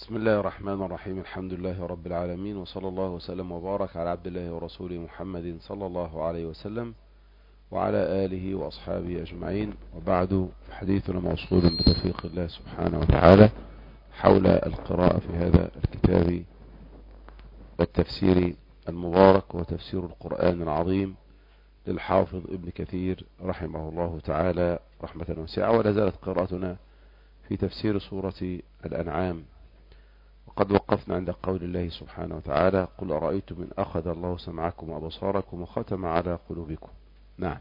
بسم الله الرحمن الرحيم. الحمد لله رب العالمين، وصلى الله وسلم وبارك على عبد الله ورسوله محمد صلى الله عليه وسلم وعلى آله وأصحابه أجمعين، وبعد حديثنا موصول بتوفيق الله سبحانه وتعالى حول القراءة في هذا الكتاب والتفسير المبارك وتفسير القرآن العظيم للحافظ ابن كثير رحمه الله تعالى رحمة واسعة. ولا زالت قراءتنا في تفسير سورة الأنعام، وقد وقفنا عند قول الله سبحانه وتعالى: قل أرأيتم من أخذ الله سمعكم وأبصاركم وختم على قلوبكم. نعم.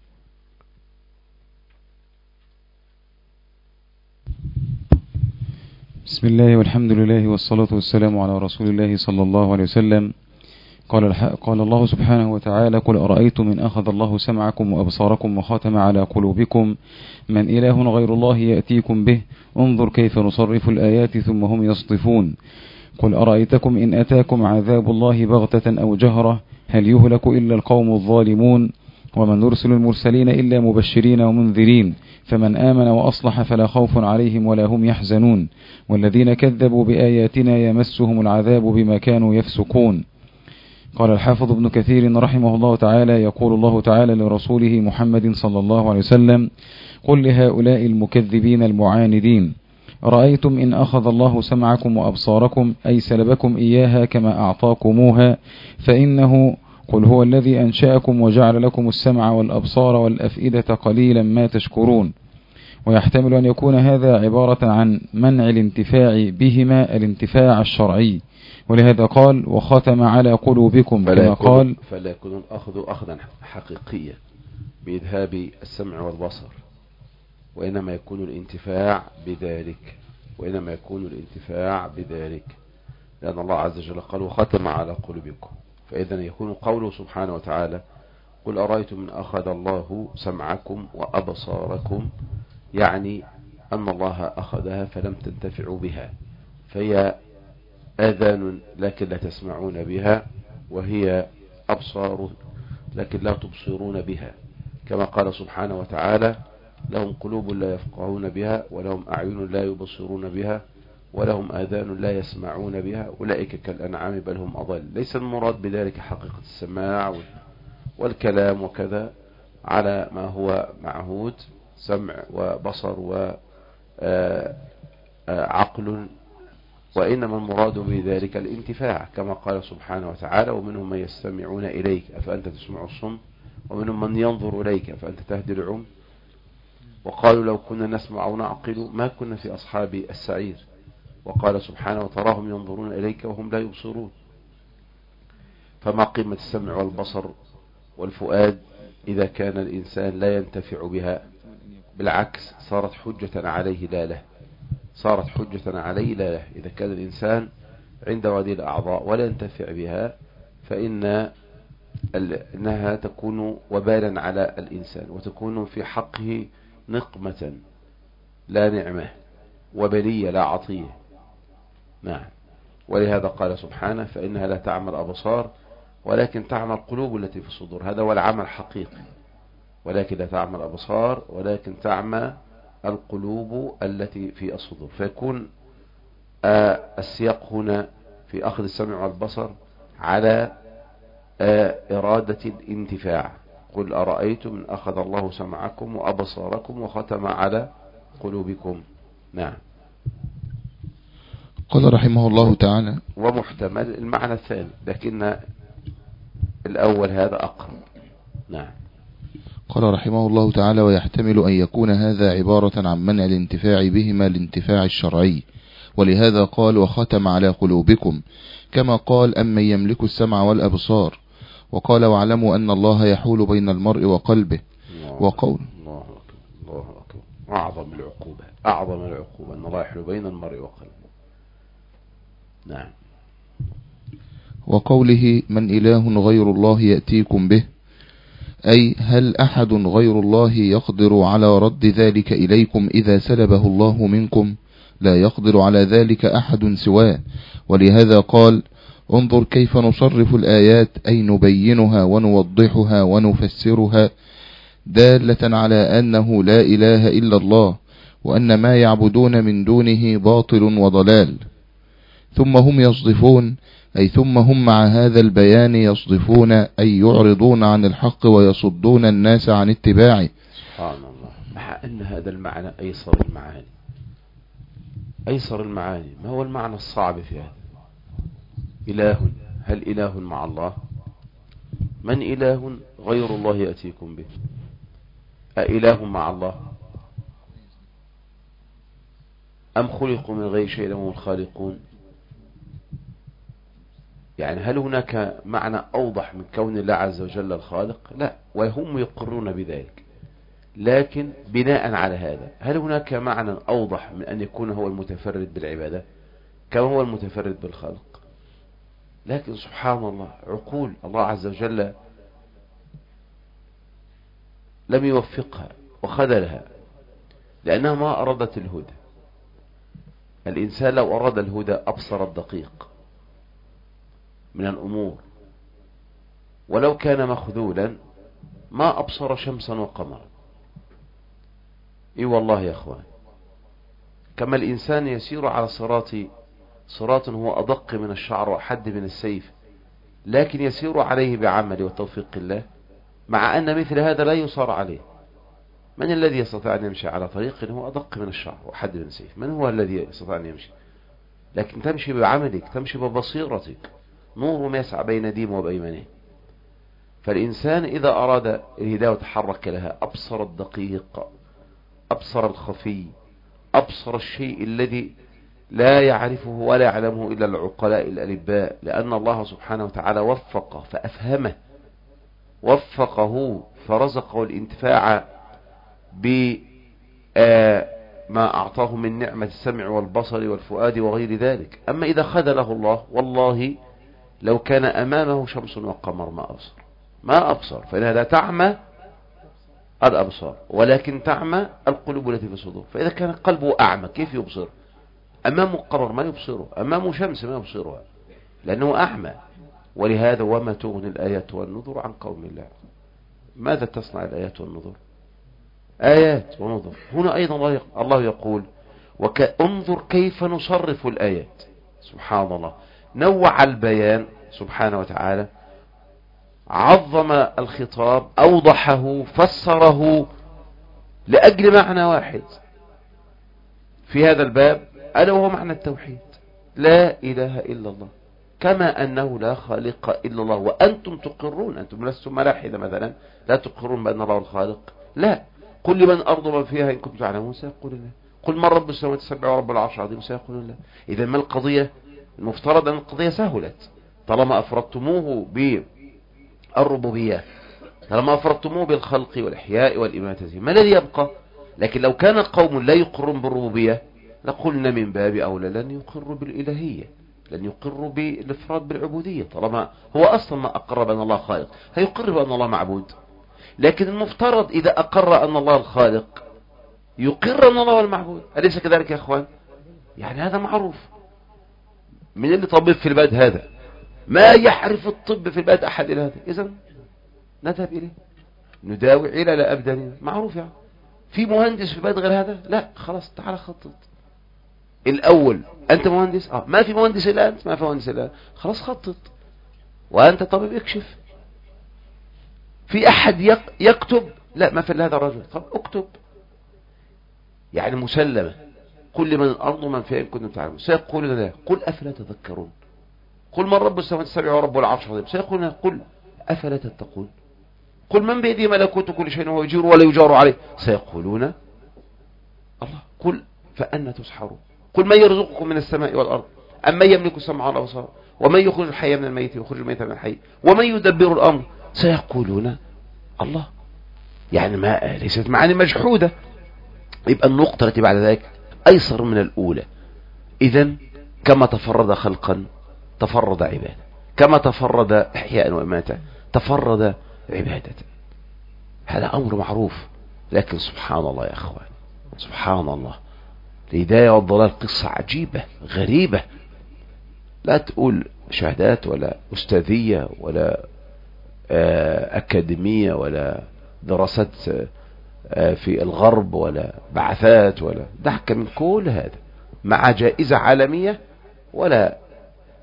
بسم الله والحمد لله والصلاة والسلام على رسول الله صلى الله عليه وسلم. قال الله سبحانه وتعالى: قل أرأيتم من أخذ الله سمعكم وأبصاركم وختم على قلوبكم من إله غير الله يأتيكم به انظر كيف نصرف الآيات ثم هم يصطفون. قل أرأيتكم إن أتاكم عذاب الله بغتة أو جهرة هل يهلك إلا القوم الظالمون ومن نرسل المرسلين إلا مبشرين ومنذرين فمن آمن وأصلح فلا خوف عليهم ولا هم يحزنون والذين كذبوا بآياتنا يمسهم العذاب بما كانوا يفسقون. قال الحافظ ابن كثير رحمه الله تعالى: يقول الله تعالى لرسوله محمد صلى الله عليه وسلم: قل لهؤلاء المكذبين المعاندين رأيتم إن أخذ الله سمعكم وأبصاركم أي سلبكم إياها كما أعطاكموها فإنه قل هو الذي أنشأكم وجعل لكم السمع والأبصار والأفئدة قليلا ما تشكرون. ويحتمل أن يكون هذا عبارة عن منع الانتفاع بهما الانتفاع الشرعي، ولهذا قال: وختم على قلوبكم كما قال. فلا يكون الأخذ أخذا حقيقيا بإذهاب السمع والبصر، وإنما يكون الانتفاع بذلك، لأن الله عز وجل قال: وختم على قلوبكم. فإذا يكون قوله سبحانه وتعالى: قل أرأيتم من أخذ الله سمعكم وأبصاركم، يعني أن الله أخذها فلم تنتفعوا بها، فهي آذان لكن لا تسمعون بها، وهي أبصار لكن لا تبصرون بها، كما قال سبحانه وتعالى: لهم قلوب لا يفقهون بها ولهم أعين لا يبصرون بها ولهم آذان لا يسمعون بها أولئك كالأنعام بل هم أضل. ليس المراد بذلك حقيقة السماع والكلام وكذا على ما هو معهود، سمع وبصر وعقل، وإنما المراد بذلك الانتفاع، كما قال سبحانه وتعالى: ومنهم من يستمعون إليك أفأنت تسمع الصم ومنهم من ينظر إليك أفأنت تهدي العمي وقالوا لو كنا نسمع أو نعقل ما كنا في أصحاب السعير. وقال سبحانه: وتراهم ينظرون إليك وهم لا يبصرون. فما قيمة السمع والبصر والفؤاد إذا كان الإنسان لا ينتفع بها؟ بالعكس، صارت حجة عليه لا له. إذا كان الإنسان عنده هذه الأعضاء ولا ينتفع بها فإنها تكون وبالا على الإنسان، وتكون في حقه نقمة لا نعمة، وبلية لا عطية. نعم. ولهذا قال سبحانه: فإنها لا تعمى الأبصار ولكن تعمى القلوب التي في الصدور. هذا هو العمى الحقيقي، ولكن لا تعمى الأبصار ولكن تعمى القلوب التي في الصدور. فيكون السياق هنا في أخذ السمع والبصر على إرادة الانتفاع. قل أرأيتم من أخذ الله سمعكم وأبصاركم وختم على قلوبكم. نعم. قال رحمه الله تعالى: ومحتمل المعنى الثاني، لكن الأول هذا أقرب. نعم. قال رحمه الله تعالى: ويحتمل أن يكون هذا عبارة عن منع الانتفاع بهما الانتفاع الشرعي، ولهذا قال: وختم على قلوبكم، كما قال: أمن يملك السمع والأبصار. وقال: واعلموا أن الله يحول بين المرء وقلبه. وقول الله أكبر. أعظم العقوبة أن الله يحول بين المرء وقلبه. نعم. وقوله: من إله غير الله يأتيكم به، أي هل أحد غير الله يقدر على رد ذلك إليكم إذا سلبه الله منكم؟ لا يقدر على ذلك أحد سواه. ولهذا قال: انظر كيف نصرف الآيات، أي نبينها ونوضحها ونفسرها، دالة على أنه لا إله إلا الله، وأن ما يعبدون من دونه باطل وضلال. ثم هم يصدفون، أي ثم هم مع هذا البيان يصدفون، أي يعرضون عن الحق ويصدون الناس عن اتباعه. سبحان الله. مع أن هذا المعنى أيسر المعاني، أيسر المعاني. ما هو المعنى الصعب في هذا؟ إله، هل إله مع الله؟ من إله غير الله يأتيكم به؟ أإله مع الله؟ أم خلقوا من غير شيء هم الخالقون؟ يعني هل هناك معنى أوضح من كون الله عز وجل الخالق؟ لا، وهم يقرون بذلك. لكن بناء على هذا، هل هناك معنى أوضح من أن يكون هو المتفرد بالعبادة كما هو المتفرد بالخلق؟ لكن سبحان الله، عقول الله عز وجل لم يوفقها وخذلها، لأنها ما أرادت الهدى. الإنسان لو أراد الهدى أبصر الدقيق من الأمور، ولو كان مخذولا ما أبصر شمسا وقمرا. إي والله يا أخوان، كما الإنسان يسير على صراط هو أدق من الشعر وأحد من السيف، لكن يسير عليه بعمل وتوفيق الله، مع أن مثل هذا لا يصار عليه. من الذي يستطيع أن يمشي على طريق هو أدق من الشعر وأحد من السيف؟ من هو الذي يستطيع أن يمشي؟ لكن تمشي بعملك، تمشي ببصيرتك، نور يسعى بين ديم وبأيمانه. فالإنسان إذا أراد الهداية وتحرك لها أبصر الدقيق، أبصر الخفي، أبصر الشيء الذي لا يعرفه ولا يعلمه إلا العقلاء الألباء، لأن الله سبحانه وتعالى وفقه فأفهمه، وفقه فرزقه الانتفاع بما أعطاه من نعمة السمع والبصر والفؤاد وغير ذلك. أما إذا خذله الله، والله لو كان أمامه شمس وقمر ما أبصر. فإنها تعمى الأبصار، ولكن تعمى القلوب التي في الصدور. فإذا كان قلبه أعمى كيف يبصر؟ أمامه قمر ما يبصره، أمامه شمس ما يبصرها، لأنه أعمى. ولهذا وما تغني الآيات والنذر عن قوم الله. ماذا تصنع الآيات والنذر؟ آيات ونذر. هنا أيضا الله يقول انظر كيف نصرف الآيات. سبحان الله، نوع البيان سبحانه وتعالى، عظم الخطاب، أوضحه، فسره لأجل معنى واحد في هذا الباب، ألا وهو معنى التوحيد. لا إله إلا الله، كما أنه لا خالق إلا الله. وأنتم تقرون، أنتم لستم ملاحدة مثلا لا تقرون بأن الله الخالق. لا، قل لمن أرض من فيها إن كنتم تعلمون سيقول الله. قل من رب السماوات السبع ورب العرش العظيم سيقول الله. إذا ما القضية؟ المفترض أن القضية سهلت طالما أفردتموه بالربوبية، طالما أفردتموه بالخلق والإحياء والإماتة، ما الذي يبقى؟ لكن لو كان قوم لا يقرون بالربوبية لقلنا من باب أولى لن يقروا بالإلهية، لن يقروا بالإفراد بالعبودية. طالما هو أصلا ما أقر بأن الله خالق هيقر بأن الله معبود. لكن المفترض إذا أقر أن الله الخالق يقر أن الله المعبود. أليس كذلك يا أخوان؟ يعني هذا معروف. من اللي طبيب في البلد هذا ما يحرف الطب في البلد أحد إلى هذا، إذن نذهب إليه نداوي علل أبداننا. معروف يعني. في مهندس في البلد غير هذا؟ لا، خلاص تعال خطط الأول. أنت مهندس؟ ما في مهندس إلا أنت، ما في مهندس إلا أنت. خلاص خطط. وأنت طبيب اكشف. في أحد يكتب؟ لا، ما في إلا هذا الرجل. طب اكتب. يعني مسلمة. قل لمن الأرض من فيها إن كنتم تعلمون سيقولون لا. قل أفلا تذكرون. قل من رب السماوات السبع ورب العرش العظيم سيقولون قل أفلا تتقون. قل من بيده ملكوت كل شيء وهو يجير ولا يجار عليه سيقولون الله. قل فأنا تسحرون. قل من يرزقكم من السماء والأرض أمن يملك السمع والأبصار ومن يخرج الحي من الميت ويخرج الميت من الحي ومن يدبر الأمر سيقولون الله. يعني ما ليست معاني مجحودة. يبقى النقطة التي بعد ذلك أيسر من الأولى. إذن كما تفرد خلقا تفرد عبادة، كما تفرد إحياء وإماتة تفرد عبادة. هذا أمر معروف. لكن سبحان الله يا أخوان، سبحان الله، الهداية والضلال قصة عجيبة غريبة. لا تقول شهادات ولا أستاذية ولا أكاديمية ولا دراسات في الغرب ولا بعثات ولا ضحك من كل هذا، مع جائزة عالمية ولا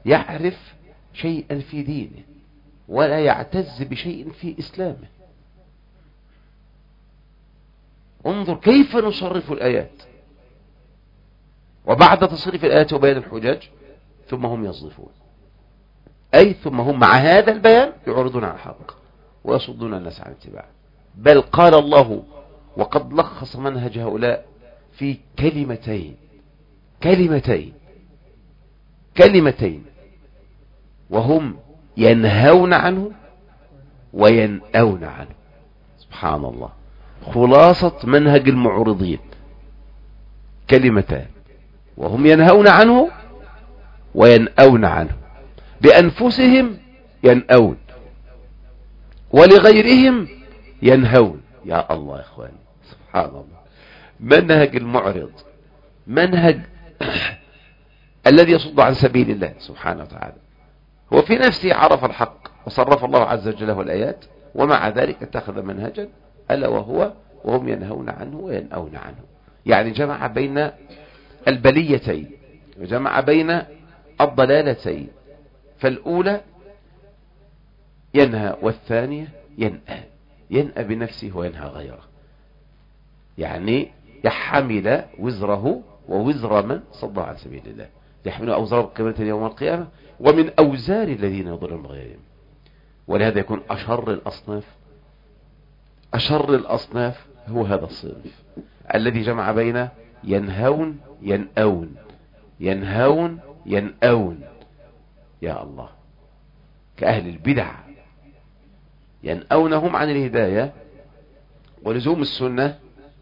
يعرف شيئا في دينه ولا يعتز بشيء في إسلامه. انظر كيف نصرف الآيات، وبعد تصريف الآيات وبيان الحجج ثم هم يصدفون، أي ثم هم مع هذا البيان يعرضون عن الحق ويصدون الناس عن اتباعه. بل قال الله وقد لخص منهج هؤلاء في كلمتين وهم ينهون عنه وينأون عنه. سبحان الله، خلاصة منهج المعرضين كلمتان وهم ينهون عنه وينأون عنه، بأنفسهم ينأون ولغيرهم ينهون. يا الله يا إخواني، سبحان الله، منهج المعرض منهج الذي يصد عن سبيل الله سبحانه وتعالى. هو في نفسه عرف الحق وصرف الله عز وجل له الآيات، ومع ذلك اتخذ منهجا ألا وهم ينهون عنه وينأون عنه. يعني جمع بين البليتين وجمع بين الضلالتين، فالأولى ينهى والثانية ينأى بنفسه وينهى غيره، يعني يحمل وزره ووزر من صد عن سبيل الله، يحمل أوزار قيامة يوم القيامة ومن أوزار الذين يضلون بغيرهم. ولهذا يكون أشر الأصناف هو هذا الصنف الذي جمع بين ينهون ينأون. يا الله، كأهل البدع ينأونهم عن الهداية ولزوم السنة،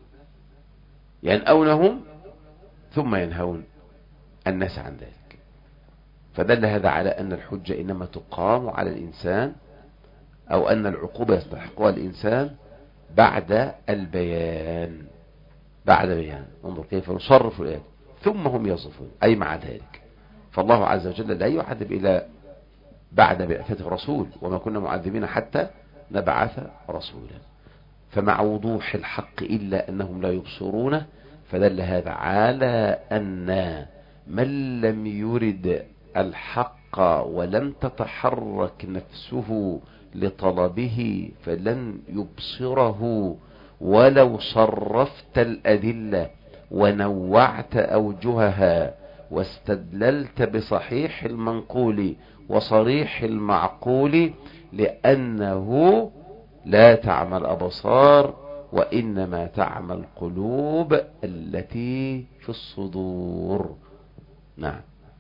ينأونهم ثم ينهون الناس عن ذلك. فدل هذا على أن الحجة إنما تقام على الإنسان، أو أن العقوبة يستحقها الإنسان بعد البيان. انظر كيف نصرف الآيات ثم هم يصفون، أي مع ذلك. فالله عز وجل لا يعذب إلا بعد بعثة رسول، وما كنا معذبين حتى نبعث رسولا. فمع وضوح الحق إلا أنهم لا يبصرون، فدل هذا على أن من لم يرد الحق ولم تتحرك نفسه لطلبه فلن يبصره، ولو صرفت الأدلة ونوعت أوجهها واستدللت بصحيح المنقول وصريح المعقول، لأنه لا تعمى الأبصار وإنما تعمى القلوب التي في الصدور. نعم.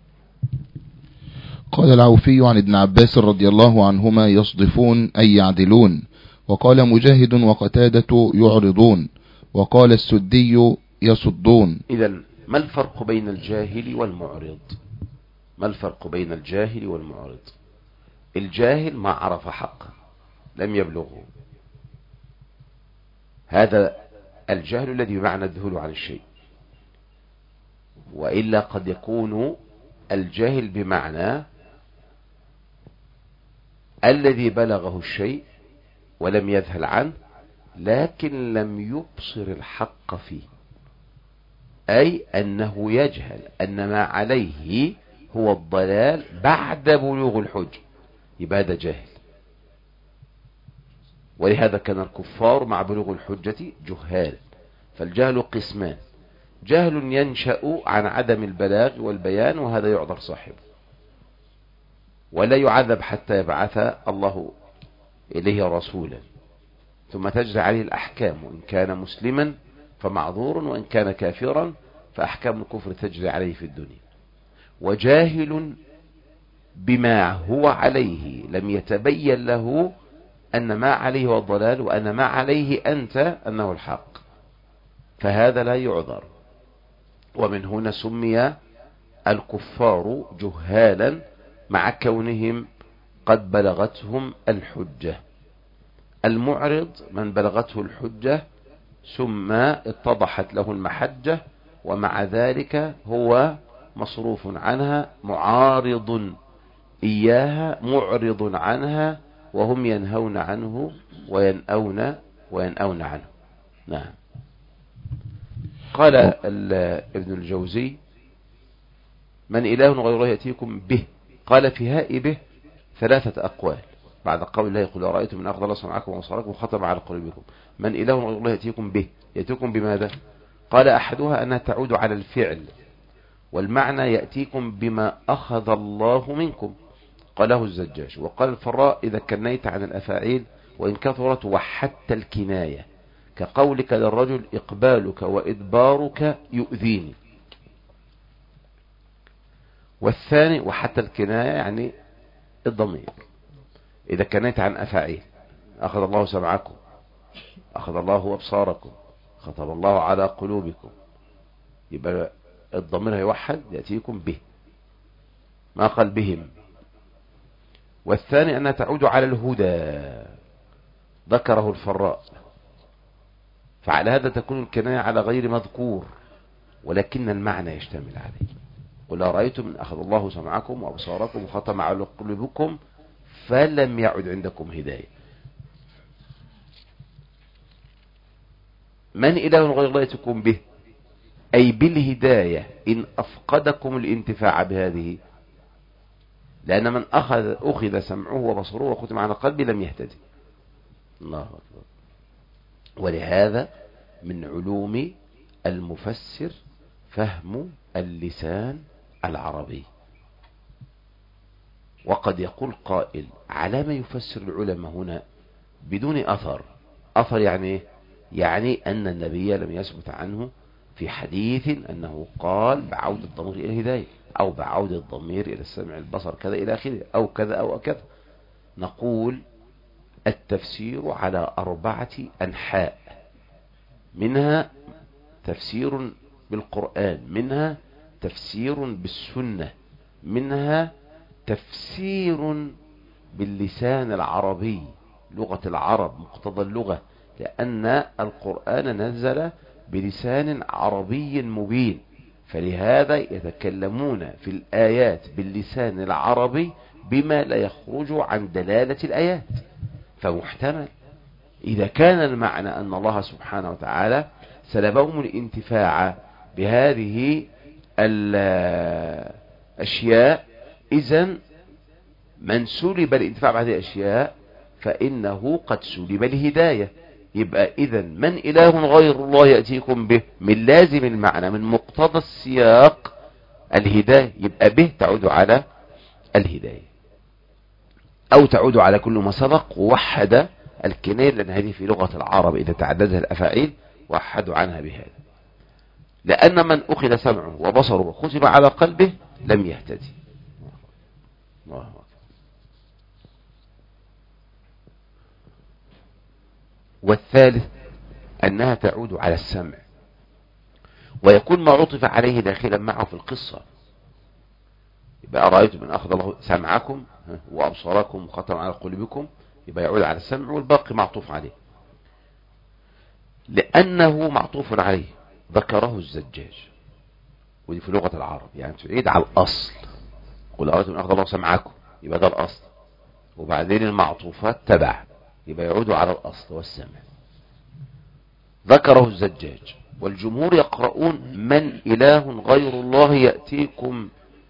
قال العوفي عن ابن عباس رضي الله عنهما يصدفون أي يعدلون، وقال مجاهد وقتادة يعرضون، وقال السدي يصدون. إذن ما الفرق بين الجاهل والمعرض؟ الجاهل ما عرف حقه، لم يبلغه، هذا الجهل الذي بمعنى الذهول عن الشيء. وإلا قد يكون الجاهل بمعنى الذي بلغه الشيء ولم يذهل عنه لكن لم يبصر الحق فيه، أي أنه يجهل أن ما عليه هو الضلال بعد بلوغ الحج، يبقى هذا جاهل. ولهذا كان الكفار مع بلوغ الحجة جهال. فالجهل قسمان: جهل ينشأ عن عدم البلاغ والبيان، وهذا يعذر صاحبه ولا يعذب حتى يبعث الله إليه رسولا، ثم تجري عليه الأحكام، وإن كان مسلما فمعذور، وإن كان كافرا فأحكام الكفر تجري عليه في الدنيا. وجاهل بما هو عليه، لم يتبين له أن ما عليه هو الضلال وأن ما عليه أنت أنه الحق، فهذا لا يعذر. ومن هنا سمي الكفار جهالا مع كونهم قد بلغتهم الحجة. المعرض من بلغته الحجة ثم اتضحت له المحجة، ومع ذلك هو مصروف عنها، معارض إياها، معرض عنها، وهم ينهون عنه وينأون عنه. نعم. قال ابن الجوزي: من إله غير الله يأتيكم به، قال في هاء به 3 أقوال بعد قول الله يقول أرأيتم من أخذ الله سمعكم وأبصاركم وختم على قلوبكم من إله غير الله يأتيكم به، يأتيكم بماذا؟ قال أحدها أنها تعود على الفعل، والمعنى يأتيكم بما أخذ الله منكم، قاله الزجاج. وقال الفراء إذا كنيت عن الأفاعيل وإن كثرت وحدت الكناية، كقولك للرجل إقبالك وإدبارك يؤذيني. والثاني وحتى الكناية يعني الضمير، إذا كنيت عن أفاعيل أخذ الله سمعكم، أخذ الله أبصاركم، ختم الله على قلوبكم، يبقى الضمير هيوحد يأتيكم به، ما قال بهم. والثاني أنها تعود على الهدى، ذكره الفراء، فعلى هذا تكون الكناية على غير مذكور ولكن المعنى يشتمل عليه. قل أرأيتم من أخذ الله سمعكم وأبصاركم وختم على قلوبكم فلم يعد عندكم هداية. من إله غير الله يأتيكم به، أي بالهداية إن أفقدكم الانتفاع بهذه، لأن من أخذ سمعه وبصره وختم على قلبه لم يهتدي. الله أكبر. ولهذا من علوم المفسر فهم اللسان العربي. وقد يقول قائل على ما يفسر العلماء هنا بدون أثر. أثر يعني إيه؟ يعني أن النبي لم يثبت عنه في حديث أنه قال بعود الضمير إلى الهداية أو بعود الضمير إلى السمع البصر كذا إلى آخره أو كذا أو كذا. نقول التفسير على 4 أنحاء، منها تفسير بالقرآن، منها تفسير بالسنة، منها تفسير باللسان العربي، لغة العرب، مقتضى اللغة، لأن القرآن نزل بلسان عربي مبين، فلهذا يتكلمون في الآيات باللسان العربي بما لا يخرج عن دلالة الآيات. فمحتمل إذا كان المعنى أن الله سبحانه وتعالى سلبهم الانتفاع بهذه الأشياء، إذن من سلب الانتفاع بهذه الأشياء فإنه قد سلب الهداية. يبقى إذن من إله غير الله يأتيكم به من لازم المعنى من مقتضى السياق الهداية، يبقى به تعود على الهداية أو تعود على كل ما سبق ووحد الكناية، لأن هذه في لغة العرب إذا تعددها الأفاعيل وحدوا عنها بهذا. لأن من أخذ سمعه وبصره وختم على قلبه لم يهتدي. الله أكبر. والثالث أنها تعود على السمع، ويكون ما عطف عليه داخلا معه في القصة. يبقى أرأيتم من أخذ الله سمعكم وأبصاركم وختم على قلوبكم، يبقى يعود على السمع والباقي معطوف عليه، لأنه معطوف عليه. ذكره الزجاج، ودي في لغة العرب يعني تعيد على الأصل. قل أرأيتم من أخذ الله سمعكم، يبقى ده الأصل، وبعدين المعطوفات تبع، يبقى يعود على الأصل والسمع. ذكره الزجاج. والجمهور يقرؤون من إله غير الله يأتيكم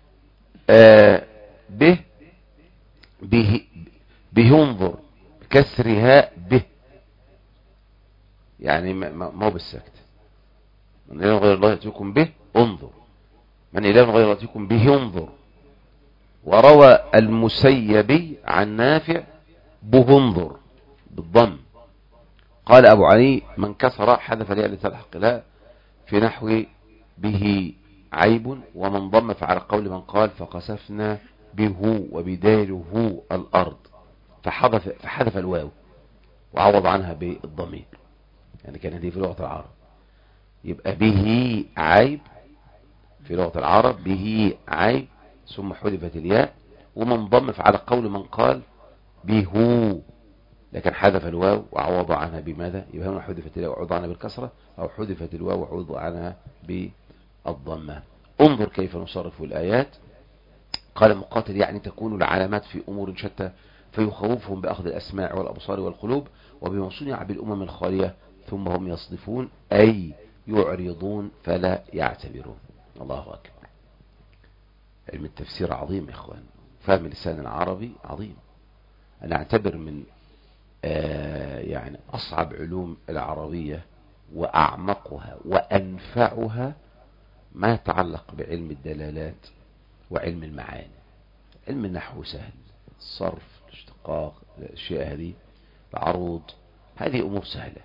به انظر، كسرها به، يعني ما هو بالسكت. من إله غير الله يأتيكم به انظر، من إله غير الله يأتيكم به انظر. وروى المسيبي عن نافع به انظر بالضم. قال أبو علي من كسر حذف الياء لتلحق لا في نحو به عيب، ومن ضم فعلى قول من قال فقسفنا به وبداله الأرض، فحذف الواو وعوض عنها بالضمير، يعني كانت دي في لغة العرب. يبقى به عيب في لغة العرب، به عيب ثم حذفت الياء، ومن ضم فعلى قول من قال به، لكن حذف الواو وعوض عنها بماذا؟ يبقى هنا حذفت الواو وعوض عنها بالكسرة، أو حذفت الواو وعوض عنها بالضمة. انظر كيف نصرف الآيات. قال مقاتل يعني تكون العلامات في أمور شتى فيخوفهم بأخذ الأسماع والأبصار والقلوب وبما صنع بالأمم الخالية ثم هم يصدفون أي يعرضون فلا يعتبرون. الله أكبر. علم التفسير عظيم يا إخوان، فهم اللسان العربي عظيم. أنا أعتبر من يعني أصعب علوم العربية وأعمقها وأنفعها ما يتعلق بعلم الدلالات وعلم المعاني. علم النحو سهل، الصرف، الاشتقاق، الأشياء هذه، العروض، هذه أمور سهلة.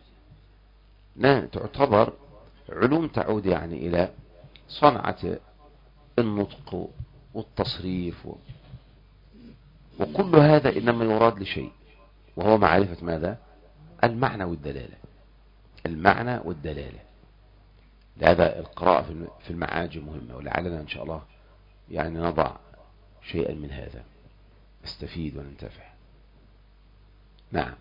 تعتبر علوم تعود يعني إلى صنعة النطق والتصريف وكل هذا إنما يراد لشيء، وهو معرفة ماذا؟ المعنى والدلالة. المعنى والدلالة. لهذا القراءة في المعاجم مهمة، ولعلنا إن شاء الله يعني نضع شيئا من هذا نستفيد وننتفع. نعم.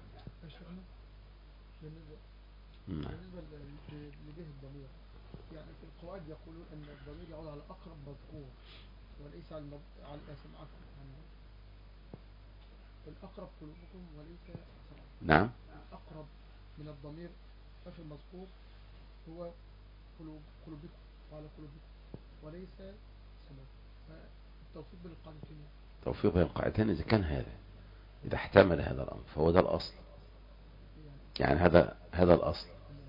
بالنسبة لجهة الضمير، يعني في القواعد يقولون أن الضمير يعود على أقرب مذكور وليس على سمعكم. الأقرب قلوبكم وليس سمعكم. نعم. الأقرب من الضمير آخر مذكور هو قلوبكم وعلى قلوبكم وليس سمعكم. التوفيق بين القاعدتين. توفيق بين القاعدتين إذا كان هذا، إذا احتمل هذا الأمر فهو ده الأصل. يعني هذا الأصل.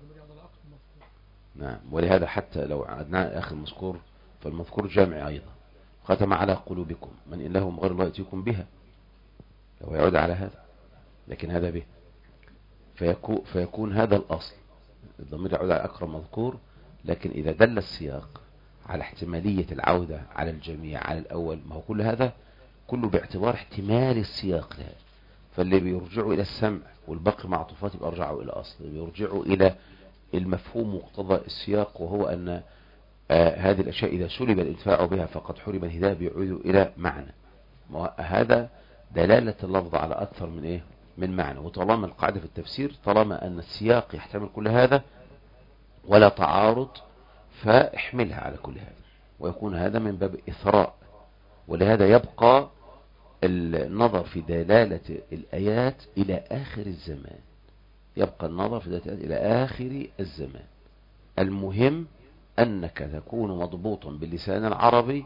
نعم. ولهذا حتى لو عدنا آخر مذكور فالمذكور جامع أيضا. ختم على قلوبكم من إن لهم غير الله يأتيكم بها، لو يعود على هذا، لكن هذا به فيكون هذا الأصل. الضمير يعود على أقرب مذكور، لكن إذا دل السياق على احتمالية العودة على الجميع على الأول، ما هو كل هذا كله باعتبار احتمال السياق لها. فاللي بيرجعوا إلى السمع والباقي معطوفات يبقى ارجعوا إلى أصل، بيرجعوا إلى المفهوم مقتضى السياق، وهو أن هذه الأشياء إذا سلب الانتفاع بها فقد حرم الهداية، بيعودوا إلى معنى. هذا دلالة اللفظ على أكثر من إيه؟ من معنى. وطالما القاعدة في التفسير طالما أن السياق يحتمل كل هذا ولا تعارض فاحملها على كل هذا، ويكون هذا من باب إثراء. ولهذا يبقى النظر في دلالة الآيات إلى آخر الزمان، يبقى النظر في دلالة الآيات إلى آخر الزمان. المهم أنك تكون مضبوطا باللسان العربي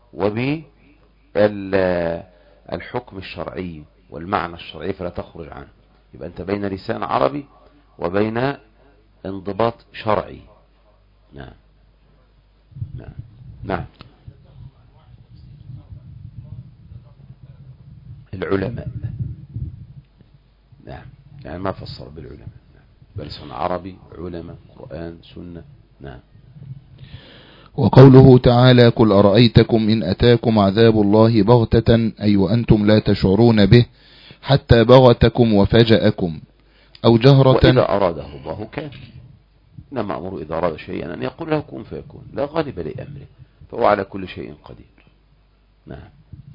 وبالحكم الشرعي والمعنى الشرعي فلا تخرج عنه. يبقى أنت بين لسان عربي وبين انضباط شرعي. نعم. نعم. نعم. العلماء. نعم. يعني ما فسر بالعلماء. نعم. بل سنة عربي، علماء، قرآن، سنة. نعم. وقوله تعالى: قل أرأيتكم إن أتاكم عذاب الله بغتة أي وأنتم لا تشعرون به حتى بغتكم وفجأكم أو جهرة. وإذا أراده الله كان. إنما أمره إذا أراد شيئا أن يقول له كن فيكون، لا غالب لأمره، فهو على كل شيء قدير. نعم.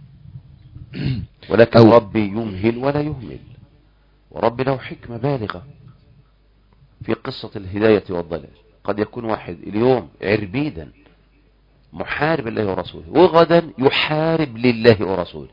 ولكن ربي يمهل ولا يهمل، وربي له حكمة بالغة في قصة الهداية والضلال. قد يكون واحد اليوم عربيدا محارب لله ورسوله، وغدا يحارب لله ورسوله.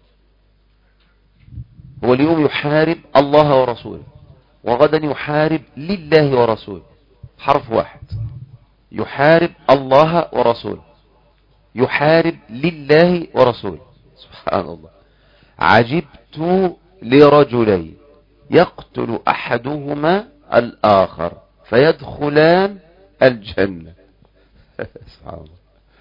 هو اليوم يحارب الله ورسوله، وغدا يحارب لله ورسوله. حرف واحد، يحارب الله ورسوله، يحارب لله ورسوله. سبحان الله. عجبت لرجلين يقتل أحدهما الآخر فيدخلان الجنة. سبحان الله.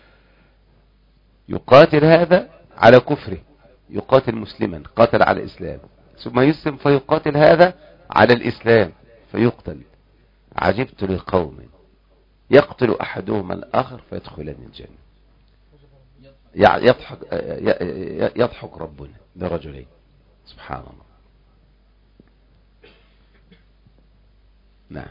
يقاتل هذا على كفره، يقاتل مسلما قاتل على الإسلام، ثم يسلم فيقاتل هذا على الإسلام فيقتل. عجبت لقوم يقتل أحدهما الآخر فيدخلان الجنة. يضحك ربنا لرجلين. سبحان الله. نعم.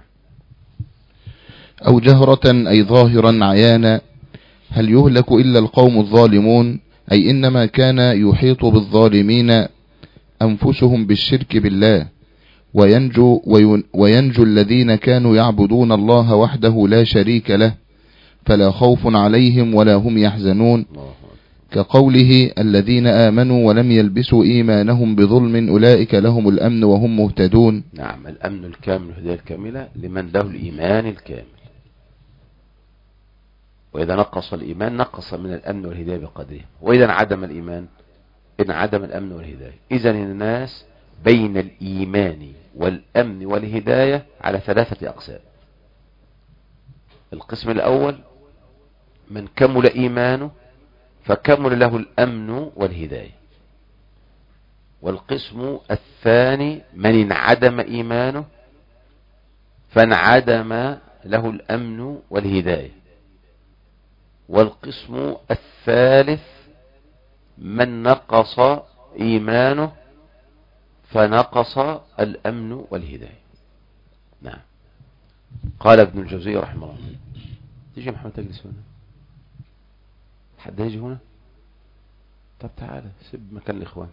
أو جهرة أي ظاهرا عيانا. هل يهلك إلا القوم الظالمون أي إنما كان يحيط بالظالمين أنفسهم بالشرك بالله، وينجو الذين كانوا يعبدون الله وحده لا شريك له فلا خوف عليهم ولا هم يحزنون، كقوله: الذين آمنوا ولم يلبسوا إيمانهم بظلم أولئك لهم الأمن وهم مهتدون. نعم. الأمن الكامل والهداية الكاملة لمن له الإيمان الكامل. وإذا نقص الإيمان نقص من الأمن والهداية بقدره، وإذا انعدم الإيمان انعدم الأمن والهداية. إذن الناس بين الإيمان والأمن والهداية على 3 أقسام. القسم الأول من كمل إيمانه فكمل له الأمن والهداية. والقسم الثاني من انعدم إيمانه فانعدم له الأمن والهداية. والقسم الثالث من نقص إيمانه فنقص الأمن والهداية. نعم. قال ابن الجوزي رحمه الله. تيجي محمد تجلس هنا؟ حد يجي هنا؟ طب تعالى سيب مكان لإخوانك.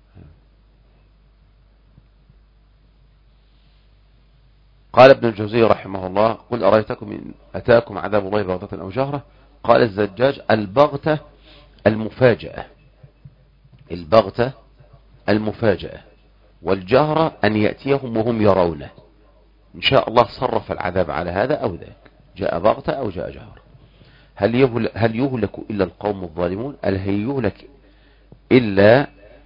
قال ابن الجوزي رحمه الله قل أرأيتكم إن أتاكم عذاب الله بغتة أو جهرة. قال الزجاج البغتة المفاجأة، البغتة المفاجأة، والجهرة أن يأتيهم وهم يرونه. إن شاء الله صرف العذاب على هذا أو ذاك، جاء بغتة أو جاء جهرة. هل يهلك إلا القوم الظالمون؟ هل يهلك إلا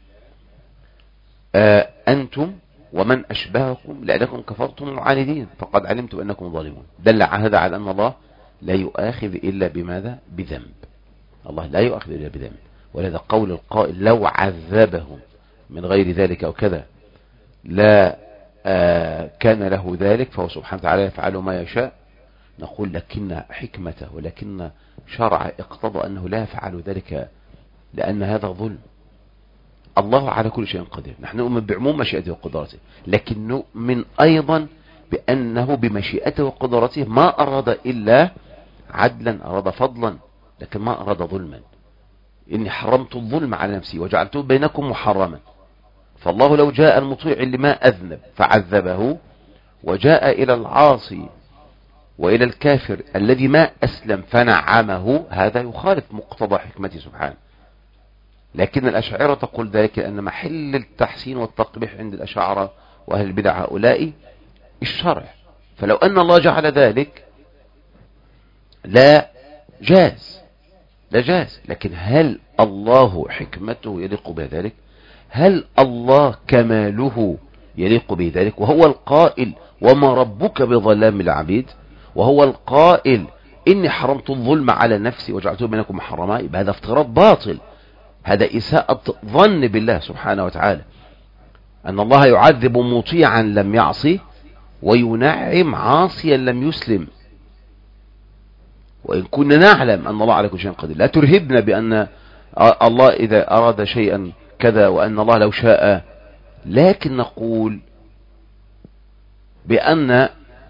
أنتم ومن أشبهكم لأنكم كفرتم معاندين فقد علمتم أنكم ظالمون. دل هذا على أن الله لا يؤاخذ إلا بماذا؟ بذنب. الله لا يؤاخذ إلا بذنب. ولهذا قول القائل لو عذبهم من غير ذلك أو كذا لا كان له ذلك، فهو سبحانه وتعالى يفعل ما يشاء. نقول لكن حكمته ولكن شرع اقتضى أنه لا يفعل ذلك لأن هذا ظلم. الله على كل شيء قدير. نحن نؤمن بعموم مشيئته وقدرته، لكن نؤمن أيضا بأنه بمشيئته وقدرته ما أراد إلا عدلا، أراد فضلا، لكن ما أراد ظلما. إني حرمت الظلم على نفسي وجعلته بينكم محرما. فالله لو جاء المطيع لما أذنب فعذبه، وجاء إلى العاصي وإلى الكافر الذي ما أسلم فنعمه، هذا يخالف مقتضى حكمته سبحانه. لكن الأشاعرة تقول ذلك لأن محل التحسين والتقبيح عند الأشاعرة وأهل البدع هؤلاء الشرع. فلو أن الله جعل ذلك لا جاز، لكن هل الله حكمته يليق بذلك؟ هل الله كماله يليق بذلك؟ وهو القائل وما ربك بظلام العبيد، وهو القائل إني حرمت الظلم على نفسي وجعلته بينكم محرما. يبقى هذا افتراض باطل، هذا إساءة ظن بالله سبحانه وتعالى، أن الله يعذب مطيعا لم يعصي وينعم عاصيا لم يسلم. وإن كنا نعلم أن الله على كل شيء قدير لا ترهبنا بأن الله إذا أراد شيئا كذا وأن الله لو شاء، لكن نقول بأن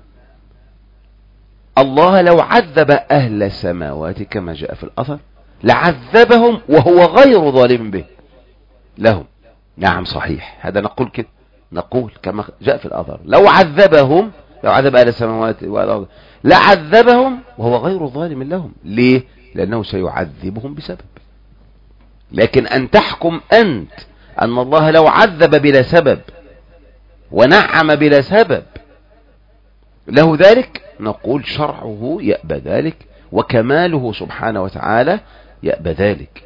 الله لو عذب أهل السماوات كما جاء في الأثر لعذبهم وهو غير ظالم به لهم. نعم صحيح، هذا نقول كده، نقول كما جاء في الأثر لو عذبهم، لو عذب أهل السماوات والأرض لعذبهم وهو غير ظالم لهم. ليه؟ لأنه سيعذبهم بسبب. لكن أن تحكم أنت أن الله لو عذب بلا سبب ونعم بلا سبب له ذلك، نقول شرعه يأبى ذلك وكماله سبحانه وتعالى يأبى ذلك.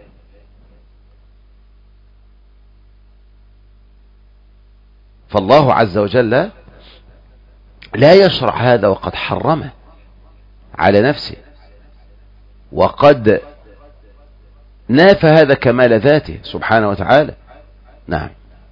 فالله عز وجل لا يشرع هذا وقد حرمه على نفسه، وقد نافى هذا كمال ذاته سبحانه وتعالى. نعم.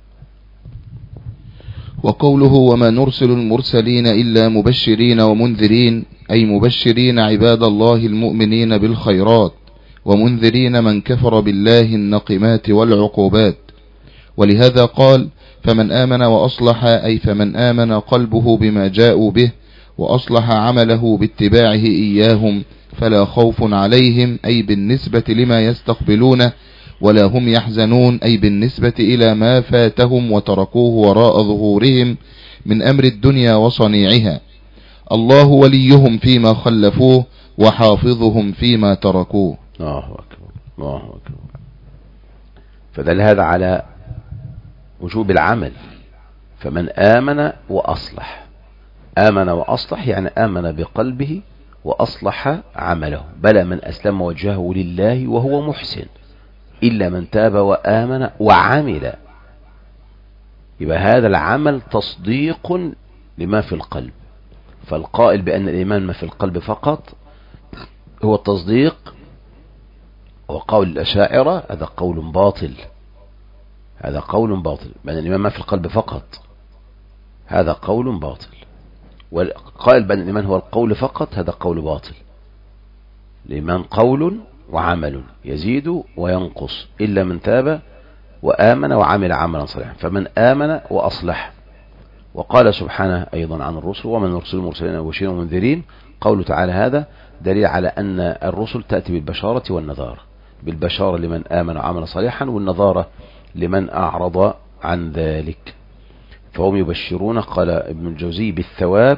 وقوله وما نرسل المرسلين إلا مبشرين ومنذرين، أي مبشرين عباد الله المؤمنين بالخيرات، ومنذرين من كفر بالله النقمات والعقوبات. ولهذا قال فمن آمن وأصلح، أي فمن آمن قلبه بما جاءوا به وأصلح عمله باتباعه إياهم فلا خوف عليهم، أي بالنسبة لما يستقبلونه، ولا هم يحزنون، أي بالنسبة إلى ما فاتهم وتركوه وراء ظهورهم من أمر الدنيا وصنيعها. الله وليهم فيما خلفوه وحافظهم فيما تركوه. الله أكبر، الله أكبر. فدل هذا على وجوب العمل. فمن آمن وأصلح، آمن وأصلح يعني آمن بقلبه وأصلح عمله. بلى من أسلم وجهه لله وهو محسن إلا من تاب وآمن وعمل. يبقى هذا العمل تصديق لما في القلب. فالقائل بأن الإيمان ما في القلب فقط هو التصديق، وقول الأشاعرة هذا قول باطل. هذا قول باطل، بأن الإيمان ما في القلب فقط هذا قول باطل. والقائل بأن الإيمان هو القول فقط هذا قول باطل. الإيمان قول وعمل يزيد وينقص إلا من تاب وآمن وعمل عملا صالحا، فمن آمن وأصلح. وقال سبحانه أيضا عن الرسل: ومن نرسل المرسلين مبشرين ومنذرين. قوله تعالى هذا دليل على أن الرسل تأتي بالبشارة والنذارة، بالبشارة لمن آمن وعمل صالحا، والنذارة لمن أعرض عن ذلك. فهم يبشرون، قال ابن الجوزي، بالثواب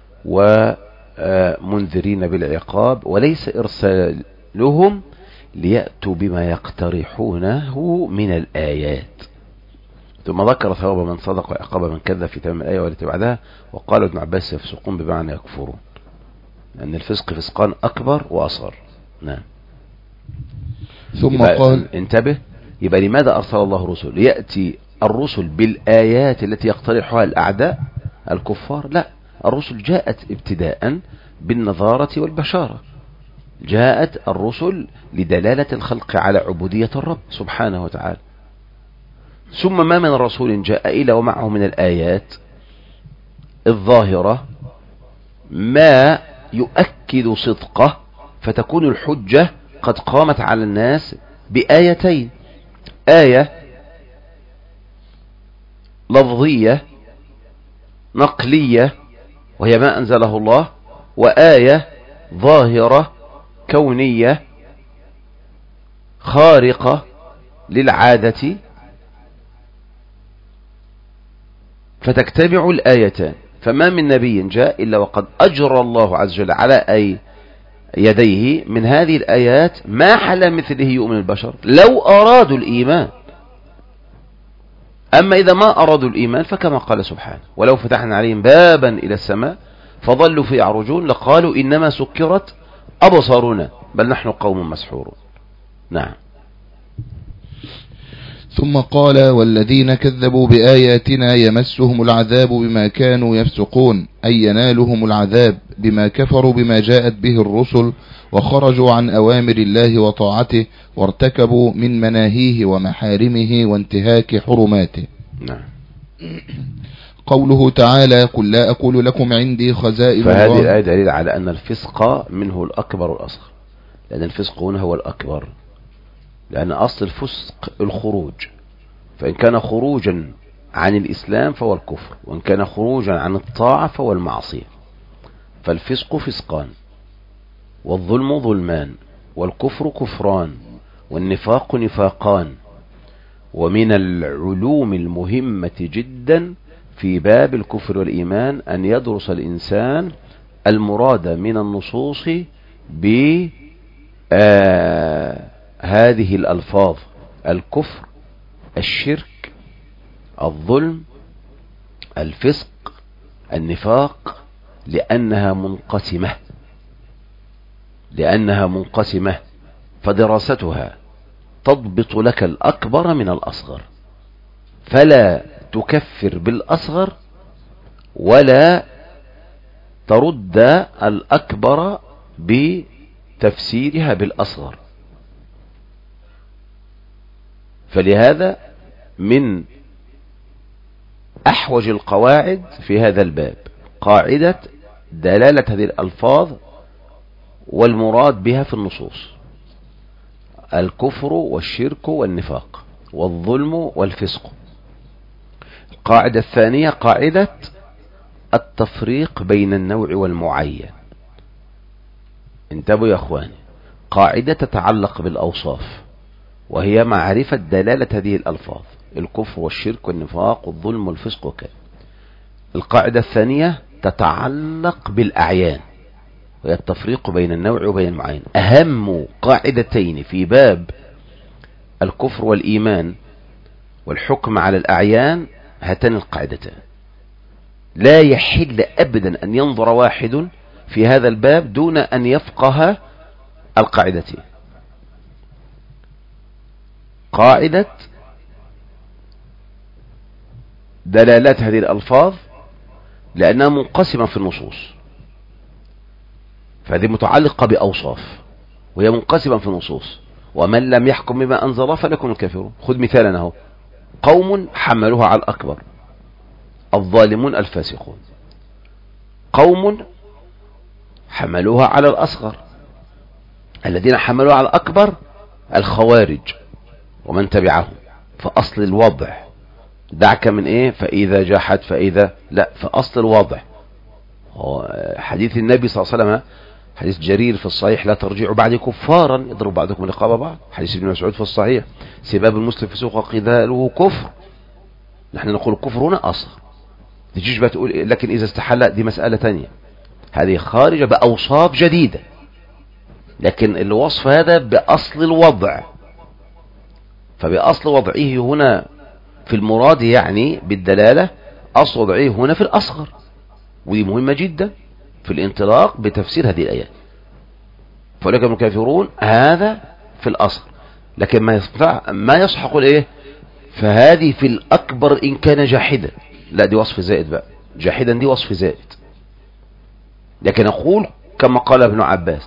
ومنذرين بالعقاب، وليس إرسالهم ليأتوا بما يقترحونه من الآيات. ثم ذكر ثواب من صدق وعقاب من كذب في تمام الآية والتي بعدها. وقال ابن عباس: يفسقون بمعنى يكفرون، لأن الفسق فسقان أكبر وأصغر. نعم. ثم قال: انتبه، يبقى لماذا أرسل الله رسل؟ ليأتي الرسل بالآيات التي يقترحها الأعداء الكفار؟ لا، الرسل جاءت ابتداء بالنظارة والبشارة. جاءت الرسل لدلالة الخلق على عبودية الرب سبحانه وتعالى. ثم ما من رسول جاء إلا ومعه من الآيات الظاهرة ما يؤكد صدقه، فتكون الحجة قد قامت على الناس بآيتين: آية لفظية نقلية وهي ما أنزله الله، وآية ظاهرة كونية خارقة للعادة، فتجتمع الآيتان. فما من نبي جاء إلا وقد أجرى الله عز وجل على أي يديه من هذه الآيات ما حل مثله يؤمن البشر لو أرادوا الإيمان. أما إذا ما أرادوا الإيمان فكما قال سبحانه: ولو فتحنا عليهم بابا إلى السماء فظلوا في يعرجون لقالوا إنما سكرت أبصارنا بل نحن قوم مسحورون. نعم. ثم قال: والذين كذبوا بآياتنا يمسهم العذاب بما كانوا يفسقون، أي ينالهم العذاب بما كفروا بما جاءت به الرسل وخرجوا عن أوامر الله وطاعته وارتكبوا من مناهيه ومحارمه وانتهاك حرماته. نعم. قوله تعالى: قل لا أقول لكم عندي خزائن الله. فهذه الآية دليل على أن الفسق منه الأكبر والأصغر، لأن الفسق هنا هو الأكبر، لأن أصل الفسق الخروج، فإن كان خروجا عن الإسلام فهو الكفر، وإن كان خروجا عن الطاعة فهو المعصية. فالفسق فسقان، والظلم ظلمان، والكفر كفران، والنفاق نفاقان. ومن العلوم المهمة جدا في باب الكفر والإيمان أن يدرس الإنسان المراد من النصوص هذه الألفاظ: الكفر، الشرك، الظلم، الفسق، النفاق، لأنها منقسمة فدراستها تضبط لك الأكبر من الأصغر، فلا تكفر بالأصغر ولا ترد الأكبر بتفسيرها بالأصغر. فلهذا من أحوج القواعد في هذا الباب قاعدة دلالة هذه الألفاظ والمراد بها في النصوص: الكفر والشرك والنفاق والظلم والفسق. القاعدة الثانية قاعدة التفريق بين النوع والمعين. انتبهوا يا أخواني، قاعدة تتعلق بالأوصاف، وهي معرفة دلالة هذه الألفاظ: الكفر والشرك والنفاق والظلم والفسق وكذا. القاعدة الثانية تتعلق بالأعيان، وهي التفريق بين النوع وبين المعين. أهم قاعدتين في باب الكفر والإيمان والحكم على الأعيان هاتان القاعدتان. لا يحل أبدا أن ينظر واحد في هذا الباب دون أن يفقه القاعدتين. قاعدة دلالات هذه الألفاظ لأنها منقسمة في النصوص، فهذه متعلقة بأوصاف وهي منقسمة في النصوص. ومن لم يحكم بما أنزل الله فليكن الكافرون. خذ مثالا اهو، قوم حملوها على الأكبر الظالمون الفاسقون، قوم حملوها على الأصغر الذين حملوها على الأكبر الخوارج ومن تبعهم. فأصل الوضع دعك من ايه فإذا جاحت فإذا لا، فأصل الوضع حديث النبي صلى الله عليه وسلم، حديث جرير في الصحيح: لا ترجعوا بعد كفارا يضرب بعضكم رقاب بعض. حديث ابن مسعود في الصحيح: سباب المسلم فسوق وقتاله كفر. نحن نقول الكفر هنا أصغر، تجيش بقى تقول لكن إذا استحل دي مسألة تانية، هذه خارجة بأوصاف جديدة، لكن الوصف هذا بأصل الوضع. فبأصل وضعه هنا في المراد يعني بالدلالة أصل وضعه هنا في الأصغر، ودي مهمة جدا في الانطلاق بتفسير هذه الآيات. فأولئك هم الكافرون هذا في الأصغر، لكن ما يصحق الايه فهذه في الأكبر إن كان جاحدا، لا دي وصف زائد بقى، جاحدا دي وصف زائد. لكن أقول كما قال ابن عباس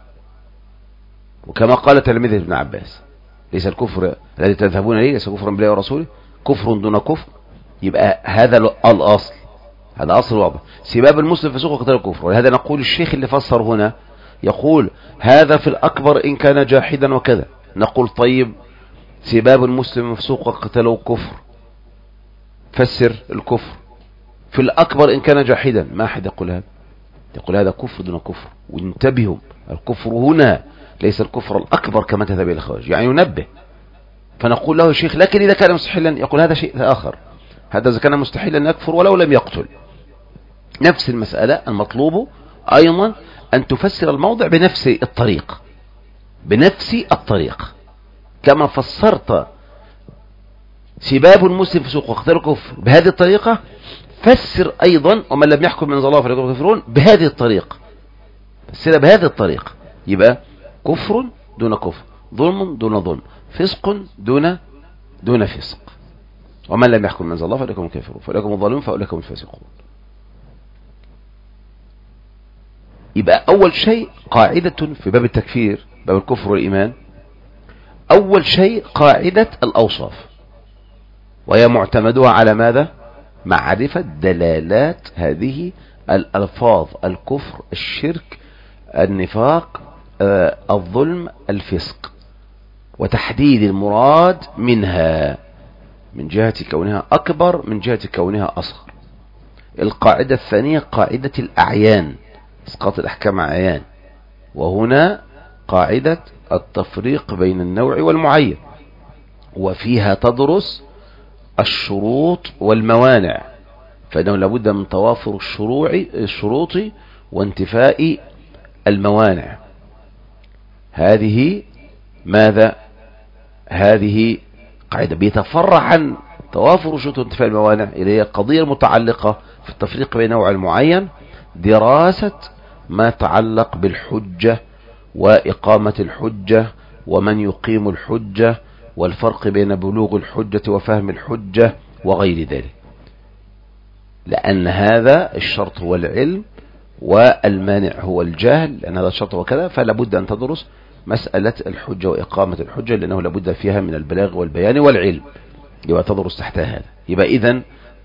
وكما قال تلميذ ابن عباس: ليس الكفر الذي تذهبون إليه ليس كفرا بالله ورسوله، كفر دون كفر. يبقى هذا الأصل، هذا أصل الوضع. سباب المسلم فسوق وقتاله كفر. ولهذا نقول الشيخ اللي فسر هنا يقول هذا في الأكبر إن كان جاحدا وكذا، نقول طيب سباب المسلم فسوق وقتاله كفر، فسر الكفر في الأكبر إن كان جاحدا. ما أحد يقول هذا، يقول هذا كفر دون كفر. وانتبهوا، الكفر هنا ليس الكفر الأكبر كما تذهب إلى الخارج، يعني ينبه. فنقول له الشيخ لكن إذا كان مستحيلا، يقول هذا شيء آخر، هذا إذا كان مستحيلا يكفر ولو لم يقتل. نفس المسألة، المطلوب أيضا أن تفسر الموضع بنفس الطريق، بنفس الطريق كما فسرت سباب المسلم فسوق وقتاله كفر بهذه الطريقة، فسر أيضا ومن لم يحكم من الله فليكن كافرون بهذه الطريقة، فسر بهذه الطريقة. يبقى كفر دون كفر، ظلم دون ظلم، فسق دون فسق. ومن لم يحكم من الله فليكن كافرون، فليكن الظالمون، فأولئك هم الفاسقون. يبقى أول شيء قاعدة في باب التكفير، باب الكفر والإيمان، أول شيء قاعدة الأوصاف، وهي معتمدها على ماذا؟ معرفة دلالات هذه الألفاظ: الكفر، الشرك، النفاق، الظلم، الفسق، وتحديد المراد منها من جهة كونها أكبر، من جهة كونها أصغر. القاعدة الثانية قاعدة الأعيان، إسقاط الأحكام أعيان، وهنا قاعدة التفريق بين النوع والمعين، وفيها تدرس الشروط والموانع، فإنه لابد من توافر الشروط وانتفاء الموانع. هذه ماذا؟ هذه قاعدة بيتفرع عن توافر الشروط وانتفاء الموانع إلى قضية متعلقة في التفريق بين نوع المعين، دراسة ما يتعلق بالحجة وإقامة الحجة ومن يقيم الحجة والفرق بين بلوغ الحجة وفهم الحجة وغير ذلك. لأن هذا الشرط هو العلم والمانع هو الجهل، لأن هذا الشرط وكذا، فلا بد أن تدرس مسألة الحجة وإقامة الحجة، لأنه لابد فيها من البلاغ والبيان والعلم، يبقى تدرس تحت هذا. يبقى إذن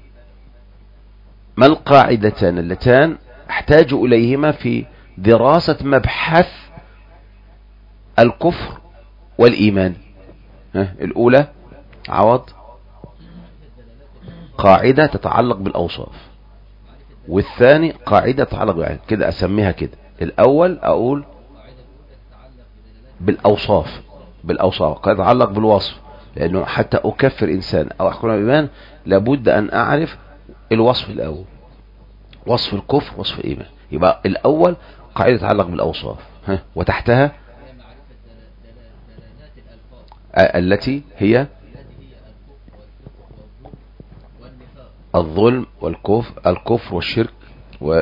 ما القاعدتان اللتان احتاج إليهما في دراسة مبحث الكفر والإيمان؟ الأولى عوض قاعدة تتعلق بالأوصاف، والثاني قاعدة تتعلق بالعلم. كده أسميها كده، الأول أقول بالأوصاف، قاعدة تتعلق بالوصف، لأنه حتى أكفر إنسان أو أحكم بالإيمان لابد أن أعرف الوصف الأول، وصف الكفر وصف الإيمان. يبقى الأول قاعدة تتعلق بالأوصاف، وتحتها التي هي الظلم الكفر والشرك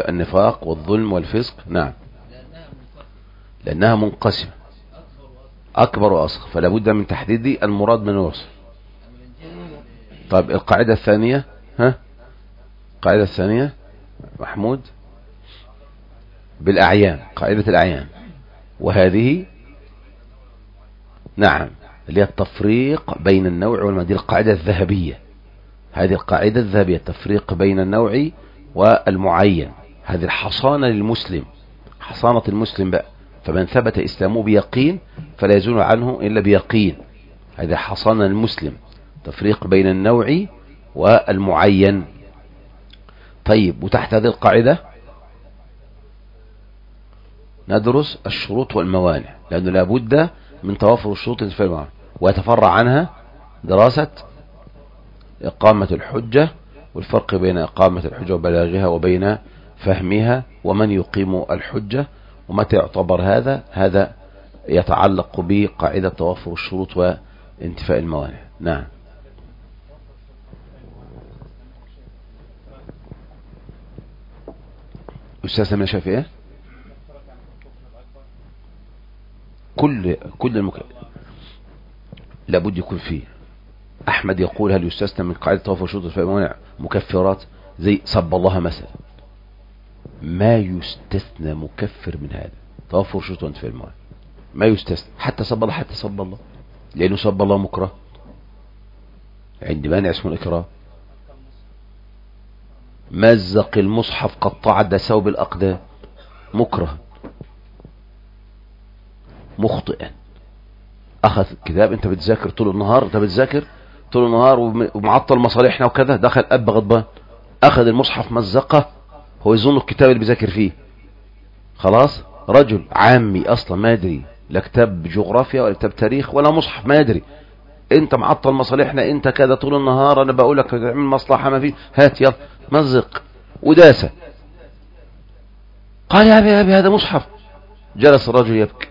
والنفاق والظلم والفسق. نعم، لأنها منقسمة، أكبر وأصغر، فلا بد من تحديد المراد من الوصف. طيب القاعدة الثانية، القاعدة الثانية محمود بالأعيان، قاعدة الأعيان، وهذه نعم اللي هي التفريق بين النوع والمعنى، القاعدة الذهبية. هذه القاعدة الذهبية، التفريق بين النوع والمعين، هذه الحصانة للمسلم، حصانة المسلم بقى. فمن ثبت إسلامه بيقين فلا يزول عنه إلا بيقين، هذه حصانة المسلم، تفريق بين النوع والمعين. طيب وتحت هذه القاعدة ندرس الشروط والموانع، لأنه لابد من توافر الشروط في الموانع، ويتفرع عنها دراسة إقامة الحجة، والفرق بين إقامة الحجة وبلاغها وبين فهمها، ومن يقيم الحجة، ومتى يعتبر هذا يتعلق بقاعدة توافر الشروط وانتفاء الموانع. نعم. أستاذ سامي شايف إيه؟ كل لابد يكون فيه. أحمد يقول هل يستثنى من قاعدة توافر الشروط وانتفاء الموانع مكفرات زي سب الله مثلا؟ ما يستثنى مكفر من هذا، توافر الشروط وانتفاء الموانع ما يستثنى، حتى سب الله، لأنه سب الله مكره، عند مانع اسمه الإكراه. مزق المصحف قطع دسه بالأقدام مكره، مخطئا. أخذ الكتاب، أنت بتذاكر طول النهار، ومعطل مصالحنا وكذا، دخل أب غضبان أخذ المصحف مزقه، هو يظن الكتاب اللي بيذاكر فيه، خلاص رجل عامي أصلا ما يدري لا كتاب جغرافيا ولا كتاب تاريخ ولا مصحف، ما يدري. انت معطل مصالحنا، انت كذا طول النهار، انا بقول لك تعمل مصلحة ما فيه، هات يلا مزق وداسة. قال يا أبي هذا مصحف. جلس الرجل يبكي،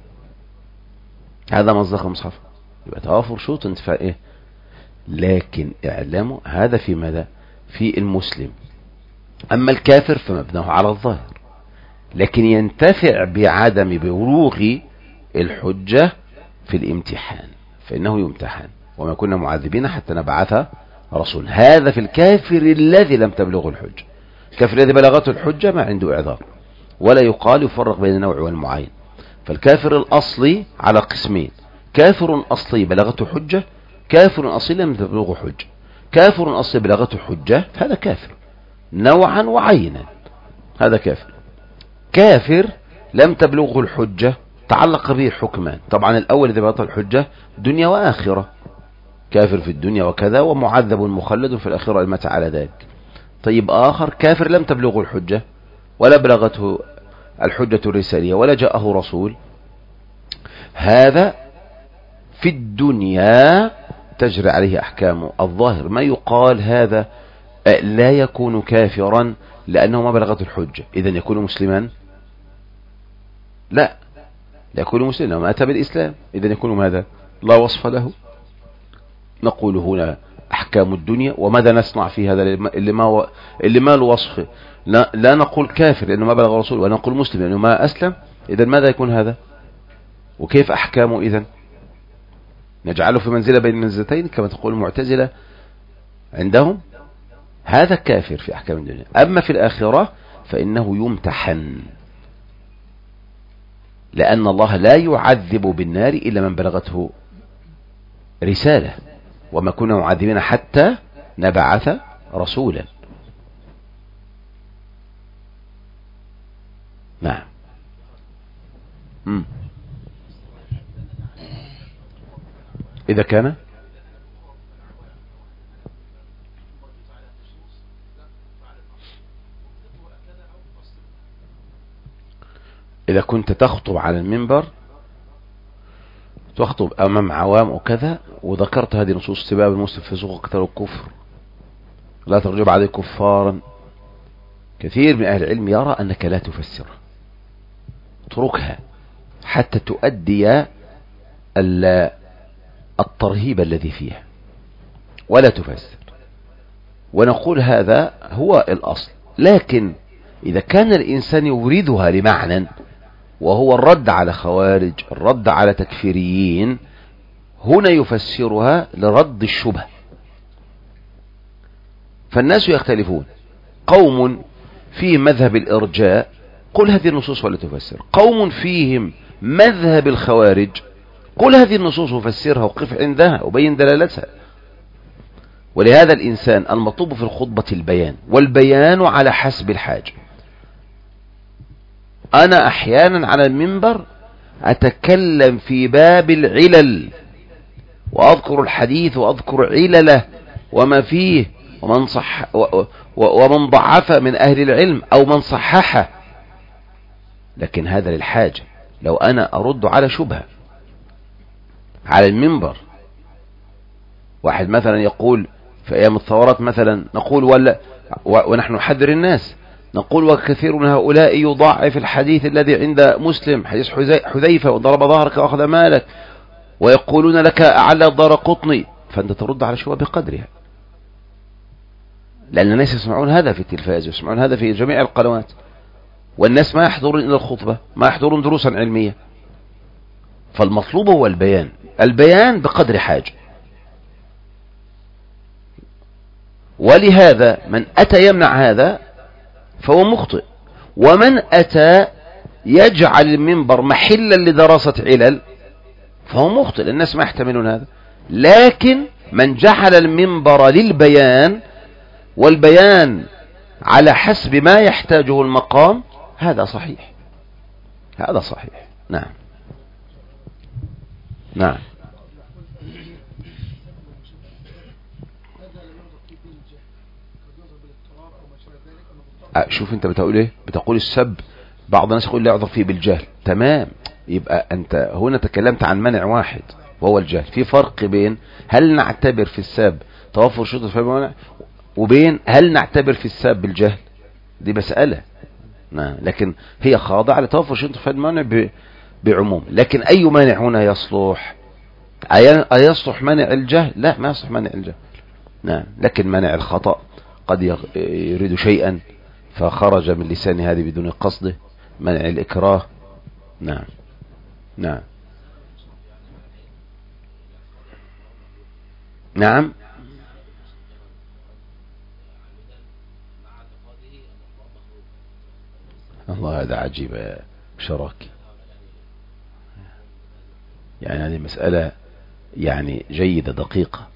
هذا مزق المصحف. يبقى توافر شروط انتفاء ايه؟ لكن اعلموا هذا في ماذا؟ في المسلم. اما الكافر فمبناه على الظاهر، لكن ينتفع بعدم بلوغ الحجة في الامتحان، فإنه يمتحن، وما كنا معذبين حتى نبعث رسول. هذا في الكافر الذي لم تبلغه الحجة. الكافر الذي بلغته الحجة ما عنده إعذار، ولا يقال يفرق بين النوع والمعين. فالكافر الأصلي على قسمين: كافر أصلي بلغته حجة، كافر أصلي لم تبلغه حجة. كافر أصلي بلغته حجة هذا كافر نوعا وعينا، هذا كافر لم تبلغه الحجة تعلق به حكمان. طبعا الأول إذا بلغته الحجة دنيا وآخرة، كافر في الدنيا وكذا، ومعذب مخلد في الآخرة إن مات على ذلك. طيب آخر كافر لم تبلغه الحجة ولا بلغته الحجة الرسالية ولا جاءه رسول، هذا في الدنيا تجري عليه أحكام الظاهر. ما يقال هذا لا يكون كافرا لأنه ما بلغته الحجة، إذن يكون مسلما؟ لا يكون مسلما، ما أتى بالإسلام، إذن يكون ماذا؟ لا وصف له. نقول هنا أحكام الدنيا، وماذا نصنع في هذا اللي ما له وصف؟ لا نقول كافر لأنه ما بلغ رسول، ونقول مسلم لأنه ما أسلم. إذن ماذا يكون هذا؟ وكيف أحكامه إذن؟ نجعله في منزلة بين المنزلتين كما تقول المعتزلة عندهم. هذا كافر في أحكام الدنيا. أما في الآخرة فإنه يمتحن، لأن الله لا يعذب بالنار إلا من بلغته رسالة، وما كنا معذبين حتى نبعث رسولا. نعم. إذا كان إذا كنت تخطب على المنبر، تخطب أمام عوام وكذا، وذكرت هذه نصوص سباب المسلم في سوق قتال الكفر، لا ترجب عليه كفارا، كثير من أهل العلم يرى أنك لا تفسر، اتركها حتى تؤدي الترهيب الذي فيها ولا تفسر. ونقول هذا هو الأصل. لكن إذا كان الإنسان يريدها لمعنى وهو الرد على خوارج، الرد على تكفيريين، هنا يفسرها لرد الشبهة. فالناس يختلفون، قوم فيهم مذهب الإرجاء، قل هذه النصوص ولا تفسر. قوم فيهم مذهب الخوارج، قل هذه النصوص وفسرها وقف عندها وبين دلالتها. ولهذا الإنسان المطلوب في الخطبة البيان، والبيان على حسب الحاجة. أنا أحيانا على المنبر أتكلم في باب العلل، وأذكر الحديث وأذكر علله وما فيه، ومن ضعف من أهل العلم أو من صححه، لكن هذا للحاجة. لو أنا أرد على شبهة على المنبر، واحد مثلا يقول في أيام الثورات مثلا، نقول ونحن نحذر الناس، نقول وكثير من هؤلاء يضاعف الحديث الذي عند مسلم، حديث حذيفة، وضرب ظهرك وأخذ مالك، ويقولون لك أعلى الدارقطني، فأنت ترد على شبهة بقدرها، لأن الناس يسمعون هذا في التلفاز، يسمعون هذا في جميع القنوات، والناس ما يحضرون إلى الخطبة، ما يحضرون دروسا علمية. فالمطلوب هو البيان، البيان بقدر حاجة. ولهذا من أتى يمنع هذا فهو مخطئ، ومن أتى يجعل المنبر محلا لدراسة علل فهو مخطئ، الناس ما يحتملون هذا. لكن من جعل المنبر للبيان، والبيان على حسب ما يحتاجه المقام، هذا صحيح، هذا صحيح. نعم نعم. شوف انت بتقول ايه، بتقول السب، بعض الناس يقول لا يعذر فيه بالجهل، تمام. يبقى انت هنا تكلمت عن منع واحد وهو الجهل. في فرق بين هل نعتبر في السب توفر شروط الفهم والمنع، وبين هل نعتبر في السب بالجهل، دي مسألة. نعم. لكن هي خاضعة لتوفر شروط الفهم والمنع بعموم. لكن اي مانع هنا يصلح؟ أيصلح منع الجهل؟ لا، ما يصلح منع الجهل. نعم. لكن منع الخطأ قد يريد شيئا فخرج من لسان هذه بدون قصده، منع الإكراه. نعم نعم نعم. الله، هذا عجيب يا شراكي. يعني هذه مسألة يعني جيدة دقيقة.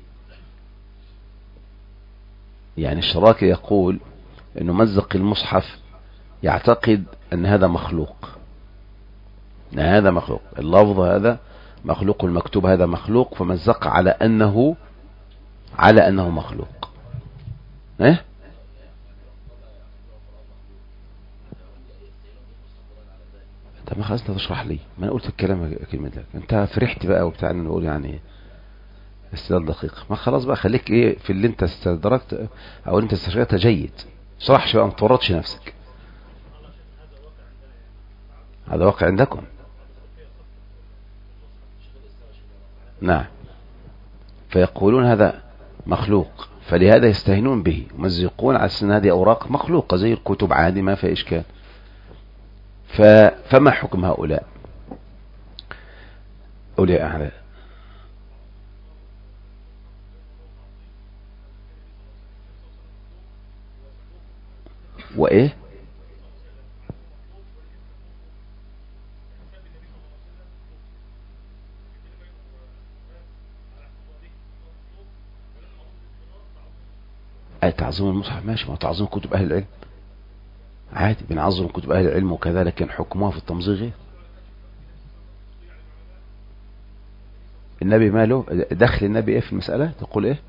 يعني الشراكي يقول انه مزق المصحف يعتقد ان هذا مخلوق، ان هذا مخلوق، اللفظ هذا مخلوق، المكتوب هذا مخلوق، فمزق على انه مخلوق. ايه؟ طب ما خلاص انت تشرح لي، ما انا قلت الكلام كلمة لك، انت فرحت بقى وبتاع ان نقول يعني استدلال دقيق. ما خلاص بقى، خليك ايه في اللي انت استدركت او انت استشريته جيد، شرحش بقى، ما تورطش نفسك. هذا واقع عندكم. نعم. فيقولون هذا مخلوق، فلهذا يستهينون به ومزقون على أن هذه أوراق مخلوقة زي الكتب عادي، ما في إشكال. فما حكم هؤلاء أولياء أعلى؟ وإيه؟ تعظيم المصحف ماشي، ما تعظيم كتب أهل العلم عادي، بنعظم كتب أهل العلم وكذا، لكن حكمها في التمزيق غير. النبي ماله دخل النبي ايه في المسألة؟ تقول ايه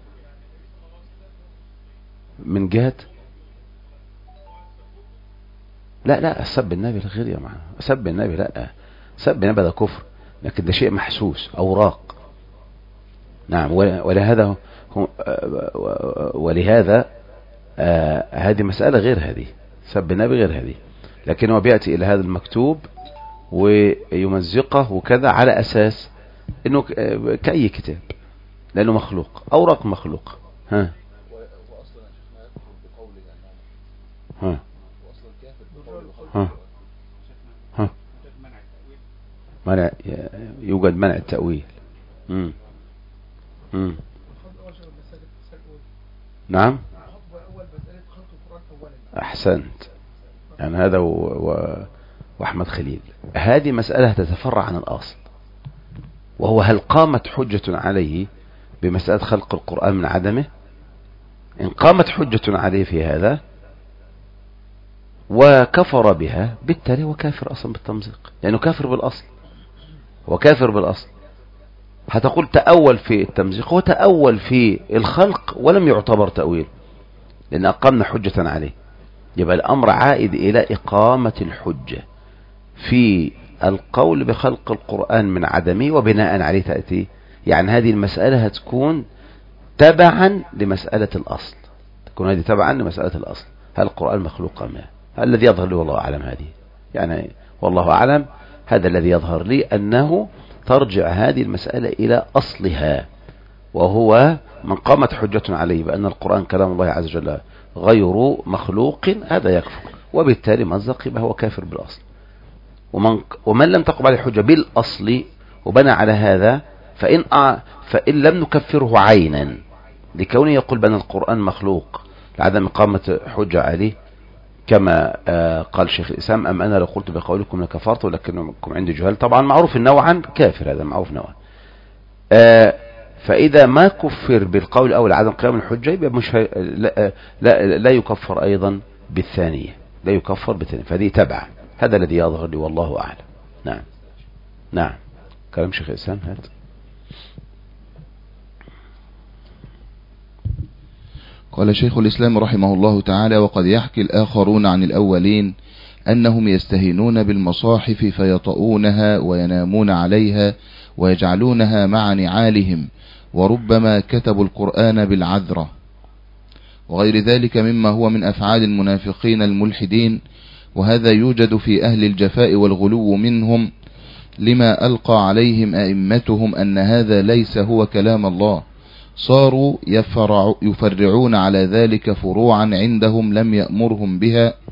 من جهة؟ لا سب النبي غير يا معنا، سب النبي لا، سب النبي ده كفر، لكن ده شيء محسوس أوراق. نعم. ولهذا هذه مسألة غير هذه، سب النبي غير هذه، لكن هو بيأتي إلى هذا المكتوب ويمزقه وكذا على أساس إنه كأي كتاب، لأنه مخلوق، أوراق مخلوق. ها ها ها ها منع، يوجد منع التأويل. نعم أحسنت. يعني هذا وأحمد خليل، هذه مسألة تتفرع عن الأصل، وهو هل قامت حجة عليه بمسألة خلق القرآن من عدمه؟ إن قامت حجة عليه في هذا وكفر بها، بالتالي هو كافر أصلا بالتمزيق، لأنه كافر بالأصل، هو كافر بالأصل. هتقول تأول في التمزيق، هو تأول في الخلق ولم يعتبر تأويل، لأن أقامنا حجة عليه. يبقى الأمر عائد إلى إقامة الحجة في القول بخلق القرآن من عدمه، وبناء عليه تأتي. يعني هذه المسألة هتكون تبعا لمسألة الأصل، تكون هذه تبعا لمسألة الأصل، هل القرآن مخلوق أم لا؟ الذي يظهر لي والله أعلم هذه، يعني والله أعلم، هذا الذي يظهر لي أنه ترجع هذه المسألة إلى أصلها، وهو من قامت حجة عليه بأن القرآن كلام الله عز وجل غير مخلوق، هذا يكفر، وبالتالي مزق، يبقى هو كافر بالأصل. ومن لم تقم عليه حجة بالأصل وبنى على هذا، فإن لم نكفره عينا لكونه يقول بأن القرآن مخلوق لعدم إقامة حجة عليه، كما قال شيخ الإسلام: أم أنا لو قلت بقولكم لكفرت ولكنكم عندي جهال. طبعا معروف نوعا كافر، هذا معروف نوعا. فإذا ما كفر بالقول أو عدم قيام الحجة، يبقى مش لا يكفر أيضا بالثانية، لا يكفر بالثانية، فهذه تبع. هذا الذي يظهر لي والله أعلم. نعم نعم، كلام شيخ الإسلام. هات. قال شيخ الإسلام رحمه الله تعالى: وقد يحكي الآخرون عن الأولين أنهم يستهينون بالمصاحف فيطؤونها وينامون عليها ويجعلونها مع نعالهم، وربما كتبوا القرآن بالعذرة وغير ذلك مما هو من أفعال المنافقين الملحدين، وهذا يوجد في أهل الجفاء والغلو منهم، لما ألقى عليهم أئمتهم أن هذا ليس هو كلام الله، صاروا يفرعون على ذلك فروعا عندهم لم يأمرهم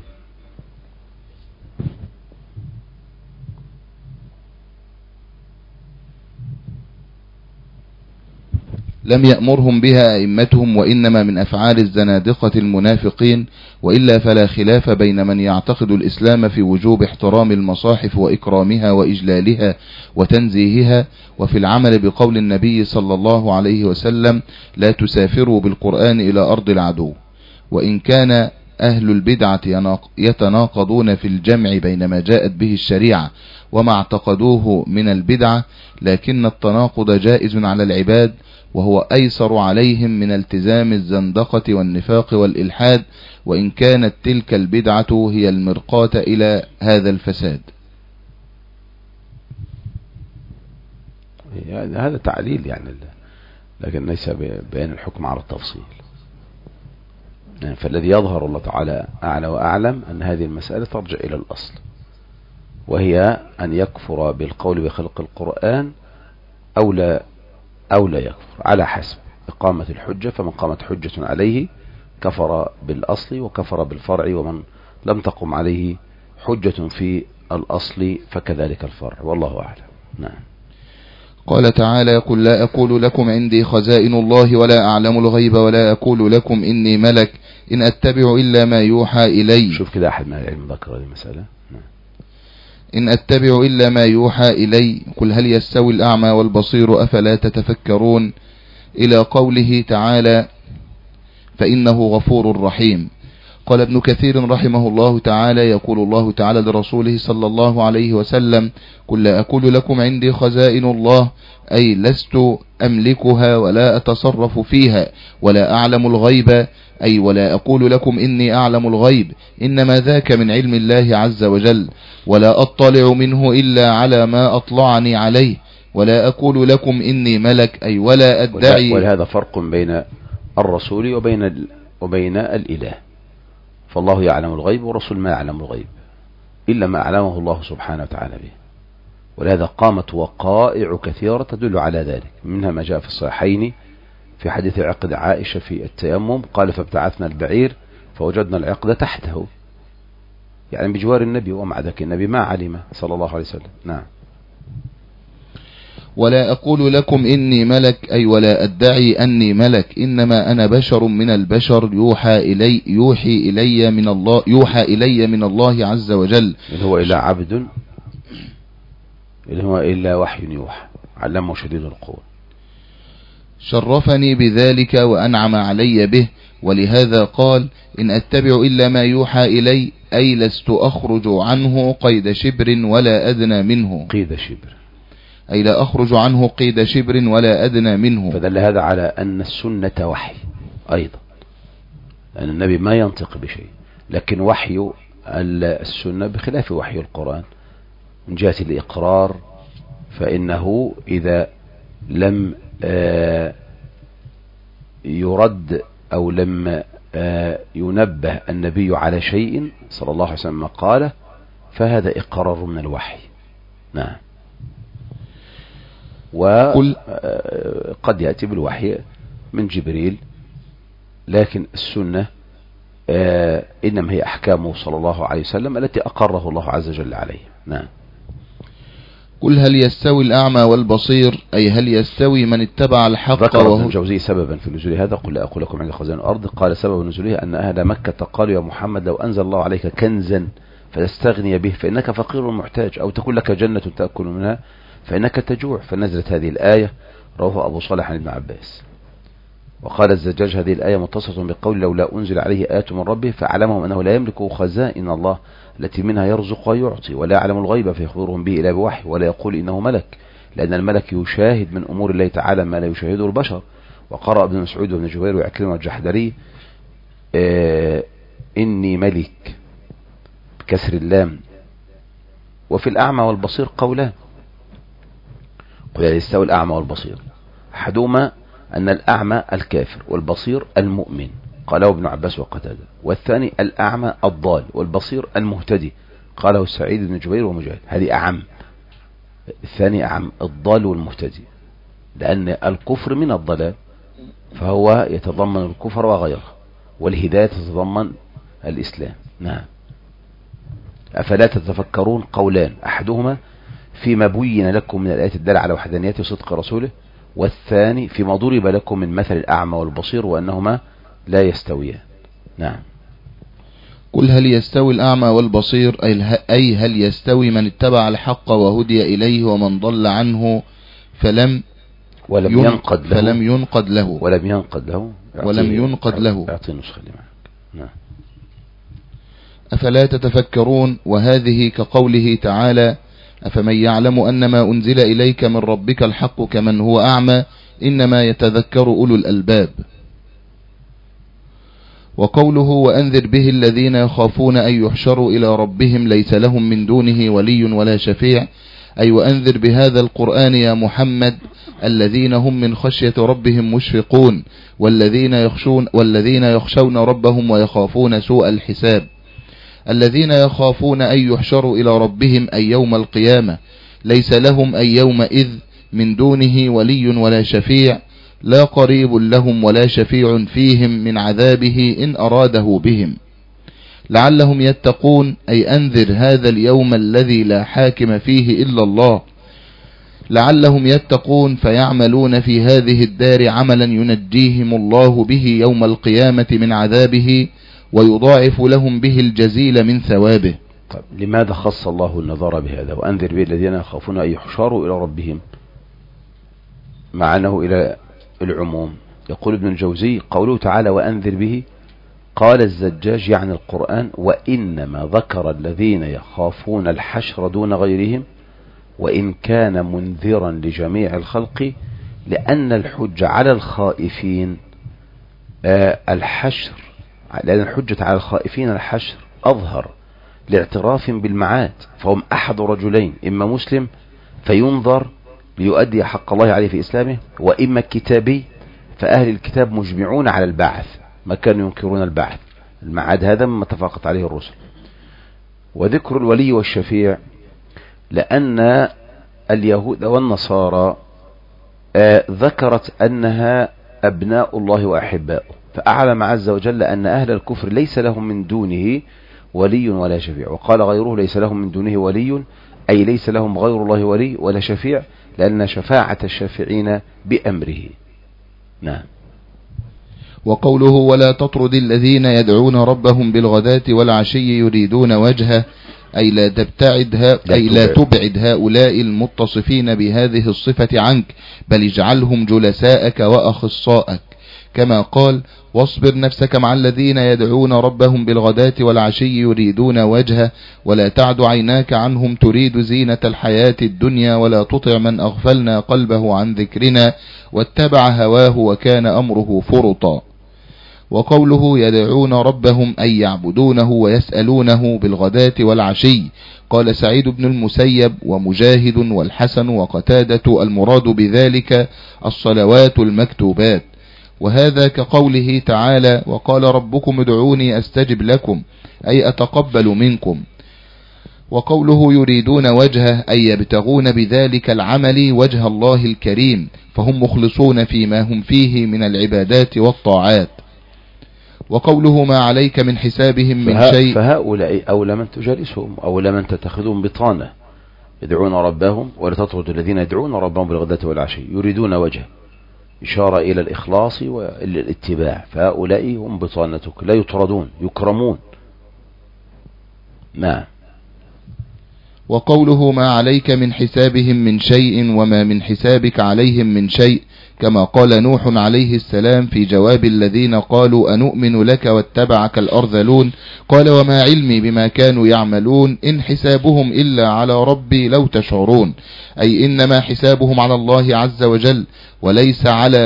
بها أئمتهم، وإنما من أفعال الزنادقة المنافقين، وإلا فلا خلاف بين من يعتقد الإسلام في وجوب احترام المصاحف وإكرامها وإجلالها وتنزيهها، وفي العمل بقول النبي صلى الله عليه وسلم: لا تسافروا بالقرآن إلى أرض العدو. وإن كان أهل البدعة يتناقضون في الجمع بين ما جاءت به الشريعة وما اعتقدوه من البدعة، لكن التناقض جائز على العباد، وهو أيسر عليهم من التزام الزندقة والنفاق والإلحاد، وإن كانت تلك البدعة هي المرقاة إلى هذا الفساد. يعني هذا تعليل يعني، لكن ليس بيان الحكم على التفصيل. يعني فالذي يظهر الله تعالى أعلى وأعلم أن هذه المسألة ترجع إلى الأصل، وهي أن يكفر بالقول بخلق القرآن أو لا يكفر، على حسب إقامة الحجة. فمن قامت حجة عليه كفر بالأصل وكفر بالفرع، ومن لم تقم عليه حجة في الأصل فكذلك الفرع، والله أعلم. نعم. قال تعالى: قل لا أقول لكم عندي خزائن الله ولا أعلم الغيب ولا أقول لكم إني ملك إن أتبع إلا ما يوحى إلي. شوف كده أحد من العلم ذكر هذه المسألة. إن أتبع إلا ما يوحى إلي قل هل يستوي الأعمى والبصير أفلا تتفكرون، إلى قوله تعالى: فإنه غفور رحيم. قال ابن كثير رحمه الله تعالى: يقول الله تعالى لرسوله صلى الله عليه وسلم: قل لا أقول لكم عندي خزائن الله، أي لست أملكها ولا أتصرف فيها، ولا أعلم الغيب، أي ولا أقول لكم إني أعلم الغيب، إنما ذاك من علم الله عز وجل، ولا أطلع منه إلا على ما أطلعني عليه، ولا أقول لكم إني ملك، أي ولا أدعي. ولهذا فرق بين الرسول وبين الإله، فالله يعلم الغيب والرسول ما يعلم الغيب إلا ما أعلمه الله سبحانه وتعالى به. ولهذا قامت وقائع كثيرة تدل على ذلك، منها ما جاء في الصحيحين في حديث عقد عائشة في التيمم، قال: فابتعثنا البعير فوجدنا العقد تحته، يعني بجوار النبي، ومع ذلك النبي ما علم صلى الله عليه وسلم. نعم. ولا أقول لكم إني ملك، أي ولا أدعي أني ملك، إنما أنا بشر من البشر يوحى إلي من الله عز وجل. إن هو إلا عبد، إن هو إلا وحي يوحى علمه شديد القوى. شرفني بذلك وأنعم علي به، ولهذا قال إن أتبع إلا ما يوحى إلي، أي لست أخرج عنه قيد شبر ولا أدنى منه. قيد شبر، أي لا أخرج عنه قيد شبر ولا أدنى منه. فدل هذا على أن السنة وحي أيضا، أن النبي ما ينطق بشيء، لكن وحي السنة بخلاف وحي القرآن. من جهة الإقرار فإنه إذا لم يرد أو لم ينبه النبي على شيء صلى الله عليه وسلم قاله، فهذا إقرار من الوحي. نعم. وقد يأتي بالوحي من جبريل، لكن السنة إنما هي أحكامه صلى الله عليه وسلم التي أقره الله عز وجل عليه. نعم. قل هل يستوي الأعمى والبصير، أي هل يستوي من اتبع الحق. ذكر ابن الجوزي سببا في نزول هذا، قل لا أقول لكم عند خزائن الأرض، قال سبب نزوله أن أهل مكة قالوا يا محمد لو أنزل الله عليك كنزا فتستغني به فإنك فقير محتاج، أو تكون لك جنة تأكل منها فإنك تجوع، فنزلت هذه الآية. رواه أبو صالح عن ابن عباس. وقال الزجاج هذه الآية متصلة بقول لولا أنزل عليه آيات من ربه فأعلمهم أنه لا يملك خزائن الله التي منها يرزق ويعطي، ولا يعلم الغيب فيخبرهم به إلا بوحي، ولا يقول إنه ملك، لأن الملك يشاهد من أمور الله تعالى ما لا يشاهده البشر. وقرأ ابن مسعود وابن جبير وعكرمة والجحدري إني ملك بكسر اللام. وفي الأعمى والبصير قولان، قل يستوي الأعمى والبصير، أحدهما أن الأعمى الكافر والبصير المؤمن، قاله ابن عباس وقتادة. والثاني الأعمى الضال والبصير المهتدي، قاله سعيد بن جبير ومجاهد. هذه أعم، الثاني أعم، الضال والمهتدي، لأن الكفر من الضلال فهو يتضمن الكفر وغيره، والهداية تتضمن الإسلام. نعم. أفلا تتفكرون قولان، أحدهما فيما بين لكم من الآيات الدالة على وحدانيته وصدق رسوله، والثاني فيما ضرب لكم من مثل الأعمى والبصير وأنهما لا يستويان. نعم. قل هل يستوي الأعمى والبصير، أي هل يستوي من اتبع الحق وهدي إليه ومن ضل عنه فلم ينقد له. أعطي النسخة اللي معك. نعم. أفلا تتفكرون. وهذه كقوله تعالى أفمن يعلم أنما أنزل إليك من ربك الحق كمن هو أعمى إنما يتذكر أولو الألباب. وقوله وأنذر به الذين يخافون أن يحشروا إلى ربهم ليس لهم من دونه ولي ولا شفيع، أي وأنذر بهذا القرآن يا محمد الذين هم من خشية ربهم مشفقون، والذين يخشون ربهم ويخافون سوء الحساب. الذين يخافون أن يحشروا إلى ربهم أي يوم القيامة، ليس لهم أي يومئذ من دونه ولي ولا شفيع، لا قريب لهم ولا شفيع فيهم من عذابه إن أراده بهم، لعلهم يتقون، أي أنذر هذا اليوم الذي لا حاكم فيه إلا الله، لعلهم يتقون فيعملون في هذه الدار عملا ينجيهم الله به يوم القيامة من عذابه ويضاعف لهم به الجزيل من ثوابه. طيب لماذا خص الله النظر بهذا وأنذر به الذين يخافون أن يحشروا إلى ربهم مع أنه إلى العموم؟ يقول ابن الجوزي قوله تعالى وأنذر به، قال الزجاج يعني القرآن، وإنما ذكر الذين يخافون الحشر دون غيرهم وإن كان منذرا لجميع الخلق، لأن الحج على الخائفين الحشر، لأن الحجة على الخائفين الحشر أظهر لاعتراف بالمعاد، فهم أحد رجلين، إما مسلم فينظر ليؤدي حق الله عليه في إسلامه، وإما كتابي فأهل الكتاب مجمعون على البعث ما كانوا ينكرون البعث، المعاد هذا مما اتفقت عليه الرسل. وذكر الولي والشفيع لأن اليهود والنصارى ذكرت أنها أبناء الله وأحباؤه، فأعلم عز وجل أن أهل الكفر ليس لهم من دونه ولي ولا شفيع، وقال غيره ليس لهم من دونه ولي، أي ليس لهم غير الله ولي ولا شفيع، لأن شفاعة الشافعين بأمره. نعم. وقوله ولا تطرد الذين يدعون ربهم بالغداة والعشي يريدون وجهه أي لا تبعد هؤلاء المتصفين بهذه الصفة عنك، بل اجعلهم جلساءك وأخصائك، كما قال واصبر نفسك مع الذين يدعون ربهم بالغداة والعشي يريدون وجهه ولا تعد عيناك عنهم تريد زينة الحياة الدنيا ولا تطع من أغفلنا قلبه عن ذكرنا واتبع هواه وكان أمره فرطا. وقوله يدعون ربهم أي يعبدونه ويسألونه بالغداة والعشي، قال سعيد بن المسيب ومجاهد والحسن وقتادة المراد بذلك الصلوات المكتوبات، وهذا كقوله تعالى وقال ربكم ادعوني أستجب لكم أي أتقبل منكم. وقوله يريدون وجهه أي يبتغون بذلك العمل وجه الله الكريم، فهم مخلصون فيما هم فيه من العبادات والطاعات. وقوله ما عليك من حسابهم من شيء، فهؤلاء أولى من تجالسهم، أولى من تتخذهم بطانة، يدعون ربهم ولا تطرد الذين يدعون ربهم بالغداة والعشي يريدون وجهه، إشارة إلى الإخلاص وإلى الاتباع، فهؤلاء هم بطانتك لا يطردون يكرمون. نعم. وقوله ما عليك من حسابهم من شيء وما من حسابك عليهم من شيء، كما قال نوح عليه السلام في جواب الذين قالوا أنؤمن لك واتبعك الأرذلون، قال وما علمي بما كانوا يعملون إن حسابهم إلا على ربي لو تشعرون، أي إنما حسابهم على الله عز وجل وليس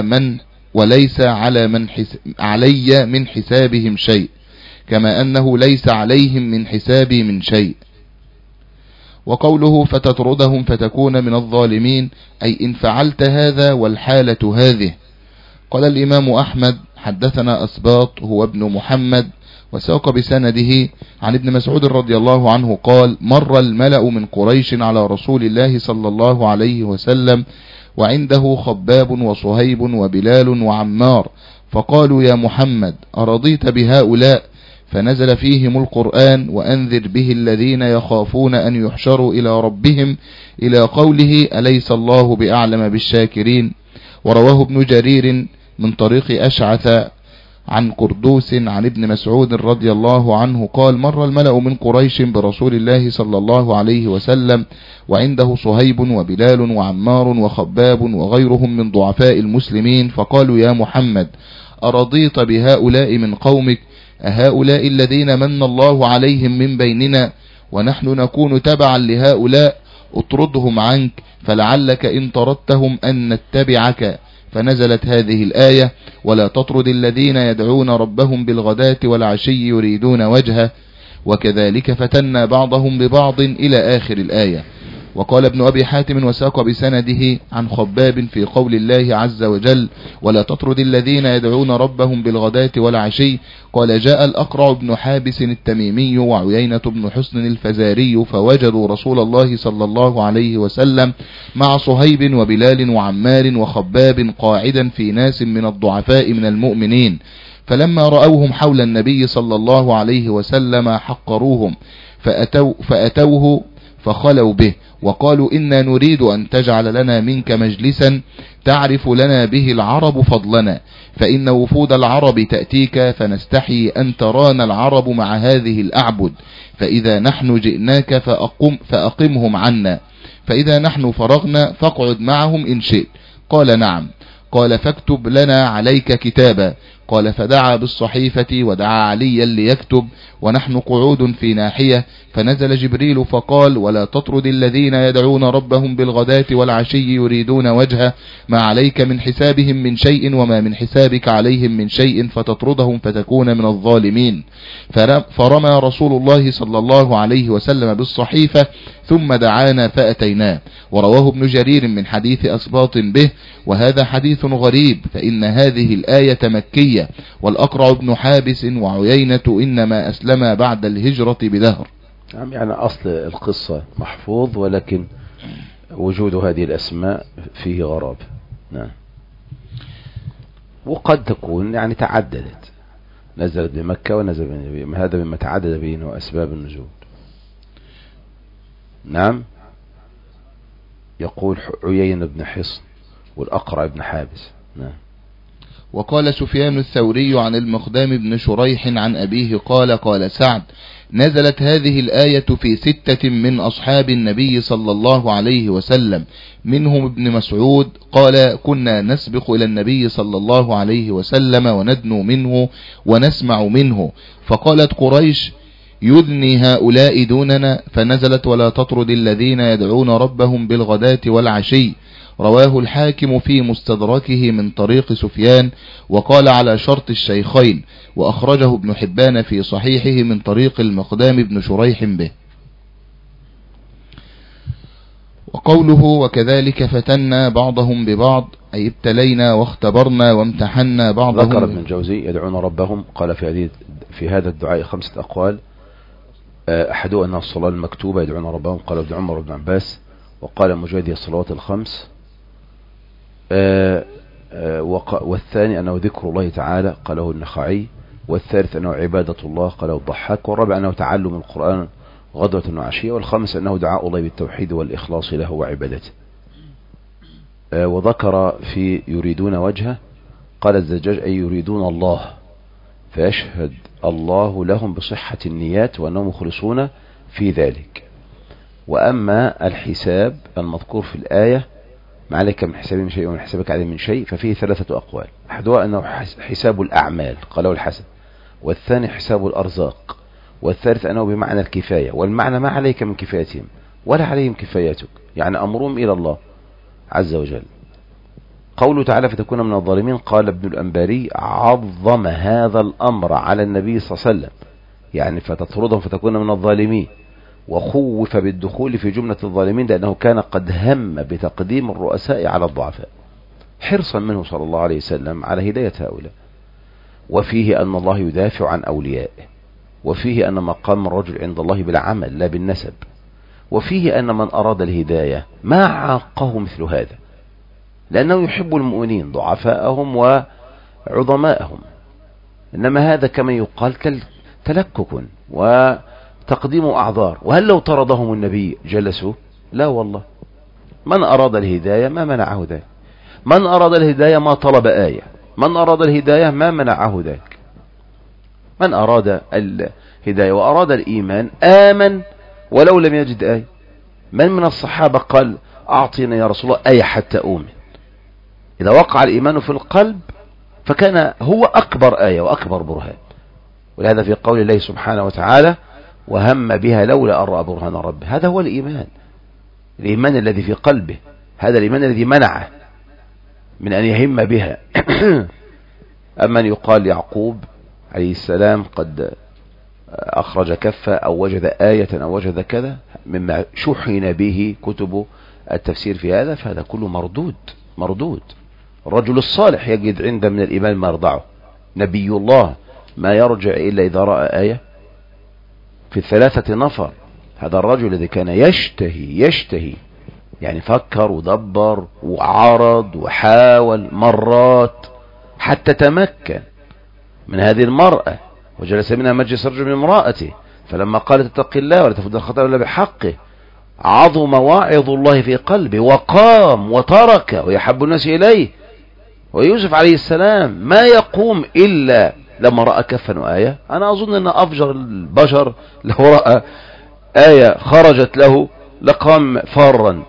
علي من حسابهم شيء، كما أنه ليس عليهم من حسابي من شيء. وقوله فتطردهم فتكون من الظالمين أي إن فعلت هذا والحالة هذه. قال الإمام أحمد حدثنا أسباط هو ابن محمد وساق بسنده عن ابن مسعود رضي الله عنه قال مر الملأ من قريش على رسول الله صلى الله عليه وسلم وعنده خباب وصهيب وبلال وعمار، فقالوا يا محمد أرضيت بهؤلاء؟ فنزل فيهم القرآن وأنذر به الذين يخافون أن يحشروا إلى ربهم إلى قوله أليس الله بأعلم بالشاكرين. ورواه ابن جرير من طريق أشعث عن قردوس عن ابن مسعود رضي الله عنه قال مر الملأ من قريش برسول الله صلى الله عليه وسلم وعنده صهيب وبلال وعمار وخباب وغيرهم من ضعفاء المسلمين، فقالوا يا محمد أرضيت بهؤلاء من قومك؟ أهؤلاء الذين من الله عليهم من بيننا ونحن نكون تبعا لهؤلاء؟ اطردهم عنك فلعلك إن طردتهم أن نتبعك. فنزلت هذه الآية ولا تطرد الذين يدعون ربهم بالغداة والعشي يريدون وجهه، وكذلك فتنا بعضهم ببعض إلى آخر الآية. وقال ابن أبي حاتم وساق بسنده عن خباب في قول الله عز وجل ولا تطرد الذين يدعون ربهم بالغداة والعشي، قال جاء الأقرع بن حابس التميمي وعيينة بن حسن الفزاري فوجدوا رسول الله صلى الله عليه وسلم مع صهيب وبلال وعمار وخباب قاعدا في ناس من الضعفاء من المؤمنين، فلما رأوهم حول النبي صلى الله عليه وسلم حقروهم فأتوه فخلوا به وقالوا إنا نريد أن تجعل لنا منك مجلسا تعرف لنا به العرب فضلنا، فإن وفود العرب تأتيك فنستحي أن ترانا العرب مع هذه الأعبد، فإذا نحن جئناك فأقمهم عنا، فإذا نحن فرغنا فاقعد معهم إن شئت. قال نعم. قال فاكتب لنا عليك كتابا. قال فدعا بالصحيفة ودعا عليا ليكتب ونحن قعود في ناحية، فنزل جبريل فقال ولا تطرد الذين يدعون ربهم بالغداة والعشي يريدون وجهه ما عليك من حسابهم من شيء وما من حسابك عليهم من شيء فتطردهم فتكون من الظالمين. فرمى رسول الله صلى الله عليه وسلم بالصحيفة ثم دعانا فأتيناه. ورواه ابن جرير من حديث أسباط به، وهذا حديث غريب فإن هذه الآية مكية، والأقرع بن حابس وعيينة إنما أسلم بعد الهجرة بدهر. يعني أصل القصة محفوظ، ولكن وجود هذه الأسماء فيه غرابة. نعم. وقد تكون يعني تعددت، نزلت بمكة ونزل بنبي، هذا مما تعدد بينه أسباب النزول. نعم. يقول عيين بن حصن والأقرع بن حابس. نعم. وقال سفيان الثوري عن المقدام بن شريح عن أبيه قال قال سعد: نزلت هذه الآية في 6 من أصحاب النبي صلى الله عليه وسلم، منهم ابن مسعود قال: كنا نسبق إلى النبي صلى الله عليه وسلم وندنو منه ونسمع منه، فقالت قريش: يدني هؤلاء دوننا، فنزلت: ولا تطرد الذين يدعون ربهم بالغداة والعشي. رواه الحاكم في مستدركه من طريق سفيان، وقال على شرط الشيخين، وأخرجه ابن حبان في صحيحه من طريق المقدام بن شريح به. وقوله: وكذلك فتنا بعضهم ببعض، أي ابتلينا واختبرنا وامتحنا بعضهم. ذكر ابن الجوزي يدعون ربهم، قال في هذا الدعاء 5 أقوال. أحدها أنها الصلاة المكتوبة يدعون ربهم، قال ابن عمر وابن عباس، وقال مجاهد الصلوات الخمس. والثاني أنه ذكر الله تعالى، قاله النخعي. والثالث أنه عبادة الله، قاله الضحاك. والرابع أنه تعلم القرآن غدوة وعشية. والخامس أنه دعاء الله بالتوحيد والإخلاص له وعبادته. وذكر في يريدون وجهه، قال الزجاج: أي يريدون الله، فيشهد الله لهم بصحة النيات وأنهم مخلصون في ذلك. وأما الحساب المذكور في الآية: ما عليك من حسابي من شيء ومن حسابك عليه من شيء، ففيه 3 أقوال. أحدها أنه حساب الأعمال، قاله الحسن. والثاني حساب الأرزاق. والثالث أنه بمعنى الكفاية، والمعنى ما عليك من كفايتهم ولا عليهم كفايتك، يعني أمرهم إلى الله عز وجل. قوله تعالى: فتكون من الظالمين، قال ابن الأنباري: عظم هذا الأمر على النبي صلى الله عليه وسلم، يعني فتطردهم فتكون من الظالمين، وخوف بالدخول في جملة الظالمين لأنه كان قد هم بتقديم الرؤساء على الضعفاء حرصا منه صلى الله عليه وسلم على هداية هؤلاء. وفيه أن الله يدافع عن أوليائه، وفيه أن مقام الرجل عند الله بالعمل لا بالنسب، وفيه أن من أراد الهداية ما عاقه مثل هذا، لأنه يحب المؤمنين ضعفاءهم وعظماءهم. إنما هذا كما يقال تلكك وتقديم أعذار. وهل لو طردهم النبي جلسوا؟ لا والله. من أراد الهداية ما منعه ذلك، من أراد الهداية ما طلب آية، من أراد الهداية ما منعه ذلك. من أراد الهداية وأراد الإيمان آمن ولو لم يجد آية. من الصحابة قال: أعطينا يا رسول الله آية حتى أؤمن؟ إذا وقع الإيمان في القلب فكان هو أكبر آية وأكبر برهان. ولهذا في قول الله سبحانه وتعالى: وهم بها لولا أن رأى برهان ربه. هذا هو الإيمان، الإيمان الذي في قلبه، هذا الإيمان الذي منعه من أن يهم بها. أما أن يقال يعقوب عليه السلام قد أخرج كفة أو وجد آية أو وجد كذا مما شحن به كتب التفسير في هذا، فهذا كله مردود. الرجل الصالح يجد عنده من الإيمان ما يرضعه. نبي الله ما يرجع إلا إذا رأى آية. في 3 نفر هذا الرجل الذي كان يشتهي يعني فكر ودبر وعرض وحاول مرات حتى تمكن من هذه المرأة، وجلس منها مجلس رجل من امرأته، فلما قالت اتق الله ولا تفضل الخطأ إلا بحقه عظم واعظ الله في قلبه وقام وترك ويحب الناس إليه. ويوسف عليه السلام ما يقوم إلا لما رأى كفا وآية. أنا أظن أن أفجر البشر لو رأى آية خرجت له لقام فارا،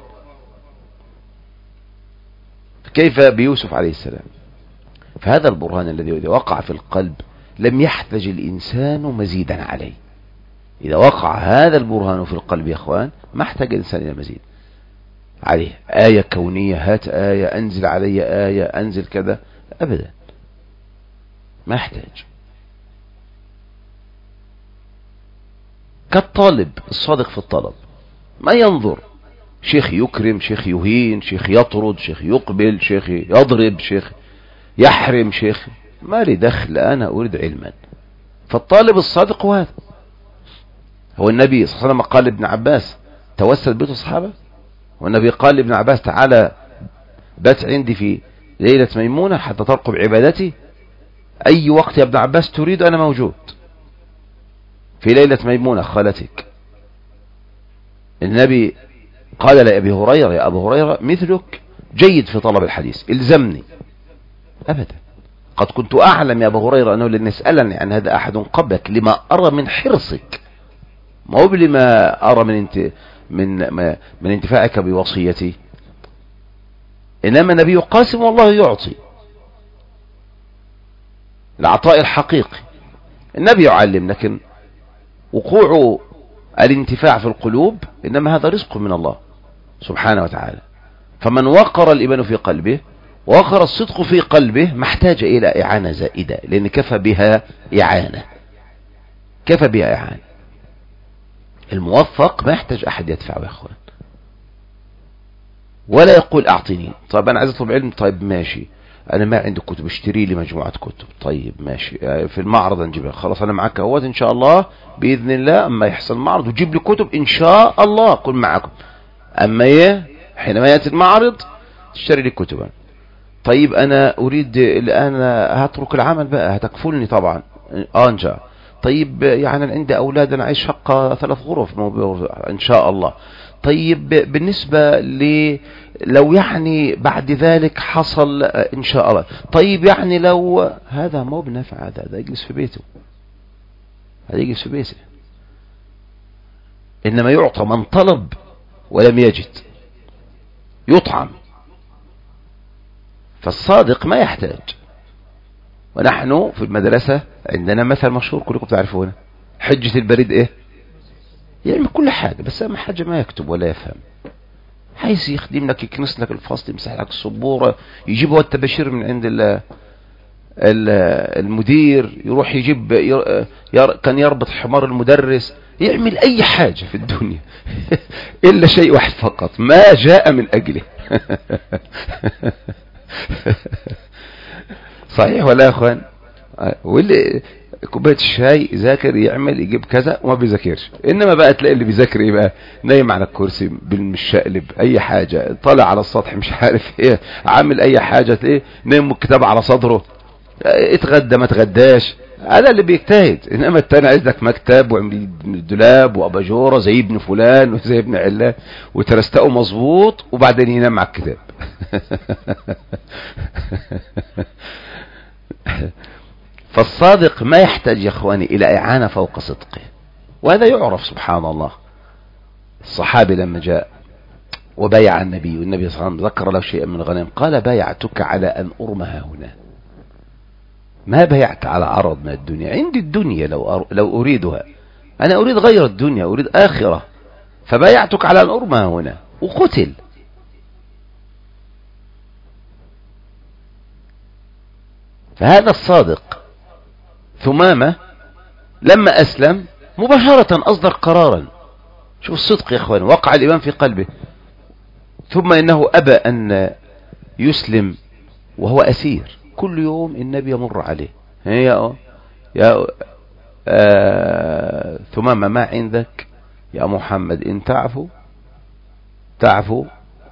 كيف بيوسف عليه السلام؟ فهذا البرهان الذي إذا وقع في القلب لم يحتاج الإنسان مزيدا عليه. إذا وقع هذا البرهان في القلب يا أخوان ما احتاج الإنسان إلى مزيد عليه. آية كونية، هات آية، أنزل علي آية، أنزل كذا، أبدا ما احتاج. كالطالب الصادق في الطلب ما ينظر شيخ يكرم، شيخ يهين، شيخ يطرد، شيخ يقبل، شيخ يضرب، شيخ يحرم، شيخ ما لي دخل، أنا أريد علما. فالطالب الصادق هو هذا. هو النبي صلى الله عليه وسلم قال لابن عباس توسل بيت الصحابة، والنبي قال لابن عباس تعالى بات عندي في ليلة ميمونة حتى ترقب عبادتي، أي وقت يا ابن عباس تريد أنا موجود في ليلة ميمونة خالتك. النبي قال لأبي هريرة: يا أبا هريرة مثلك جيد في طلب الحديث، الزمني. أبدا، قد كنت أعلم يا أبا هريرة أنه لن يسألني عن هذا أحد قبلك، لما أرى من حرصك، ما هو لما أرى من انتفاعك بوصيتي. إنما النبي قاسم والله يعطي، العطاء الحقيقي. النبي يعلم، لكن وقوع الانتفاع في القلوب إنما هذا رزق من الله سبحانه وتعالى. فمن وقر الإيمان في قلبه ووقر الصدق في قلبه ما احتاج إلى إعانة زائدة، لأن كفى بها إعانة، كفى بها إعانة. الموفق ما يحتاج أحد يدفعه يا أخوان، ولا يقول أعطيني. طيب أنا عايز أطلب علم، طيب ماشي، أنا ما عندي كتب، اشتري لي مجموعة كتب، طيب ماشي، في المعرض نجيبها، خلاص أنا معك اهوت إن شاء الله بإذن الله، أما يحصل معرض وجيب لي كتب إن شاء الله أكون معكم. أما حينما يأتي المعرض تشتري لي كتبا. طيب أنا أريد الآن هترك العمل بقى، هتكفلني طبعا إن شاء. طيب يعني عندي أولاد، أنا عايز شقة 3 غرف إن شاء الله. طيب بالنسبة لو يعني بعد ذلك حصل إن شاء الله، طيب يعني لو هذا ما بنفع، هذا يجلس في بيته، هذا يجلس في بيته. إنما يعطى من طلب ولم يجد، يطعم. فالصادق ما يحتاج. ونحن في المدرسة عندنا مثل مشهور كلكم تعرفونه: حجة البريد ايه؟ يعمل كل حاجة، بس اهم حاجة ما يكتب ولا يفهم. عايز يخدم لك، يكنس لك الفصل، يمسح لك السبورة، يجيب هو التباشير من عند المدير، يروح يجيب كان يربط حمار المدرس، يعمل اي حاجة في الدنيا الا شيء واحد فقط: ما جاء من اجله. صحيح ولا يا اخوان؟ واللي كوبايه الشاي ذاكر يعمل يجيب كذا وما بيذاكرش. انما بقى تلاقي اللي بيذاكر ايه بقى؟ نايم على الكرسي بالمشقلب، اي حاجه، طالع على السطح مش عارف ايه، عامل اي حاجه، تلاقيه نايم الكتاب على صدره، اتغدى ما اتغداش. هذا اللي بيجتهد. انما التاني عايز لك مكتب وعمل دولاب واباجوره زي ابن فلان وزي ابن علان وترستقه مظبوط، وبعدين ينام على الكتاب. فالصادق ما يحتاج يا اخواني الى اعانة فوق صدقه، وهذا يعرف سبحان الله. الصحابي لما جاء وبايع النبي، والنبي صلى الله عليه وسلم ذكر له شيئا من الغنم، قال: بايعتك على ان ارمها هنا، ما بايعت على عرض من الدنيا. عندي الدنيا لو اريدها، انا اريد غير الدنيا، اريد اخرة، فبايعتك على ان ارمها هنا. وقتل. فهذا الصادق ثمامة لما أسلم مباشرة أصدر قرارا. شوف الصدق يا أخوان، وقع الإيمان في قلبه. ثم إنه أبى أن يسلم وهو أسير. كل يوم النبي يمر عليه: يا ثمامة، ما عندك يا محمد؟ إن تعفو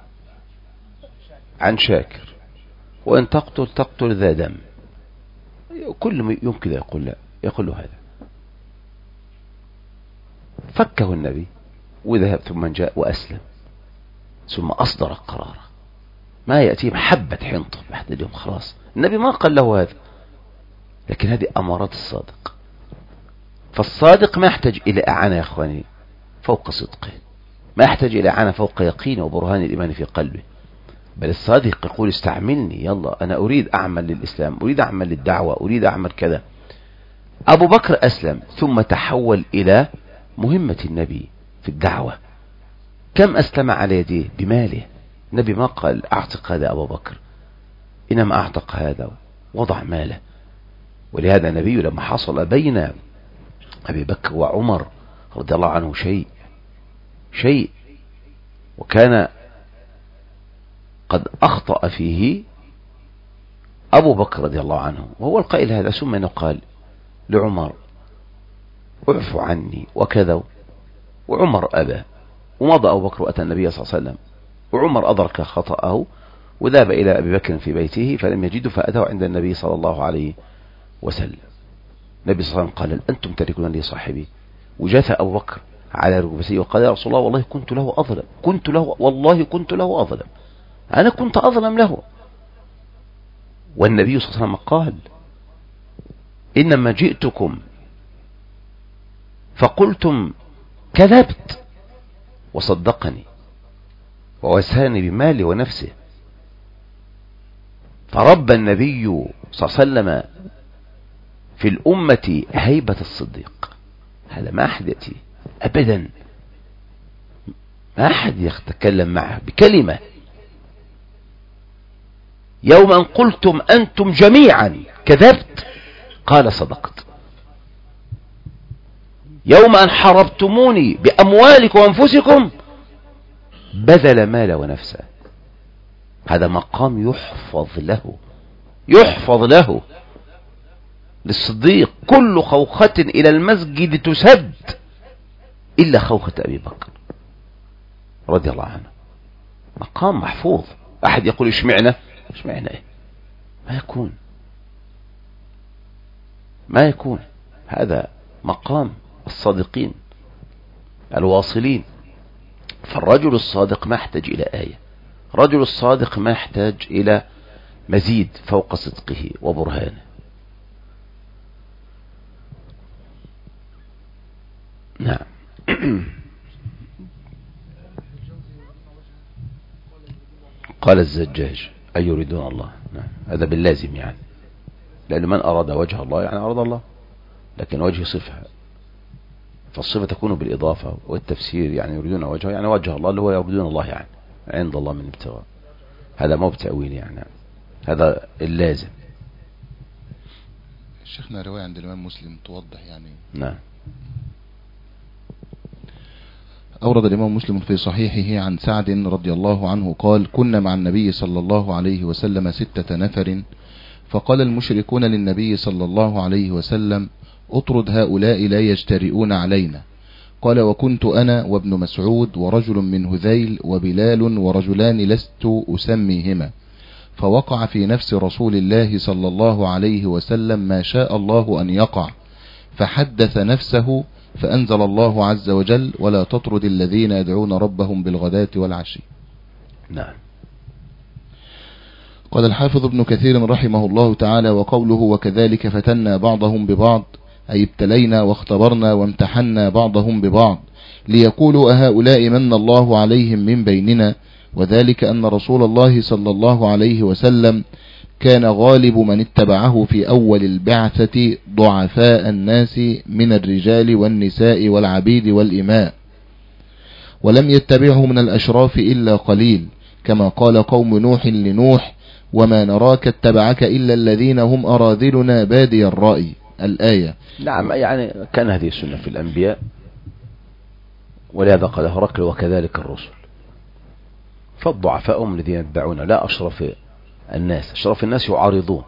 عن شاكر، وإن تقتل ذا دم. كل يوم كذا يقول لا، يقول له هذا. فكه النبي وذهب، ثم جاء وأسلم، ثم أصدر القرار. ما يأتي محبة حنطة بعد اليوم، خلاص النبي ما قال له هذا. لكن هذه أمارات الصادق. فالصادق ما يحتاج إلى أعانة يا أخواني فوق صدقه، ما يحتاج إلى أعانة فوق يقينه وبرهان الإيمان في قلبه. بل الصادق يقول: استعملني، يلا أنا أريد أعمل للإسلام، أريد أعمل للدعوة، أريد أعمل كذا. أبو بكر أسلم ثم تحول إلى مهمة النبي في الدعوة. كم أسلم على يديه بماله؟ النبي ما قال: أعتق هذا أبو بكر، إنما أعتق هذا، وضع ماله. ولهذا النبي لما حصل بين أبي بكر وعمر رضي الله عنه شيء وكان قد أخطأ فيه أبو بكر رضي الله عنه وهو القائل هذا، ثم أنه قال لعمر: اعفو عني وكذا، وعمر أبى، ومضى أبو بكر وأتى النبي صلى الله عليه وسلم، وعمر أدرك خطأه وذهب إلى أبي بكر في بيته فلم يجده، فأتاه عند النبي صلى الله عليه وسلم. النبي صلى الله عليه وسلم قال: أنتم تركون لي صاحبي. وجاث أبو بكر على ركبتيه وقال: يا رسول الله والله كنت له أظلم، أنا كنت أظلم له. والنبي صلى الله عليه وسلم قال: إنما جئتكم فقلتم كذبت وصدقني ووساني بمالي ونفسه. فربى النبي صلى الله عليه وسلم في الأمة هيبة الصديق. هذا ما أحد يأتي أبدا، ما أحد يتكلم معه بكلمة. يوم أن قلتم أنتم جميعا كذبت قال: صدقت. يوم أن حربتموني بأموالكم وأنفسكم بذل مال ونفسه. هذا مقام يحفظ له للصديق. كل خوخة إلى المسجد تسد إلا خوخة أبي بكر رضي الله عنه. مقام محفوظ. أحد يقول اشمعنا إيه؟ ما يكون. هذا مقام الصادقين الواصلين. فالرجل الصادق ما يحتاج إلى آية، الرجل الصادق ما يحتاج إلى مزيد فوق صدقه وبرهانه. نعم. قال الزجاج: أي يريدون الله. نعم. هذا باللازم يعني، لأن من أراد وجه الله يعني أراد الله، لكن وجه صفة، فالصفة تكون بالإضافة والتفسير. يعني يريدون وجهه يعني وجه الله اللي هو يريدون الله يعني عند الله من ابتغاء. هذا مو بتأويل يعني، هذا اللازم. شيخنا رواية عند الإمام مسلم توضح يعني. نعم. أورد الإمام مسلم في صحيحه عن سعد رضي الله عنه قال: كنا مع النبي صلى الله عليه وسلم 6 نفر، فقال المشركون للنبي صلى الله عليه وسلم: اطرد هؤلاء لا يجترئون علينا. قال: وكنت أنا وابن مسعود ورجل من هذيل وبلال ورجلان لست أسميهما. فوقع في نفس رسول الله صلى الله عليه وسلم ما شاء الله أن يقع، فحدث نفسه، فأنزل الله عز وجل: ولا تطرد الذين يدعون ربهم بالغداة والعشي. نعم. قال الحافظ ابن كثير رحمه الله تعالى: وقوله وكذلك فتنا بعضهم ببعض، أي ابتلينا واختبرنا وامتحنا بعضهم ببعض، ليقولوا أهؤلاء من الله عليهم من بيننا. وذلك أن رسول الله صلى الله عليه وسلم كان غالب من اتبعه في أول البعثة ضعفاء الناس من الرجال والنساء والعبيد والإماء، ولم يتبعه من الأشراف إلا قليل، كما قال قوم نوح لنوح: وما نراك اتبعك إلا الذين هم أراذلنا بادي الرأي. الآية. نعم. يعني كان هذه السنة في الأنبياء، ولهذا قال هرقل: وكذلك الرسل. فالضعفاء هم الذين يتبعون، لا أشرف الناس. أشرف الناس يعارضون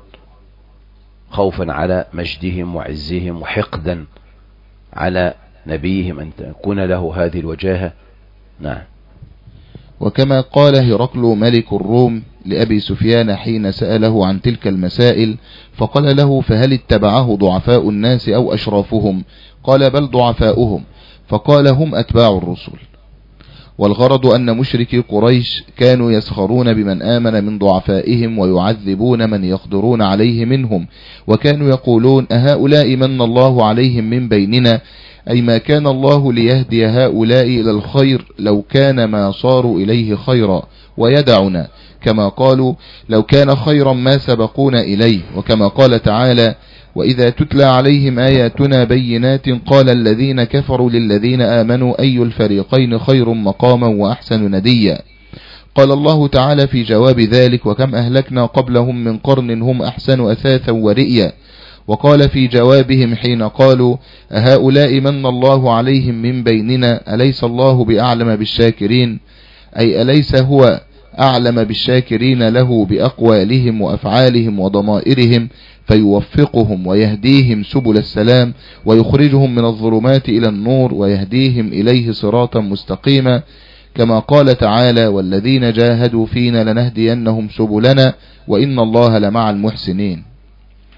خوفا على مجدهم وعزهم وحقدا على نبيهم أن تكون له هذه الوجاهة. نعم. وكما قال هرقل ملك الروم لأبي سفيان حين سأله عن تلك المسائل، فقال له: فهل اتبعه ضعفاء الناس أو أشرافهم؟ قال: بل ضعفاؤهم. فقال: هم أتباع الرسل. والغرض أن مشركي قريش كانوا يسخرون بمن آمن من ضعفائهم ويعذبون من يقدرون عليه منهم، وكانوا يقولون: أهؤلاء من الله عليهم من بيننا، أي ما كان الله ليهدي هؤلاء إلى الخير لو كان ما صاروا إليه خيرا، ويدعنا، كما قالوا: لو كان خيرا ما سبقونا إليه. وكما قال تعالى: وإذا تتلى عليهم آياتنا بينات قال الذين كفروا للذين آمنوا أي الفريقين خير مقاما وأحسن نديا. قال الله تعالى في جواب ذلك: وكم أهلكنا قبلهم من قرن هم أحسن أثاثا ورئيا. وقال في جوابهم حين قالوا: أهؤلاء من الله عليهم من بيننا أليس الله بأعلم بالشاكرين، أي أليس هو أعلم بالشاكرين له بأقوالهم وأفعالهم وضمائرهم، فيوفقهم ويهديهم سبل السلام ويخرجهم من الظلمات إلى النور ويهديهم إليه صراطا مستقيما، كما قال تعالى: والذين جاهدوا فينا لنهدينهم سبلنا وإن الله لمع المحسنين.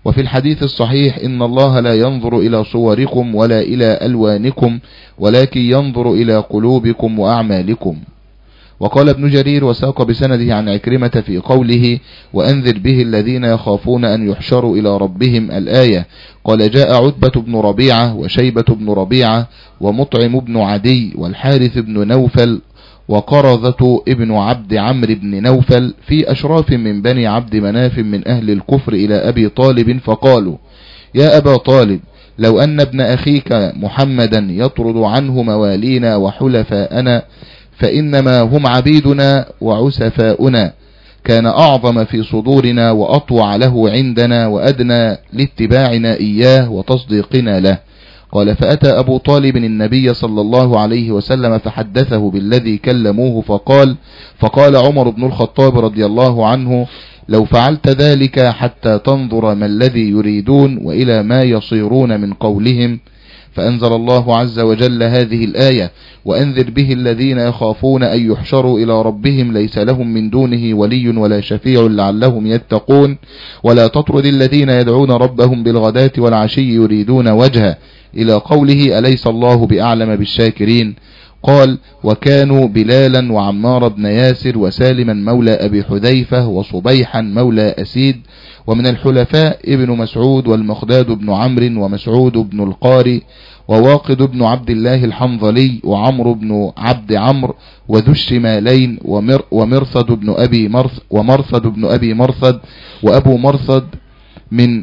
وفي الحديث الصحيح إن الله لا ينظر إلى صوركم ولا إلى ألوانكم ولكن ينظر إلى قلوبكم وأعمالكم. وقال ابن جرير وساق بسنده عن عكرمة في قوله وأنذر به الذين يخافون أن يحشروا إلى ربهم الآية. قال جاء عتبة بن ربيعة وشيبة بن ربيعة ومطعم بن عدي والحارث بن نوفل وقرظة ابن عبد عمرو بن نوفل في أشراف من بني عبد مناف من أهل الكفر إلى أبي طالب فقالوا يا أبا طالب لو أن ابن أخيك محمدا يطرد عنه موالينا وحلفاءنا فإنما هم عبيدنا وعسفاؤنا كان أعظم في صدورنا وأطوع له عندنا وأدنى لاتباعنا إياه وتصديقنا له. قال فأتى أبو طالب النبي صلى الله عليه وسلم فحدثه بالذي كلموه فقال عمر بن الخطاب رضي الله عنه لو فعلت ذلك حتى تنظر ما الذي يريدون وإلى ما يصيرون من قولهم. فأنزل الله عز وجل هذه الآية وأنذر به الذين يخافون أن يحشروا إلى ربهم ليس لهم من دونه ولي ولا شفيع لعلهم يتقون ولا تطرد الذين يدعون ربهم بالغداة والعشي يريدون وجهه إلى قوله أليس الله بأعلم بالشاكرين. قال وكانوا بلالا وعمار بن ياسر وسالما مولى أبي حذيفة وصبيحا مولى أسيد ومن الحلفاء ابن مسعود والمخداد بن عمرو ومسعود بن القاري وواقد بن عبد الله الحنظلي وعمرو بن عبد عمرو وذو الشمالين ومرصد بن أبي مرصد وأبو مرصد من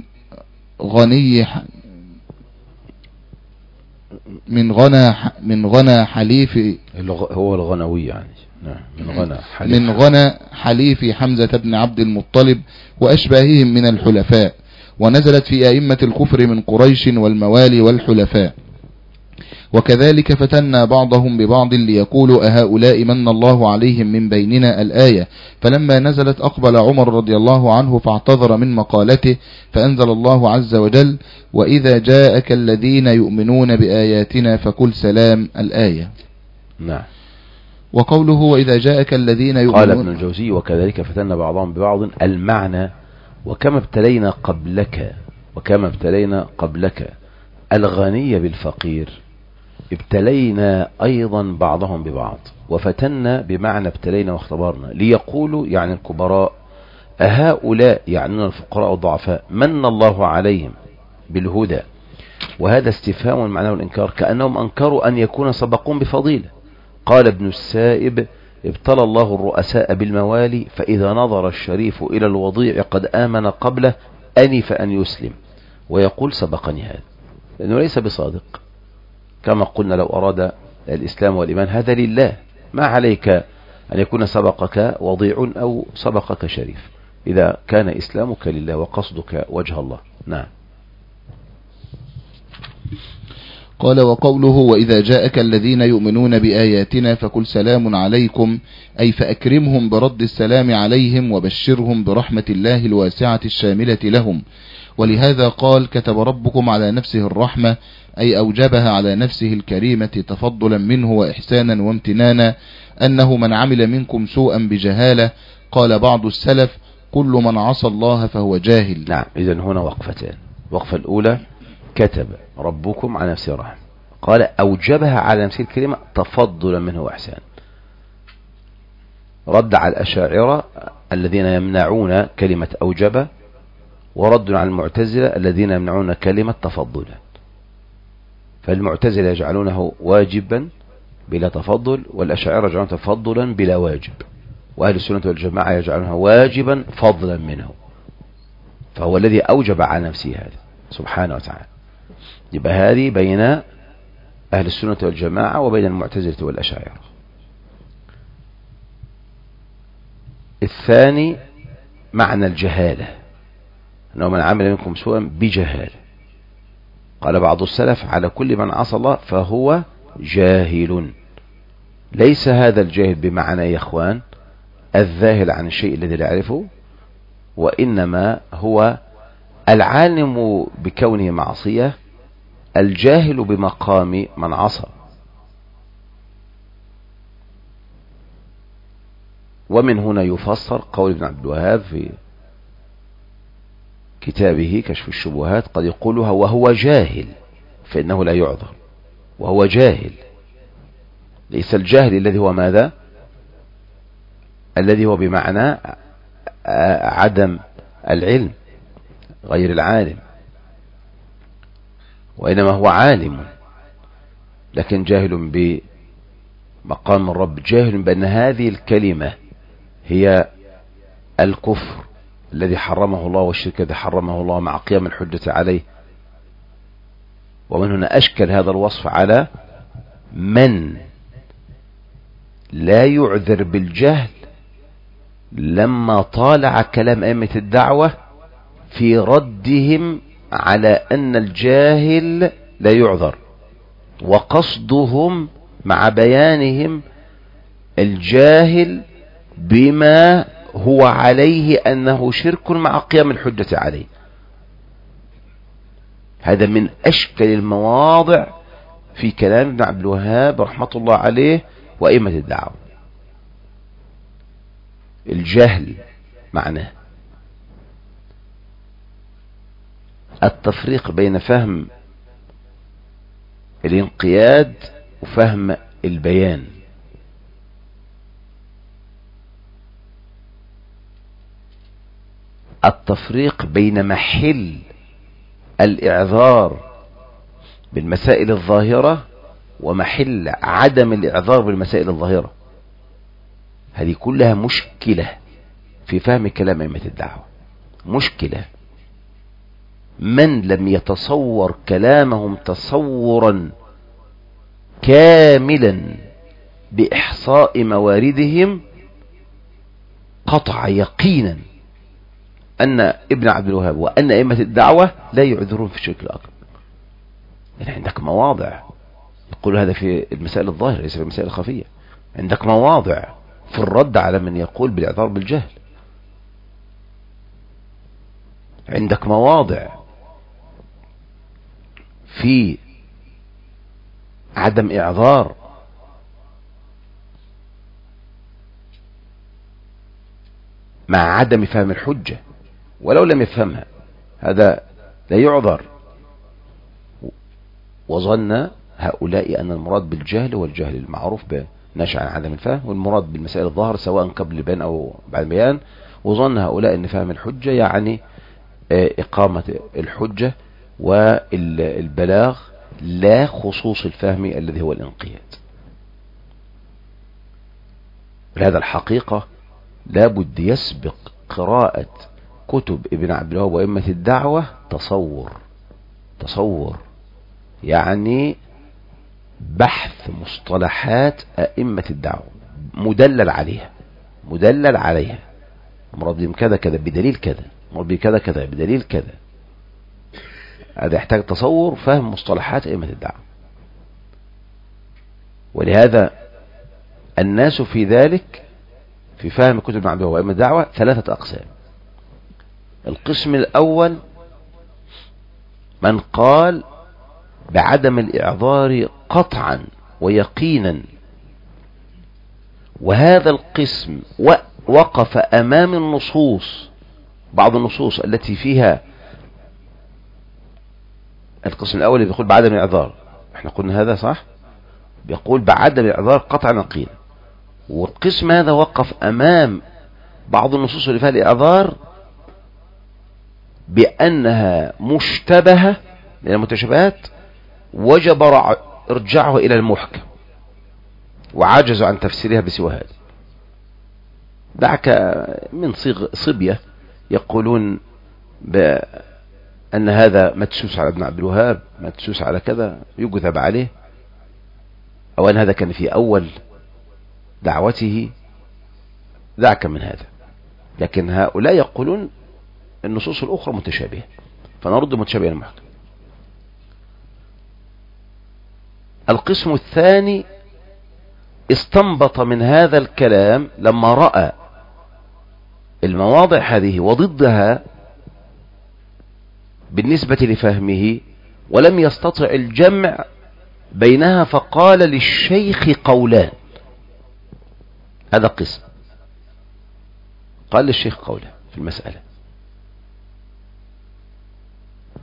غنى حليف هو الغنوي يعني من غنى حليف حمزة بن عبد المطلب وأشباههم من الحلفاء. ونزلت في أئمة الكفر من قريش والموالي والحلفاء. وكذلك فتنا بعضهم ببعض ليقولوا أهؤلاء من الله عليهم من بيننا الآية. فلما نزلت أقبل عمر رضي الله عنه فاعتذر من مقالته فأنزل الله عز وجل وإذا جاءك الذين يؤمنون بآياتنا فقل سلام الآية. نعم. وقوله وإذا جاءك الذين يؤمنون قال ابن الجوزي وكذلك فتنا بعضهم ببعض المعنى وكما ابتلينا قبلك الغني بالفقير ابتلينا أيضا بعضهم ببعض. وفتنا بمعنى ابتلينا واختبرنا ليقولوا يعني الكبراء أهؤلاء يعني الفقراء الضعفاء من الله عليهم بالهدى. وهذا استفهام معناه الإنكار كأنهم أنكروا أن يكون سبقون بفضيلة. قال ابن السائب ابتلى الله الرؤساء بالموالي فإذا نظر الشريف إلى الوضيع قد آمن قبله أنف أن يسلم ويقول سبقني هذا لأنه ليس بصادق. كما قلنا لو أراد الإسلام والإيمان هذا لله ما عليك أن يكون سبقك وضيع أو سبقك شريف إذا كان إسلامك لله وقصدك وجه الله. نعم. قال وقوله وإذا جاءك الذين يؤمنون بآياتنا فقل سلام عليكم أي فأكرمهم برد السلام عليهم وبشرهم برحمة الله الواسعة الشاملة لهم. ولهذا قال كتب ربكم على نفسه الرحمة أي أوجبها على نفسه الكريمة تفضلا منه وإحسانا وامتنانا أنه من عمل منكم سوءا بجهالة. قال بعض السلف كل من عصى الله فهو جاهل. نعم. إذن هنا وقفتان. وقفة الأولى كتب ربكم على نفسه الرحمة قال أوجبها على نفسه الكريمة تفضلا منه وإحسانا. رد على الأشاعرة الذين يمنعون كلمة أوجب ورد على المعتزلة الذين يمنعون كلمة تفضلا. فالمعتزلة يجعلونه واجبا بلا تفضل والأشاعرة يجعلونه تفضلا بلا واجب وأهل السنة والجماعة يجعلونه واجبا فضلا منه. فهو الذي أوجب على نفسه هذا سبحانه وتعالى. يبقى هذه بين أهل السنة والجماعة وبين المعتزلة والأشاعرة. الثاني معنى الجهالة أنه من عمل منكم سوءا بجهالة. قال بعض السلف على كل من عصى الله فهو جاهل. ليس هذا الجاهل بمعنى يا إخوان الذاهل عن الشيء الذي لا يعرفه وإنما هو العالم بكونه معصية الجاهل بمقام من عصى. ومن هنا يفسر قول ابن عبد الوهاب في كتابه كشف الشبهات قد يقولها وهو جاهل، فإنه لا يعذر، وهو جاهل. ليس الجاهل الذي هو ماذا؟ الذي هو بمعنى عدم العلم، غير العالم، وإنما هو عالم لكن جاهل بمقام الرب، جاهل بأن هذه الكلمة هي الكفر الذي حرمه الله والشرك الذي حرمه الله مع قيام الحجة عليه. ومن هنا أشكل هذا الوصف على من لا يعذر بالجهل لما طالع كلام أئمة الدعوة في ردهم على أن الجاهل لا يعذر، وقصدهم مع بيانهم الجاهل بما هو عليه أنه شرك مع قيام الحجة عليه. هذا من أشكل المواضع في كلام ابن عبد الوهاب رحمة الله عليه وأئمة الدعوة. الجهل معناه التفريق بين فهم الانقياد وفهم البيان. التفريق بين محل الإعذار بالمسائل الظاهرة ومحل عدم الإعذار بالمسائل الظاهرة. هذه كلها مشكلة في فهم كلام أئمة الدعوة، مشكلة. من لم يتصور كلامهم تصورا كاملا بإحصاء مواردهم قطع يقينا أن ابن عبد الوهاب وأن أئمة الدعوة لا يعذرون في الشرك الأكبر. يعني عندك مواضع يقول هذا في المسائل الظاهرة ليس في المسائل الخفية، عندك مواضع في الرد على من يقول بالإعذار بالجهل، عندك مواضع في عدم إعذار مع عدم فهم الحجة ولو لم يفهمها، هذا لا يعذر. وظن هؤلاء أن المراد بالجهل والجهل المعروف ناشئ عن عدم الفهم، والمراد بالمسائل الظاهرة سواء قبل البيان أو بعد البيان. وظن هؤلاء أن فهم الحجة يعني إقامة الحجة والبلاغ، لا خصوص الفهم الذي هو الانقياد. لهذا الحقيقة لابد يسبق قراءة كتب ابن عبد الوهاب وأئمة الدعوة تصور يعني بحث مصطلحات أئمة الدعوة مدلل عليها، مراد بهم كذا كذا بدليل كذا، مراد بهم كذا كذا بدليل كذا. هذا يحتاج تصور فهم مصطلحات أئمة الدعوة. ولهذا الناس في ذلك في فهم كتب ابن عبد الوهاب وأئمة الدعوة 3 أقسام. القسم الأول من قال بعدم الإعذار قطعا ويقينا، وهذا القسم وقف أمام النصوص، بعض النصوص التي فيها القسم الأول اللي بيقول بعدم الإعذار، احنا قلنا هذا صح، بيقول بعدم الإعذار قطعا ويقينا. والقسم هذا وقف أمام بعض النصوص اللي فيها الإعذار بأنها مشتبهة من المتشابهات وجب ارجعه إلى المحكم، وعجزوا عن تفسيرها بسوى هذا. دعك من صبية يقولون بأن هذا مدسوس على ابن عبد الوهاب، مدسوس على كذا، يكذب عليه، أو أن هذا كان في أول دعوته. دعك من هذا. لكن هؤلاء يقولون النصوص الأخرى متشابهة، فنرد متشابهة المحكم. القسم الثاني استنبط من هذا الكلام لما رأى المواضع هذه وضدها بالنسبة لفهمه ولم يستطع الجمع بينها، فقال للشيخ قولان. هذا قسم قال للشيخ قوله في المسألة.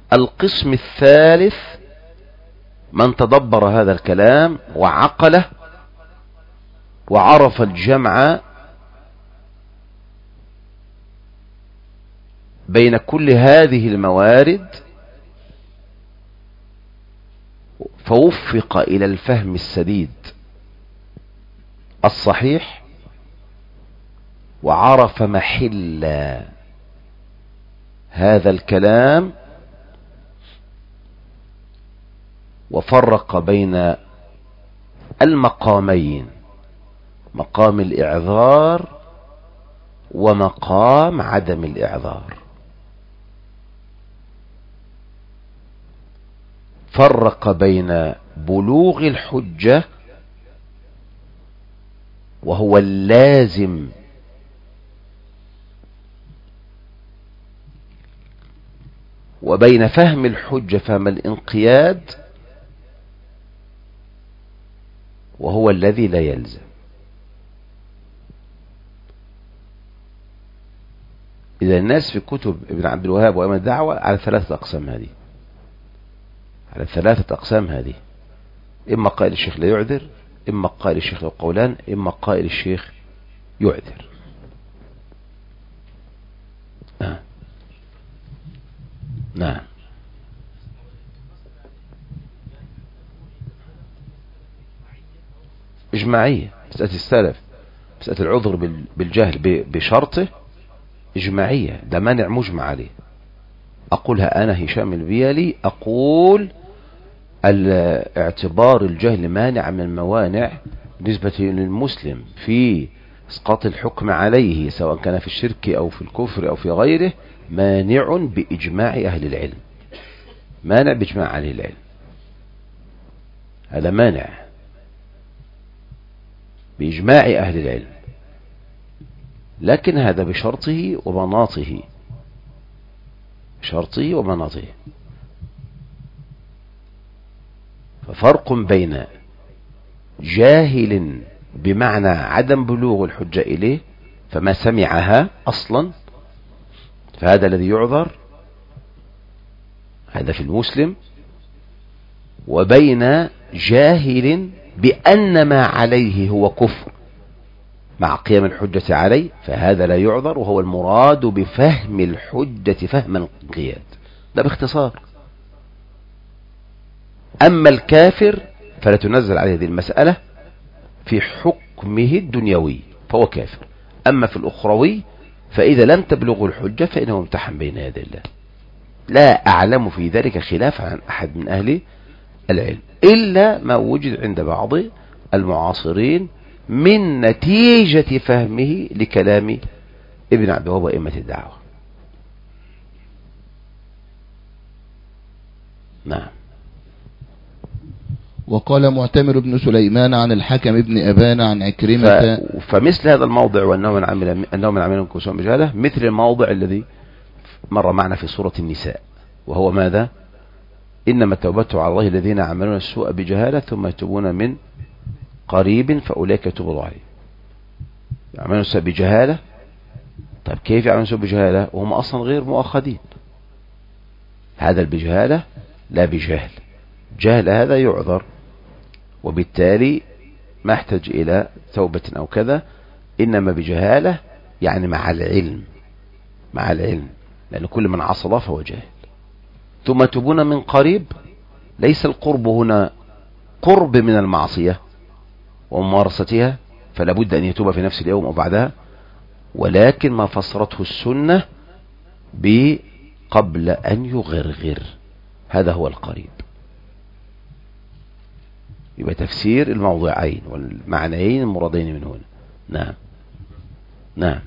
القسم الثالث من تدبر هذا الكلام وعقله وعرف الجمع بين كل هذه الموارد فوفق إلى الفهم السديد الصحيح وعرف محل هذا الكلام وفرق بين المقامين، مقام الإعذار ومقام عدم الإعذار. فرق بين بلوغ الحجة وهو اللازم وبين فهم الحجة فهم الانقياد وهو الذي لا يلزم. إذا الناس في كتب ابن عبد الوهاب وأئمة الدعوة على ثلاثة أقسام هذه، إما قائل الشيخ لا يعذر، إما قائل الشيخ له قولان، إما قائل الشيخ يعذر. نعم. إجماعية. مسألة السلف، مسألة العذر بالجهل بشرطه إجماعية، ده مانع مجمع عليه. أقولها أنا هشام البيلي، أقول اعتبار الجهل مانع من الموانع بالنسبة للمسلم في اسقاط الحكم عليه سواء كان في الشرك أو في الكفر أو في غيره، مانع بإجماع أهل العلم، مانع بإجماع أهل العلم، هذا مانع بإجماع أهل العلم، لكن هذا بشرطه ومناطه، شرطه ومناطه. ففرق بين جاهل بمعنى عدم بلوغ الحجة إليه فما سمعها أصلا، فهذا الذي يعذر، هذا في المسلم، وبين جاهل بأن ما عليه هو كفر مع قيام الحجة عليه، فهذا لا يعذر، وهو المراد بفهم الحجة فهم الانقياد، ده باختصار. أما الكافر فلا تنزل عليه هذه المسألة في حكمه الدنيوي فهو كافر، أما في الأخروي فإذا لم تبلغه الحجة فإنه امتحن بين يدي الله. لا أعلم في ذلك خلاف عن أحد من أهل العلم إلا ما وجد عند بعض المعاصرين من نتيجة فهمه لكلام ابن عبد الوهاب وأئمة الدعوة. نعم. وقال معتمر بن سليمان عن الحكم بن أبان عن عكرمة فمثل هذا الموضع وأنه من عمل كسوم بجهالة مثل الموضع الذي مر معنا في سورة النساء، وهو ماذا؟ إنما التوبة على الله الذين يعملون السوء بجهالة ثم يتوبون من قريب فأولئك يتوب الله عليهم. يعملون السوء بجهالة. طيب كيف يعملون السوء بجهالة وهم أصلا غير مؤاخذين؟ هذا البجهالة لا بجهل، جهل هذا يعذر، وبالتالي ما يحتاج إلى توبة أو كذا، إنما بجهالة يعني مع العلم، لأن كل من عصى الله فهو جاهل. ثم يتوبون من قريب، ليس القرب هنا قرب من المعصية وممارستها فلا بد أن يتوب في نفس اليوم أو بعدها، ولكن ما فسرته السنة بقبل أن يغرغر، هذا هو القريب. يبقى تفسير الموضعين والمعنيين المرادين من هنا. نعم. نعم.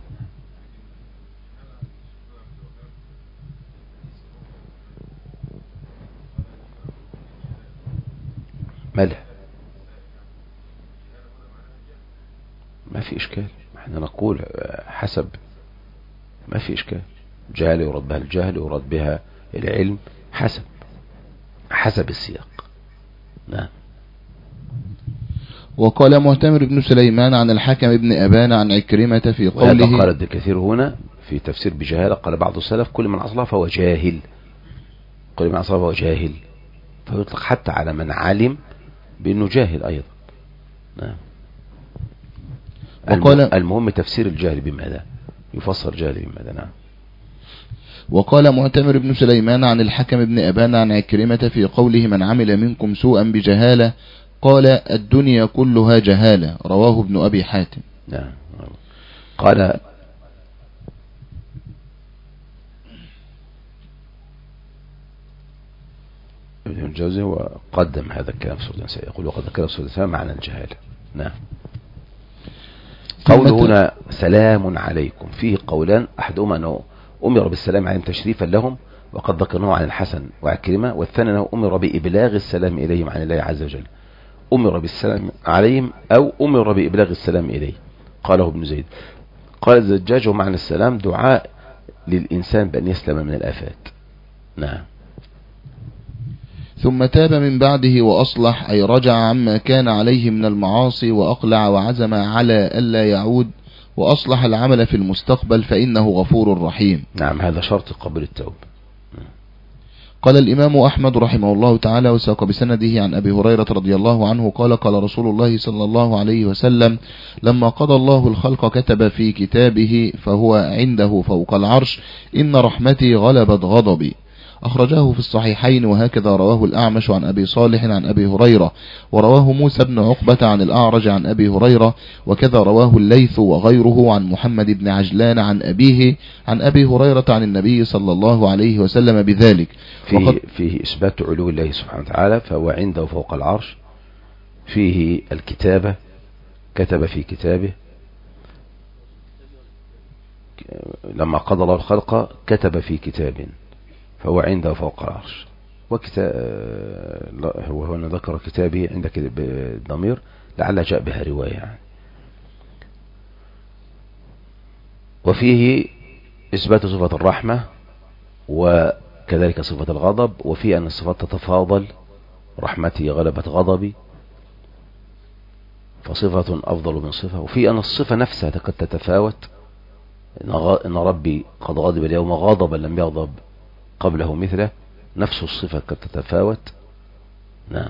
ملح ما في إشكال، احنا نقول حسب، ما في إشكال، جهل يراد بها الجهل يراد بها العلم حسب السياق. نعم. وقال معتمر بن سليمان عن الحكم بن أبان عن عكرمة في قوله، قال الكثير هنا في تفسير بجهالة، قال بعض السلف كل من عصى فهو جاهل، قل من أصابه جاهل، فيطلق حتى على من علم بأنه جاهل أيضا. نعم. المهم تفسير الجاهل بماذا، يفسر جاهل بماذا. نعم. وقال معتمر بن سليمان عن الحكم بن أبان عن عكرمة في قوله من عمل منكم سوءا بجهالة قال الدنيا كلها جهالة، رواه ابن أبي حاتم. نعم. قال ابن الجوزي وقدم هذا الكلام في سورة النساء، يقول وقد ذكر سورة النساء معنى الجهالة. نعم. قوله هنا سلام عليكم فيه قولان، أحدهما أنه أمر بالسلام عليهم تشريفا لهم، وقد ذكرناه عن الحسن وعكرمة، والثاني أنه أمر بإبلاغ السلام إليهم عن الله عز وجل. أمر بالسلام عليهم أو أمر بإبلاغ السلام إليه، قاله ابن زيد. قال الزجاج معنى السلام دعاء للإنسان بأن يسلم من الآفات. نعم. ثم تاب من بعده وأصلح، أي رجع عما كان عليه من المعاصي وأقلع وعزم على ألا يعود، وأصلح العمل في المستقبل فإنه غفور رحيم. نعم، هذا شرط قبل التوبة. قال الإمام أحمد رحمه الله تعالى وساق بسنده عن أبي هريرة رضي الله عنه قال قال رسول الله صلى الله عليه وسلم لما قضى الله الخلق كتب في كتابه فهو عنده فوق العرش إن رحمتي غلبت غضبي، أخرجاه في الصحيحين، وهكذا رواه الأعمش عن أبي صالح عن أبي هريرة، ورواه موسى بن عقبة عن الأعرج عن أبي هريرة، وكذا رواه الليث وغيره عن محمد بن عجلان عن أبيه عن أبي هريرة عن النبي صلى الله عليه وسلم بذلك. فيه إثبات علو الله سبحانه وتعالى، فهو عنده فوق العرش، فيه الكتابة كتب في كتابه، لما قضى الله الخلق كتب في كتاب فهو عنده فوق العرش، هو هنا ذكر كتابه عندك بالضمير لعل جاء بها رواية يعني. وفيه إثبات صفة الرحمة وكذلك صفة الغضب، وفيه أن الصفات تتفاضل، رحمتي غلبت غضبي، فصفة أفضل من صفة، وفيه أن الصفة نفسها قد تتفاوت، إن ربي قد غضب اليوم غضبا لم يغضب قبله مثله، نفس الصفة قد تتفاوت. نعم.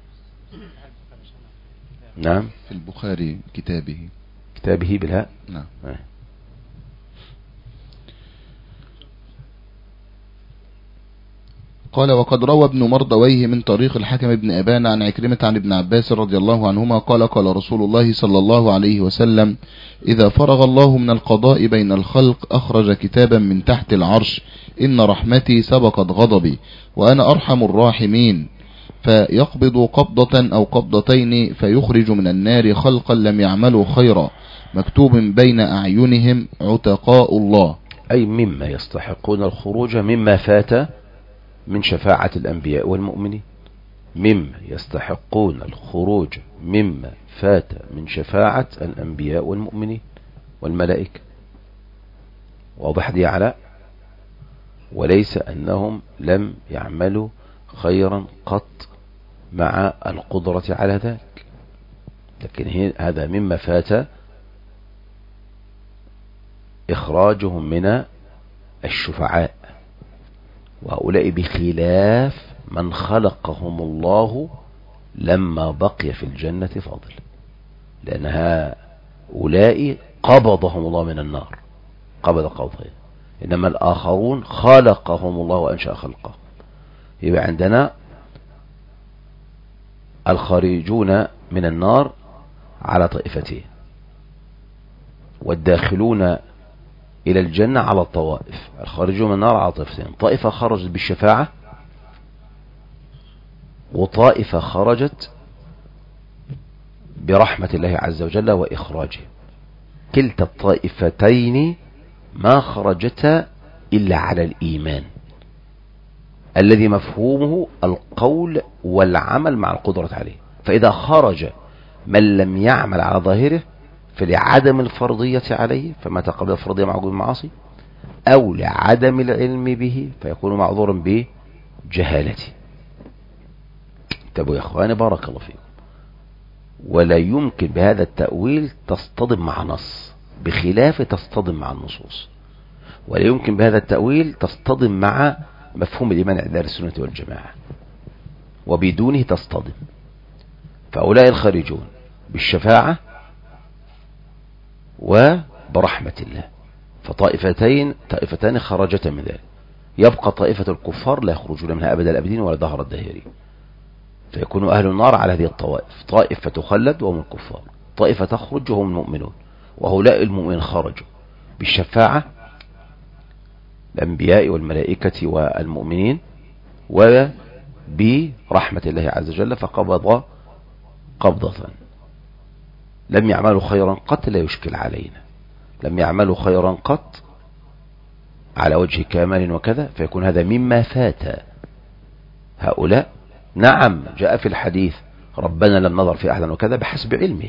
نعم. في البخاري كتابه بالهاء. نعم. قال وقد روى ابن مردويه من طريق الحكم بن أبان عن عكرمة عن ابن عباس رضي الله عنهما قال قال رسول الله صلى الله عليه وسلم إذا فرغ الله من القضاء بين الخلق أخرج كتابا من تحت العرش إن رحمتي سبقت غضبي وأنا أرحم الراحمين، فيقبض قبضة أو قبضتين فيخرج من النار خلقا لم يعملوا خيرا مكتوب بين أعينهم عتقاء الله، أي مما يستحقون الخروج مما فات من شفاعة الأنبياء والمؤمنين، مما يستحقون الخروج مما فات من شفاعة الأنبياء والمؤمنين والملائكة. واضح دي علاء؟ وليس أنهم لم يعملوا خيرا قط مع القدرة على ذلك، لكن هذا مما فات إخراجهم من الشفعاء، وهؤلاء بخلاف من خلقهم الله لما بقي في الجنة فاضل، لأن هؤلاء قبضهم الله من النار قبض قبضه، إنما الآخرون خلقهم الله وأنشأ خلقهم. يبقى عندنا الخارجون من النار على طائفتين، والداخلون إلى الجنة على الطوائف. الخارجون من النار على طائفتين، طائفة خرجت بالشفاعة وطائفة خرجت برحمة الله عز وجل وإخراجه. كلتا الطائفتين ما خرجتا إلا على الإيمان الذي مفهومه القول والعمل مع القدرة عليه. فإذا خرج من لم يعمل على ظاهره فلعدم الفرضية عليه فما تقبل الفرضية مع وجود المعاصي، أو لعدم العلم به فيكون معذورا بجهالته. انتبهوا يا اخواني بارك الله فيكم. ولا يمكن بهذا التأويل تصطدم مع نص بخلاف تصطدم مع النصوص، ولا يمكن بهذا التأويل تصطدم مع مفهوم الإيمان عند أهل السنة والجماعة، وبدونه تصطدم. فأولئك الخارجون بالشفاعة وبرحمة الله، طائفتان خرجتا من ذلك. يبقى طائفة الكفار لا يخرجون منها أبدا الأبدين ولا دهر الداهرين، فيكون أهل النار على هذه الطوائف، طائفة تخلد وهم الكفار، طائفة تخرج وهم المؤمنون. وهؤلاء المؤمنين خرجوا بالشفاعة، الأنبياء والملائكة والمؤمنين، وبرحمة الله عز وجل، فقبض قبضة. لم يعملوا خيرا قط لا يشكل علينا، لم يعملوا خيرا قط على وجه كامل وكذا، فيكون هذا مما فات هؤلاء. نعم جاء في الحديث ربنا لم نظر في أحدا وكذا بحسب علمهم،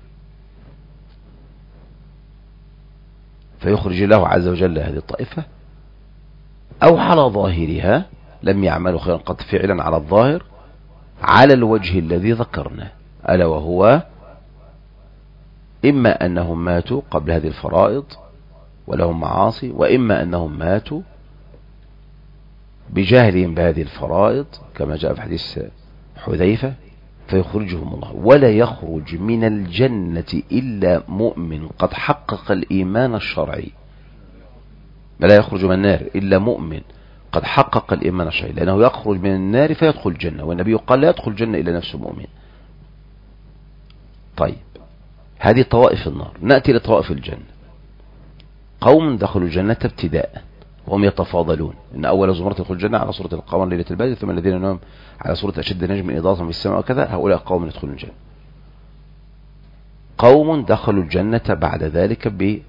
فيخرج الله عز وجل هذه الطائفة، أو على ظاهرها لم يعملوا خيرا قط فعلا على الظاهر على الوجه الذي ذكرناه، ألا وهو إما أنهم ماتوا قبل هذه الفرائض ولهم معاصي، وإما أنهم ماتوا بجهلهم بهذه الفرائض كما جاء في حديث حذيفة، فيخرجهم الله. ولا يخرج من الجنة إلا مؤمن قد حقق الإيمان الشرعي، لا يخرج من النار إلا مؤمن قد حقق الإيمان الشرعي، لأنه يخرج من النار فيدخل الجنة، والنبي قال لا يدخل الجنة إلا نفس مؤمن. طيب هذه طوائف النار. نأتي لطوائف الجنة. قوم دخلوا الجنة ابتداء وهم يتفاضلون، إن أول زمرة يدخل الجنة على صورة القمر ليلة البدر، ثم الذين ينام على صورة أشد نجم إضاءة في السماء وكذا، هؤلاء قوم يدخلون الجنة. قوم دخلوا الجنة بعد ذلك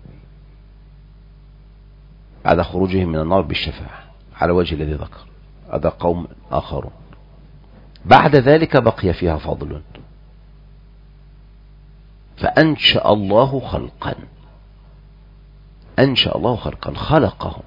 بعد خروجهم من النار بالشفاعة على وجه الذي ذكر، هذا قوم آخرون. بعد ذلك بقي فيها فضل، فأنشأ الله خلقا، أنشأ الله خلقا، خلقهم.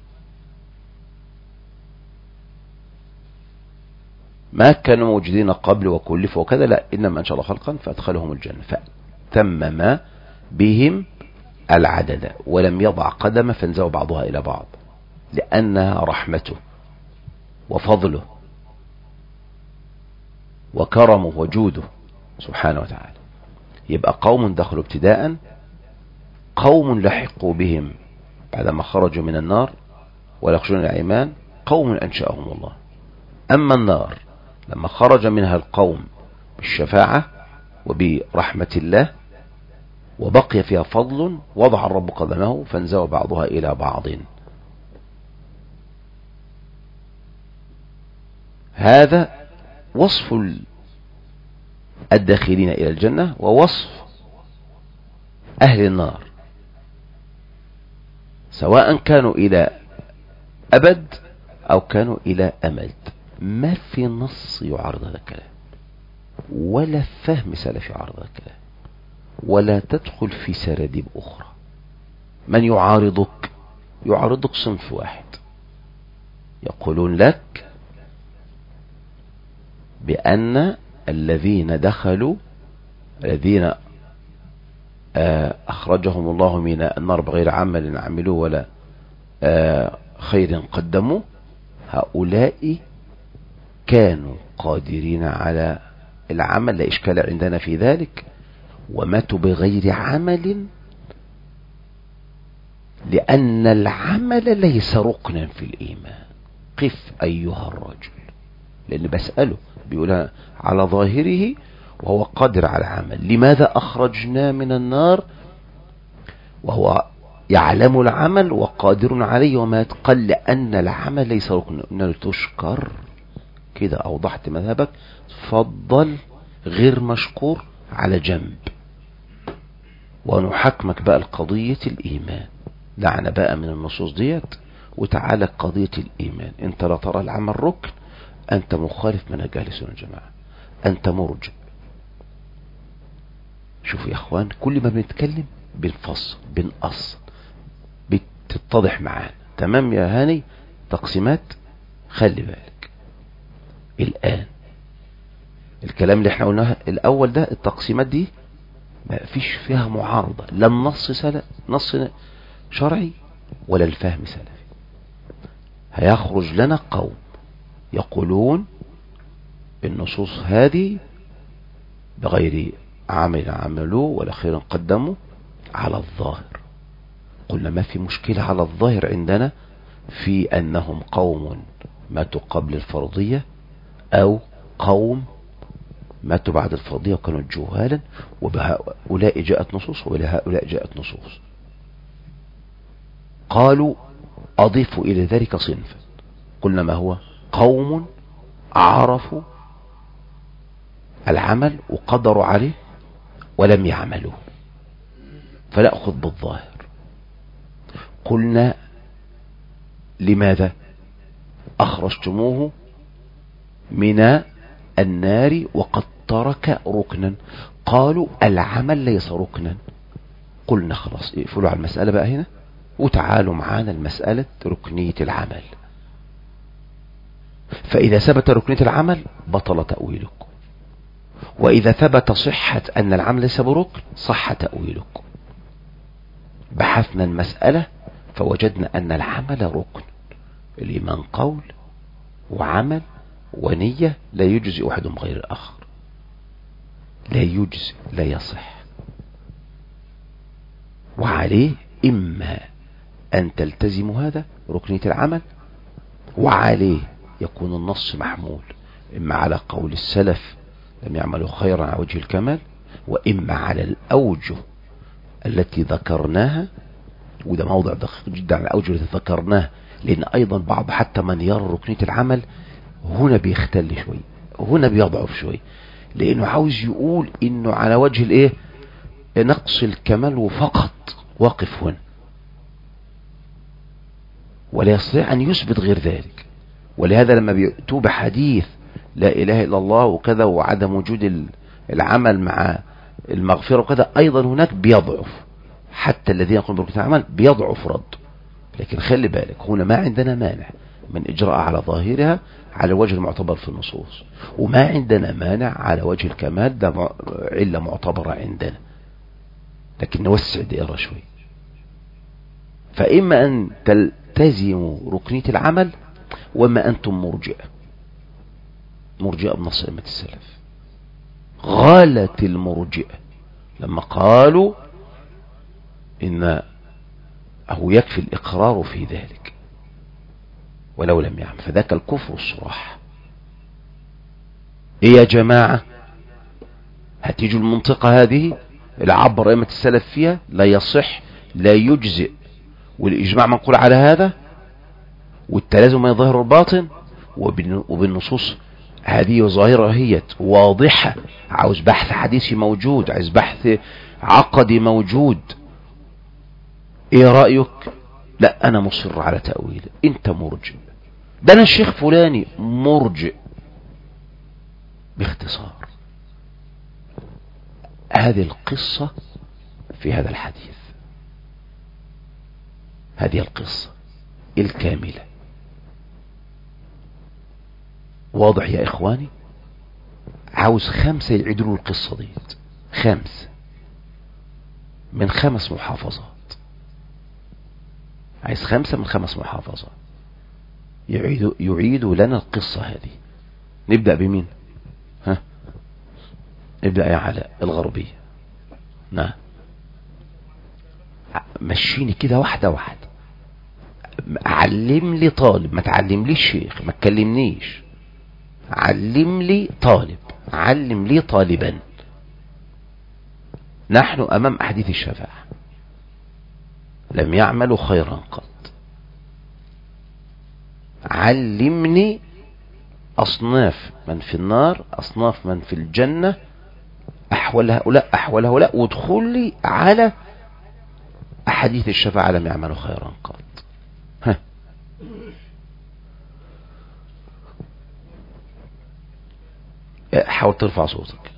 ما كانوا موجودين قبل وكلفوا وكذا، لا، إنما أنشأ الله خلقا فأدخلهم الجنة، فتمم بهم العدد ولم يضع قدم فانزوا بعضها إلى بعض، لأنها رحمته وفضله وكرمه وجوده سبحانه وتعالى. يبقى قوم دخلوا ابتداء، قوم لحقوا بهم بعدما خرجوا من النار ولا يخشون الإيمان، قوم أنشأهم الله. أما النار لما خرج منها القوم بالشفاعة وبرحمة الله وبقي فيها فضل، وضع الرب قدمه فانزوا بعضها إلى بعض. هذا وصف الداخلين إلى الجنة، ووصف أهل النار، سواء كانوا إلى أبد أو كانوا إلى أمد. ما في نص يعارض هذا الكلام، ولا فهم سلف يعارض هذا الكلام، ولا تدخل في سراديب أخرى. من يعارضك؟ يعارضك صنف واحد، يقولون لك بأن الذين دخلوا، الذين أخرجهم الله من النار بغير عمل عملوا ولا خير قدموا، هؤلاء كانوا قادرين على العمل، لا إشكال عندنا في ذلك، وماتوا بغير عمل، لأن العمل ليس ركنا في الإيمان. قف أيها الرجل، لأن بسأله بيقولها على ظاهره وهو قادر على العمل، لماذا أخرجنا من النار وهو يعلم العمل وقادر عليه وما يتقل؟ لأن العمل ليس ركنا. تشكر كده، أوضحت مذهبك، تفضل غير مشكور على جنب، ونحكمك بقى القضية الإيمان. دعنا بقى من النصوص ديت وتعالى قضية الإيمان. انت لا ترى العمل ركن، أنت مخالف منهج أهل السنة والجماعة، أنت مرجئ. شوفوا يا أخوان، كل ما بنتكلم بنفصل بنقص، بتتضح معانا. تمام يا هاني؟ تقسيمات، خلي بالك الآن الكلام اللي احنا قلناه الأول ده، التقسيمات دي ما فيش فيها معارضة، لا النص نص شرعي ولا الفهم سلفي. هيخرج لنا قوم يقولون النصوص هذه بغير عمل عملوه ولا خير قدموا على الظاهر. قلنا ما في مشكلة على الظاهر عندنا في أنهم قوم ماتوا قبل الفرضية أو قوم ماتوا بعد الفرضية وكانوا جهالا، وبهؤلاء جاءت نصوص وبهؤلاء جاءت نصوص. قالوا أضيفوا إلى ذلك صنفا، قلنا ما هو؟ قوم عرفوا العمل وقدروا عليه ولم يعملوه، فنأخذ بالظاهر. قلنا لماذا أخرجتموه من النار وقد ترك ركنا؟ قالوا العمل ليس ركنا. قلنا خلاص اقفلوا على المسألة بقى هنا وتعالوا معانا المسألة ركنية العمل. فإذا ثبت ركنية العمل بطل تأويلكم، وإذا ثبت صحة أن العمل ليس بركن صح تأويلكم. بحثنا المسألة فوجدنا أن العمل ركن، الإيمان قول وعمل ونية، لا يجزي واحد غير الآخر، لا يجزي، لا يصح. وعليه إما أن تلتزموا هذا ركنية العمل، وعليه يكون النص محمول إما على قول السلف لم يعملوا خيرا على وجه الكمال، وإما على الأوجه التي ذكرناها. وده موضع دقيق جدا على الأوجه التي ذكرناها، لأن أيضا بعض حتى من يرى ركنية العمل هنا بيختل شوي، هنا بيضعف شوي، لأنه عاوز يقول إنه على وجه الإيه نقص الكمال وفقط واقف هنا، ولا يستطيع أن يثبت غير ذلك. ولهذا لما بيأتوا بحديث لا إله إلا الله وكذا وعدم وجود العمل مع المغفرة وكذا، أيضا هناك بيضعف، حتى الذين يقولون بركة العمل بيضعف رد. لكن خلي بالك هنا ما عندنا مانع من إجراء على ظاهرها على الوجه المعتبر في النصوص، وما عندنا مانع على وجه الكمال، ده علة معتبرة عندنا، لكن نوسع دائرة شوي. فإما أن تلتزموا ركنية العمل، وما أنتم مرجئة بنص أئمة السلف. غالت المرجئة لما قالوا إن أو يكفي الإقرار في ذلك ولو لم يعمل، فذاك الكفر الصراح. إيه يا جماعة، هتيجوا المنطقة هذه اللي عبر أئمة السلف فيها لا يصح لا يجزئ، والإجماع منقول على هذا، والتلازم ما يظهر الباطن، وبالنصوص هذه ظاهرة هي واضحة. عاوز بحث حديثي موجود، عاوز بحث عقدي موجود. ايه رأيك؟ لا انا مصر على تأويله، انت مرجئ، ده انا الشيخ فلاني مرجئ. باختصار هذه القصة في هذا الحديث، هذه القصة الكاملة. واضح يا اخواني؟ عاوز 5 يعيدوا القصة ديت، 5 من 5 محافظات، عايز 5 من 5 محافظات يعيدوا لنا القصة هذه. نبدأ بمين؟ ها، نبدأ يا علاء الغربية. نعم، مشيني كده واحدة واحدة، علم لي طالب، ما تعلم لي الشيخ، ما تكلمنيش، علم لي طالب، علم لي طالبا. نحن أمام أحاديث الشفاعة، لم يعملوا خيرا قط. علمني أصناف من في النار، أصناف من في الجنة، أحوال هؤلاء أحوال هؤلاء، وادخل لي على أحاديث الشفاعة لم يعملوا خيرا قط. ها، حاول ترفع صوتك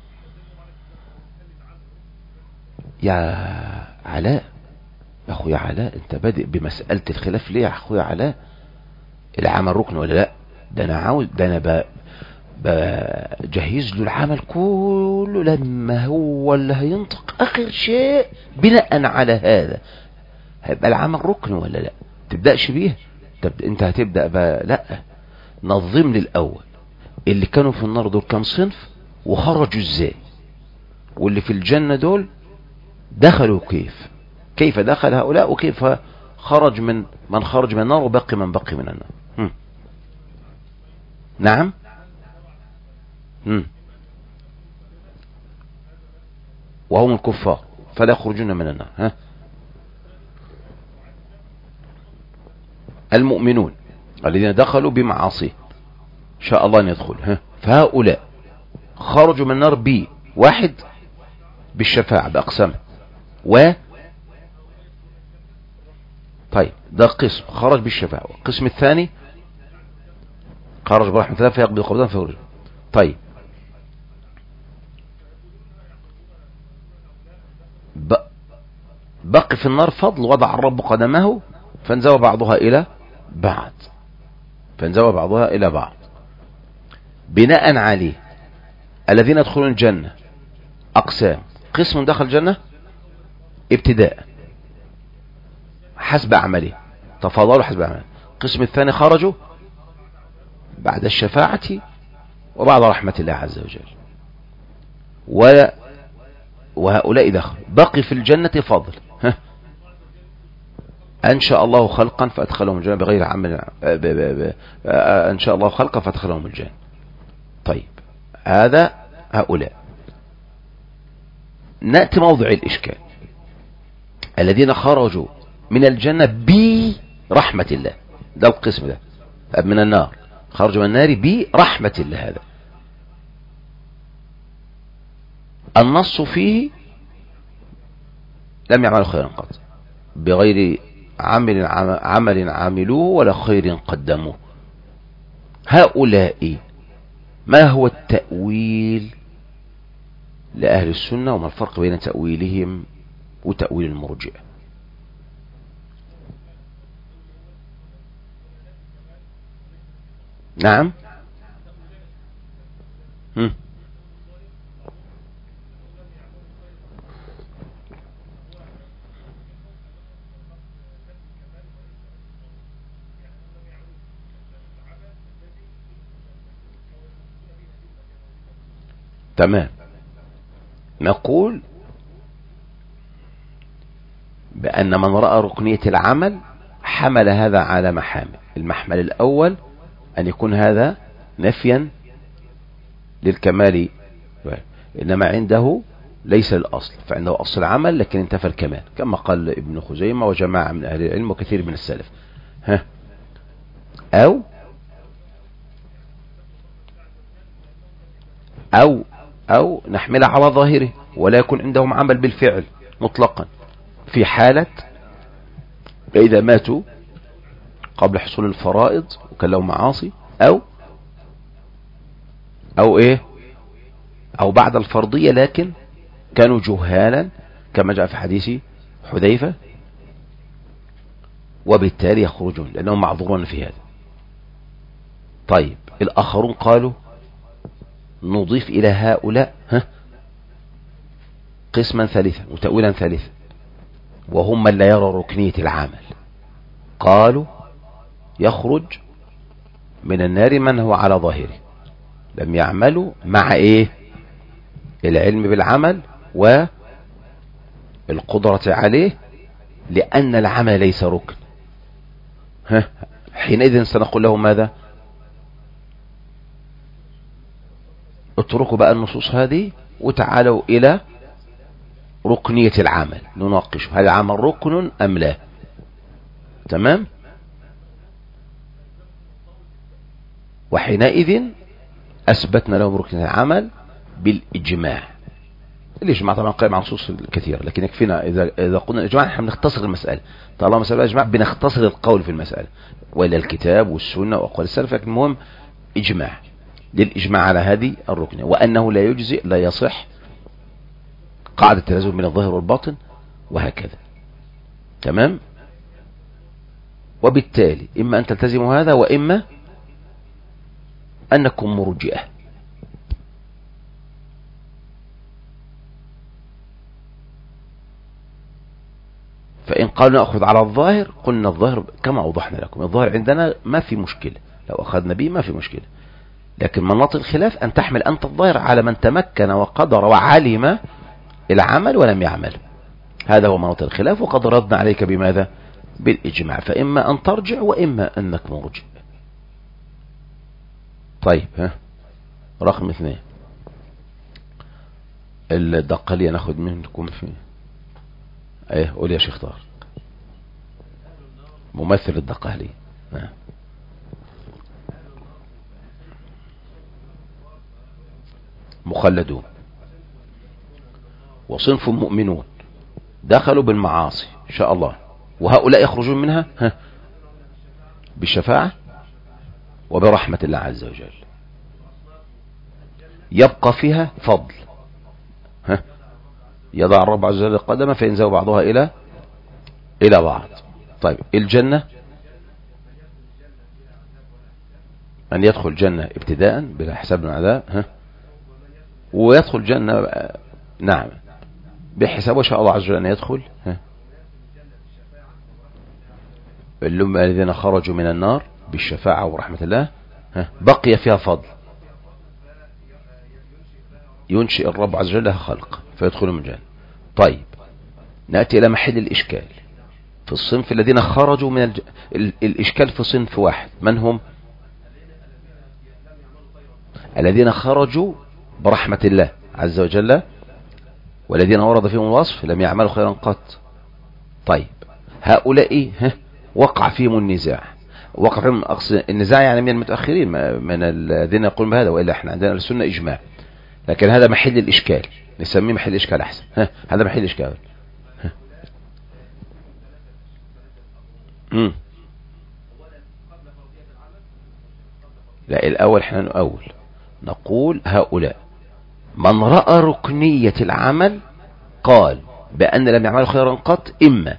يا علاء. يا أخويا علاء، أنت بادئ بمسألة الخلاف ليه يا أخويا علاء؟ العمل ركن ولا لا؟ ده أنا عاوز، ده أنا بجهز له العمل كله لما هو اللي هينطق آخر شيء بناء على هذا هيبقى العمل ركن ولا لا. تبدأش بيه، طب انت هتبدأ بقى؟ لا، نظم لي الاول اللي كانوا في النار دول كم صنف وخرجوا ازاي، واللي في الجنة دول دخلوا كيف دخل هؤلاء، وكيف خرج من خرج من النار، وبقي من بقي من النار. نعم. وهم الكفار فلا يخرجون من النار. المؤمنون الذين دخلوا بمعاصيه شاء الله أن يدخل. فهؤلاء خرجوا من النار واحد بالشفاعة بأقسام، طيب ده قسم خرج بالشفاعة، والقسم الثاني خرج برحمة الله فيقبض قبضان فيخرج. طيب بقي في النار فضل وضع الرب قدمه فانزوى بعضها إلى بعض بناء عليه الذين يدخلون الجنة أقسام. قسم دخل الجنة ابتداء حسب أعماله، تفاضلوا حسب أعماله. القسم الثاني خرجوا بعد الشفاعة وبعد رحمة الله عز وجل، وهؤلاء دخلوا. بقي في الجنة فضل، أنشأ الله خلقا فأدخلهم الجنة بغير عمل، أنشأ الله خلقا فأدخلهم الجنة. طيب هؤلاء نأتي موضع الإشكال. الذين خرجوا من الجنة برحمة الله، ده القسم ده من النار، خرجوا من النار برحمة الله. هذا النص فيه لم يعملوا خيرا قط، بغير عمل عملوه ولا خير قدموه. هؤلاء ما هو التأويل لأهل السنة، وما الفرق بين تأويلهم وتأويل المرجئة؟ نعم. تمام. نقول بأن من رأى ركنية العمل حمل هذا على محامل. المحمل الأول أن يكون هذا نفيا للكمال، إنما عنده ليس الأصل، فعنده أصل العمل لكن انتفى الكمال، كما قال ابن خزيمة وجماعة من أهل العلم وكثير من السلف. أو نحمل على ظاهره ولا يكون عندهم عمل بالفعل مطلقا، في حالة إذا ماتوا قبل حصول الفرائض وكان لهم معاصي، أو بعد الفرضية لكن كانوا جهالا كما جاء في حديث حذيفة، وبالتالي يخرجون لأنهم معذورون في هذا. طيب الآخرون قالوا نضيف إلى هؤلاء قسما ثالثا وتأويلا ثالثا، وهم من لا يرى ركنية العمل. قالوا يخرج من النار من هو على ظاهره لم يعملوا مع العلم بالعمل والقدرة عليه، لأن العمل ليس ركن. حينئذ سنقول لهم ماذا؟ اتركوا بقى النصوص هذه وتعالوا إلى ركنية العمل، نناقش هل العمل ركن أم لا. تمام. وحينئذ أثبتنا لهم ركنية العمل بالإجماع. الإجماع طبعا قائم على نصوص كثيرة، لكن يكفينا إذا قلنا الإجماع نحن بنختصر المسألة، طالما مسألة الإجماع بنختصر القول في المسألة، وإلى الكتاب والسنة وأقوال السلف، لكن المهم إجماع للإجماع على هذه الركنة، وأنه لا يجزئ لا يصح، قاعدة التلازم بين الظاهر والباطن، وهكذا. تمام. وبالتالي إما أن تلتزموا هذا وإما أنكم مرجئة. فإن قالوا نأخذ على الظاهر قلنا الظاهر كما أوضحنا لكم، الظاهر عندنا ما في مشكلة، لو أخذنا به ما في مشكلة، لكن مناط الخلاف أن تحمل أنت الظاهر على من تمكن وقدر وعلم العمل ولم يعمل، هذا هو مناط الخلاف. وقد ردنا عليك بماذا؟ بالإجماع، فإما أن ترجع وإما أنك مرجع. طيب رقم 2 الدقلية ناخد منكم في قول يا شيخ طارق ممثل الدقهلية. مخلدون وصنف مؤمنون دخلوا بالمعاصي إن شاء الله، وهؤلاء يخرجون منها بالشفاعة وبرحمة الله عز وجل، يبقى فيها فضل. يضع الرب عز وجل قدمه فينزو بعضها إلى بعض. طيب الجنة أن يدخل الجنة ابتداء بلا حساب من عذاب، ويدخل الجنة نعم بحساب وشاء الله عز وجل أن يدخل الذين خرجوا من النار بالشفاعة ورحمة الله بقي فيها فضل، ينشئ الرب عز وجل لها خلق فيدخلوا من الجنة. طيب نأتي إلى محل الإشكال في الصنف الذين خرجوا من الإشكال في صنف واحد، من هم؟ الذين خرجوا برحمة الله عز وجل والذين ورد فيهم الوصف لم يعملوا خيرا قط. طيب هؤلاء وقع فيهم النزاع، وقع فيهم النزاع يعني من المتأخرين من الذين يقولون بهذا، وإلا احنا عندنا السنة إجماع، لكن هذا محل الإشكال، نسميه محل الإشكال أحسن. هذا محل الإشكال. لا الأول احنا نقول هؤلاء من رأى ركنية العمل قال بأن لم يعمل خيرا قط، إما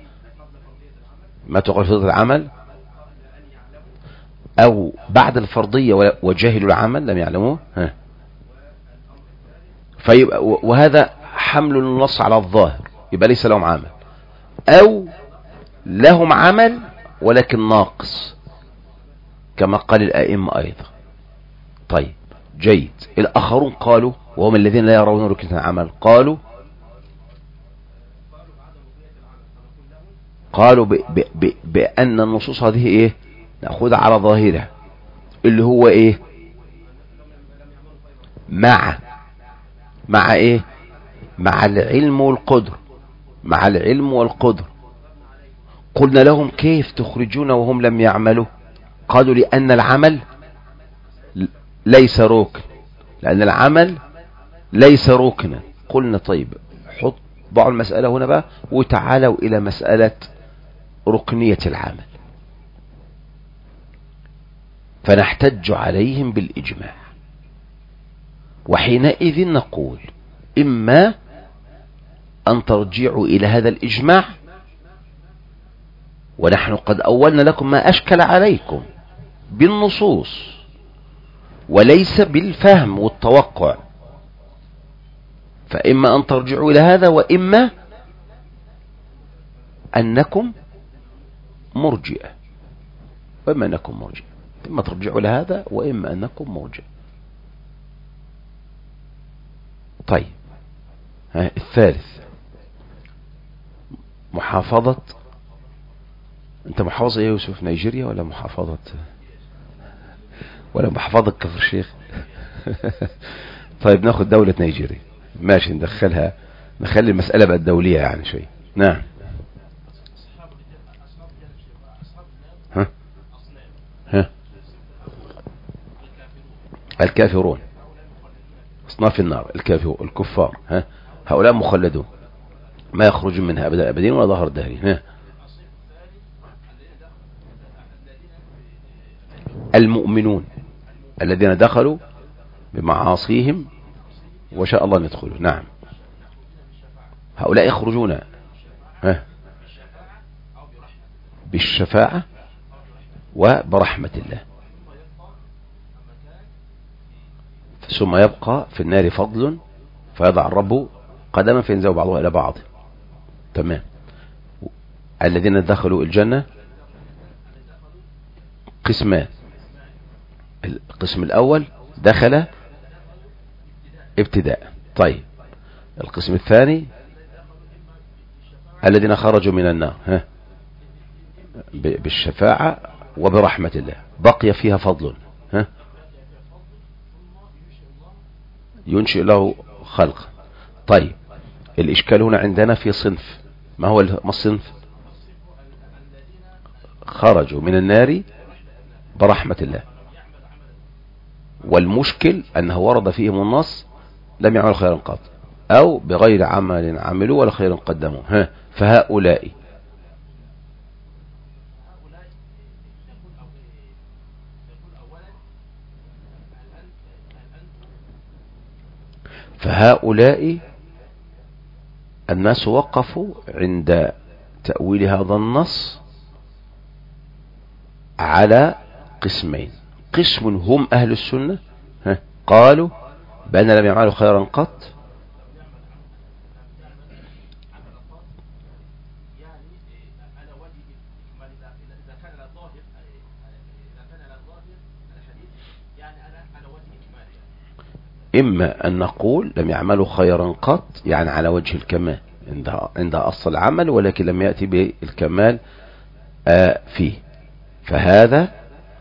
ما تقول فرضية العمل أو بعد الفرضية وجاهلوا العمل لم يعلموه، فيبقى وهذا حمل النص على الظاهر، يبقى ليس لهم عمل، أو لهم عمل ولكن ناقص كما قال الأئمة أيضا. طيب جيد. الآخرون قالوا وهم الذين لا يرون ركنة العمل قالوا بأن النصوص هذه نأخذها على ظاهرها، اللي هو مع مع العلم والقدر، مع العلم والقدر. قلنا لهم كيف تخرجون وهم لم يعملوا؟ قالوا لأن العمل ليس ركن، لأن العمل ليس ركنا. قلنا طيب حط ضعوا المسألة هنا بقى وتعالوا إلى مسألة ركنية العمل، فنحتج عليهم بالإجماع، وحينئذ نقول إما أن ترجعوا إلى هذا الإجماع، ونحن قد أولنا لكم ما أشكل عليكم بالنصوص وليس بالفهم والتوقع، فإما أن ترجعوا إلى هذا وإما أنكم مرجئة، وإما أنكم مرجئة، إما ترجعوا إلى هذا وإما أنكم مرجئة. طيب الثالث محافظة، انت محافظة ايه يوسف؟ نيجيريا ولا محافظة محافظة كفر الشيخ؟ طيب ناخد دولة نيجيريا ماشي، ندخلها، نخلي المسألة بقى الدولية يعني شوي. نعم الكافرون اصناف النار، الكفار هؤلاء مخلدون ما يخرجون منها أبدا أبدين ولا ظهر الدهرين. المؤمنون الذين دخلوا بمعاصيهم وشاء الله أن يدخلوا. نعم هؤلاء يخرجون بالشفاعة وبرحمة الله، ثم يبقى في النار فضل فيضع الرب قدما فينزو بعضها إلى بعض. تمام. الذين دخلوا الجنة قسمان. القسم الأول دخل ابتداء. طيب القسم الثاني الذين خرجوا من النار بالشفاعة وبرحمة الله، بقي فيها فضل ينشئ له خلق. طيب الإشكال هنا عندنا في صنف، ما هو الصنف؟ خرجوا من النار برحمة الله، والمشكل أنه ورد فيهم النص لم يعملوا خيرا قط أو بغير عمل عملوا ولا خيرا قدموا. فهؤلاء الناس وقفوا عند تأويل هذا النص على قسمين. قسم هم أهل السنة قالوا بأن لم يعملوا خيرا قط، إما أن نقول لم يعملوا خيرا قط يعني على وجه الكمال عند أصل العمل، ولكن لم يأتي بالكمال فيه، فهذا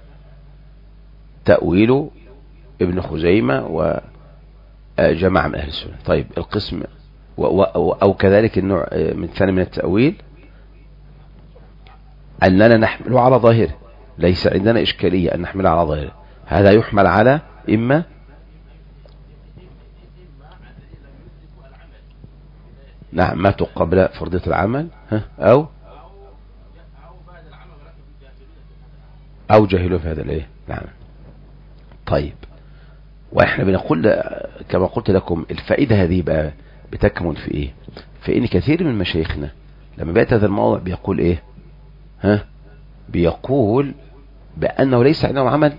تأويل ابن خزيمة وجماعة من أهل السنة. طيب القسم أو كذلك النوع من ثاني من التأويل أننا نحمل على ظاهره، ليس عندنا إشكالية أن نحمل على ظاهره. هذا يحمل على إما نعم ماتوا قبل فرضية العمل أو جهلوا في هذا الإيه. نعم. طيب وإحنا بنقول كما قلت لكم الفائدة هذه بقى بتكمن في إيه؟ فإن كثير من مشايخنا لما بقت هذا الموضوع بيقول إيه بيقول بأنه ليس عندهم عمل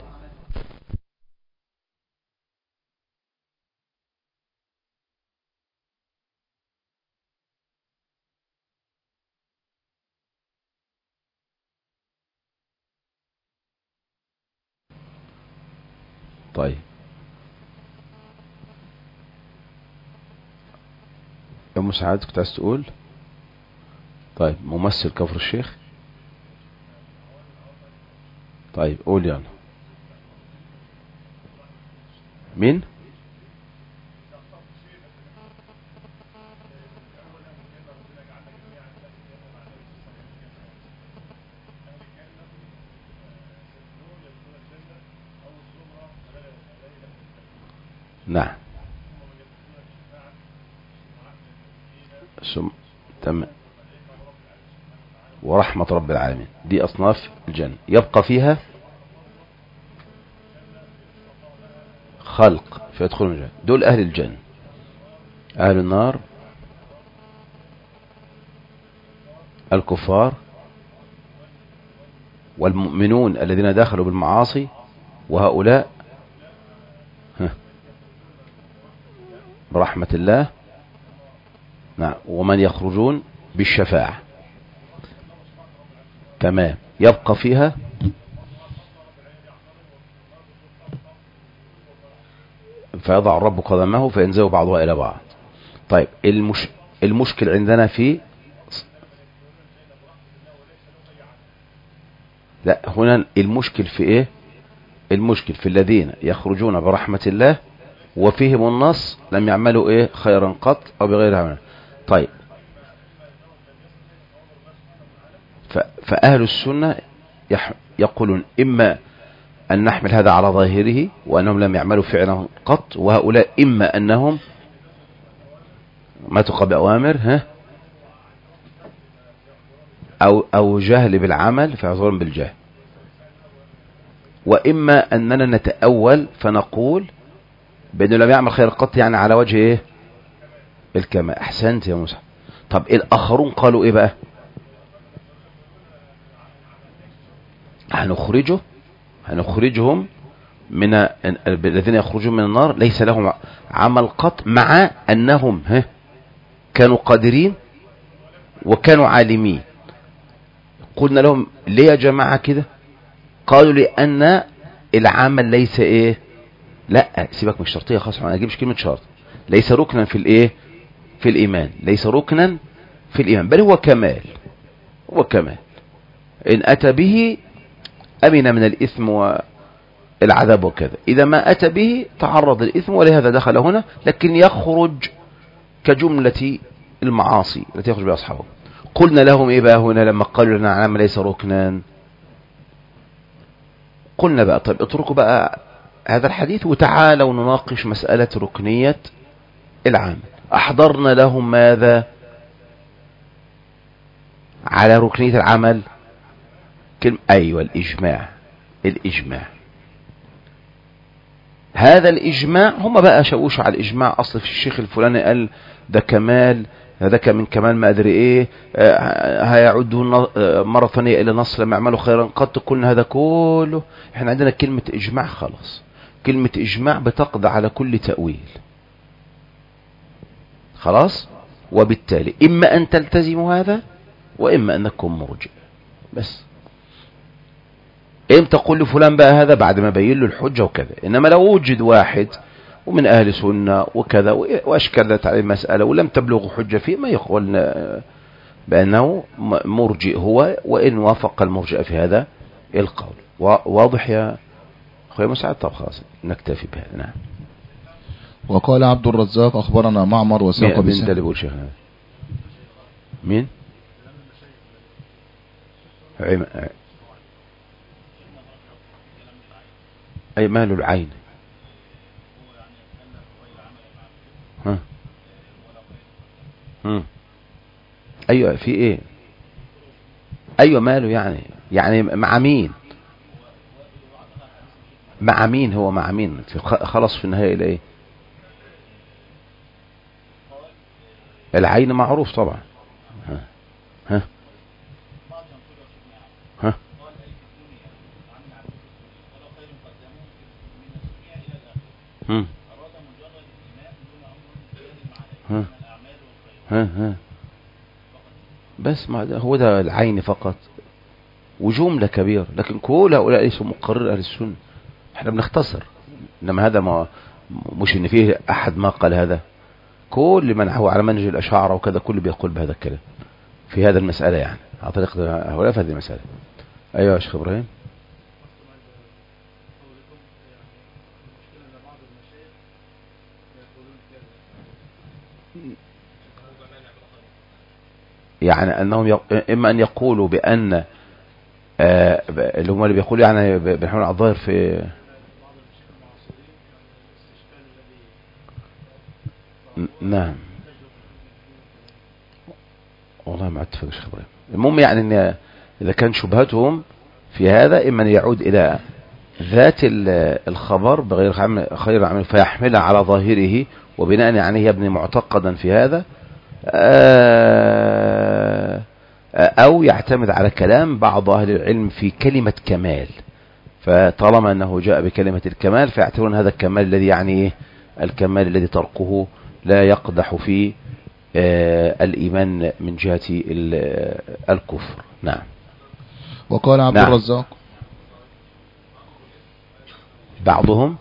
طيب يا مساعد كنت عايز تقول؟ طيب ممثل كفر الشيخ. طيب قول يلا. مين؟ نعم تمام. ورحمة رب العالمين دي أصناف الجنة يبقى فيها خلق فيدخلون الجنة، دول أهل الجنة. أهل النار الكفار والمؤمنون الذين دخلوا بالمعاصي، وهؤلاء برحمة الله. نعم ومن يخرجون بالشفاعة. تمام يبقى فيها فيضع الرب قدمه فينزل بعضها إلى بعض. طيب المشكل عندنا في لا هنا المشكل في ايه؟ المشكل في الذين يخرجون برحمة الله وفيهم النص لم يعملوا ايه خيرا قط او بغير عمل. طيب فأهل السنة يقولون إما أن نحمل هذا على ظاهره وأنهم لم يعملوا فعلا قط، وهؤلاء إما أنهم ماتوا قبل أوامر أو جهل بالعمل فيعذرون بالجهل، وإما أننا نتأول فنقول بأنه لم يعمل خير قط يعني على وجه إيه الكمال. أحسنت يا موسى. طب الآخرون قالوا إيه بقى؟ هنخرجهم من الذين يخرجون من النار ليس لهم عمل قط، مع أنهم كانوا قادرين وكانوا عالمين قلنا لهم ليه يا جماعة كده؟ قالوا لأن العمل ليس ايه، لا سيبك من الشرطية خلاص، ما اجيبش كلمة شرط. ليس ركنا في الايه، في الإيمان، ليس ركنا في الإيمان، بل هو كمال، هو كمال. إن أتى به أمن من الإثم والعذاب وكذا، إذا ما أتى به تعرض للإثم، ولهذا دخل هنا، لكن يخرج كجملة المعاصي التي يخرج بها أصحابه. قلنا لهم إيه بقى هنا لما قالوا لنا عام ليس ركنا؟ قلنا بقى طيب اتركوا بقى هذا الحديث وتعالوا نناقش مسألة ركنية العمل. أحضرنا لهم ماذا على ركنية العمل؟ أيوة الإجماع. الإجماع هذا الإجماع، هم بقى شوش على الإجماع. أصل في الشيخ الفلاني قال ده كمال، ذاك من كمال ما أدري إيه، هيعده مرة ثانية إلى نص لما يعملوا خيرا قد تكون. هذا كله إحنا عندنا كلمة إجماع خلاص، كلمة إجماع بتقضي على كل تأويل خلاص. وبالتالي إما أن تلتزموا هذا وإما أنكم مرجئ بس. امتى تقول لفلان بقى هذا؟ بعد ما بين له الحجة وكذا. إنما لو وجد واحد ومن أهل سنة وكذا وأشكلت عليه المسألة ولم تبلغ حجة فيه، ما يقول بأنه مرجئ هو، وإن وافق المرجئ في هذا القول. واضح يا أخوي مساعد؟ طب خلاص نكتفي بهذا. نعم. وقال عبد الرزاق أخبرنا معمر وساق مين ده اللي بيقول شيخنا؟ مين؟ أي مال العين؟ ها أيوة في إيه؟ أيوة ماله يعني مع مين؟ مع مين هو؟ مع مين؟ خلص في النهاية إلى إيه؟ العين معروف طبعا. ها ها ها ها ها ها بس ما هو ده العين فقط، وجملة كبيرة، لكن كل هؤلاء ليسوا مقرر أهل السنة. احنا بنختصر، انما هذا ما مش ان فيه احد ما قال هذا. كل من هو على منهج الاشاعرة وكذا كل بيقول بهذا الكلام في هذا المسألة، يعني على طريق هؤلاء في هذه المسألة. ايوه يا شيخ ابراهيم. يعني انهم اما ان يقولوا بان اللي هم اللي بيقولوا يعني بنحاول على الظاهر في نعم والله ما اتفق يا شيخ ابراهيم. المهم يعني ان اذا كان شبهتهم في هذا اما ان يعود الى ذات الخبر بغير خير عمل فيحملها على ظاهره وبناء عليه يبني معتقدا في هذا، أو يعتمد على كلام بعض أهل العلم في كلمة كمال. فطالما أنه جاء بكلمة الكمال فيعتبرون هذا الكمال الذي يعني الكمال الذي تركه لا يقدح في الإيمان من جهة الكفر. نعم. وقال عبد الرزاق بعضهم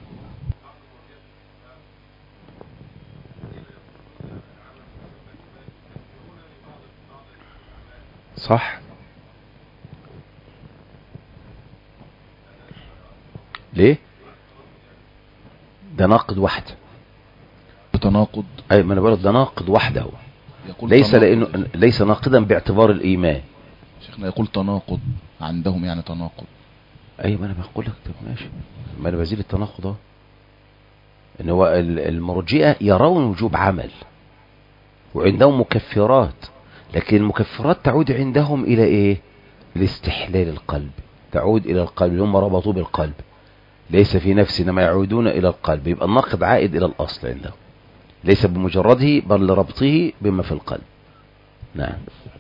صح. ليه؟ ده ناقض وحده. بتناقض؟ اي ما انا بقول ده ناقض وحده، ليس تناقض. لانه ليس ناقضا باعتبار الايمان. شيخنا يقول تناقض عندهم، يعني تناقض. اي ما انا بقول لك طب ماشي، ما انا بزيل التناقض اهو. ان هو المرجئه يرون وجوب عمل وعندهم مكفرات، لكن المكفرات تعود عندهم الى ايه؟ الاستحلال القلب، تعود الى القلب اللي هم ربطوا بالقلب، ليس في نفسه انما يعودون الى القلب. يبقى الناقض عائد الى الاصل عندهم، ليس بمجرده بل لربطه بما في القلب. نعم.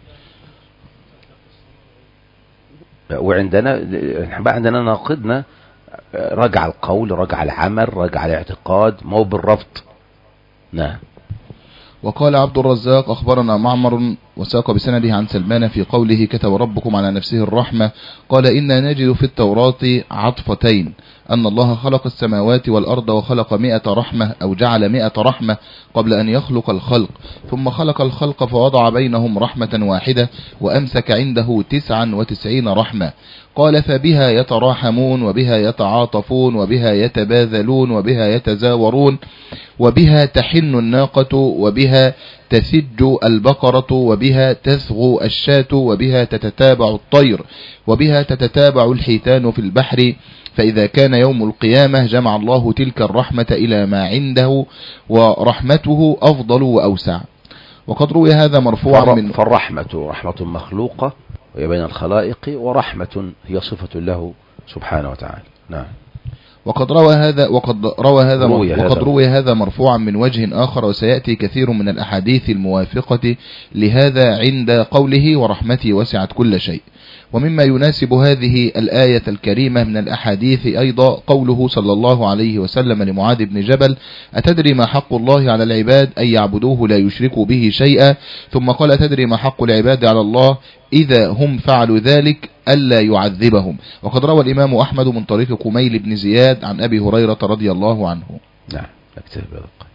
وعندنا عندنا ناقضنا رجع القول، رجع العمل، رجع الاعتقاد، ما هو بالربط. نعم. وقال عبد الرزاق أخبرنا معمر وساق بسنده عن سلمان في قوله كتب ربكم على نفسه الرحمة قال إنا نجد في التوراة عطفتين أن الله خلق السماوات والأرض وخلق 100 رحمة أو جعل 100 رحمة قبل أن يخلق الخلق ثم خلق الخلق فوضع بينهم رحمة واحدة وأمسك عنده 99 رحمة قال فبها يتراحمون وبها يتعاطفون وبها يتباذلون وبها يتزاورون وبها تحن الناقة وبها تسج البقرة وبها تثغو الشاة وبها تتتابع الطير وبها تتتابع الحيتان في البحر فإذا كان يوم القيامة جمع الله تلك الرحمة إلى ما عنده ورحمته أفضل وأوسع. وقد روي هذا مرفوعا من فالرحمة رحمة مخلوقة وهي بين الخلائق ورحمة هي صفة له سبحانه وتعالى. نعم. وقد روي هذا مرفوعا من وجه آخر وسيأتي كثير من الأحاديث الموافقة لهذا عند قوله ورحمتي وسعت كل شيء. ومما يناسب هذه الآية الكريمة من الأحاديث أيضا قوله صلى الله عليه وسلم لمعاذ بن جبل أتدري ما حق الله على العباد أن يعبدوه لا يشركوا به شيئا ثم قال أتدري ما حق العباد على الله إذا هم فعلوا ذلك ألا يعذبهم. وقد روى الإمام أحمد من طريق كميل بن زياد عن أبي هريرة رضي الله عنه. نعم. نكتفي بهذا.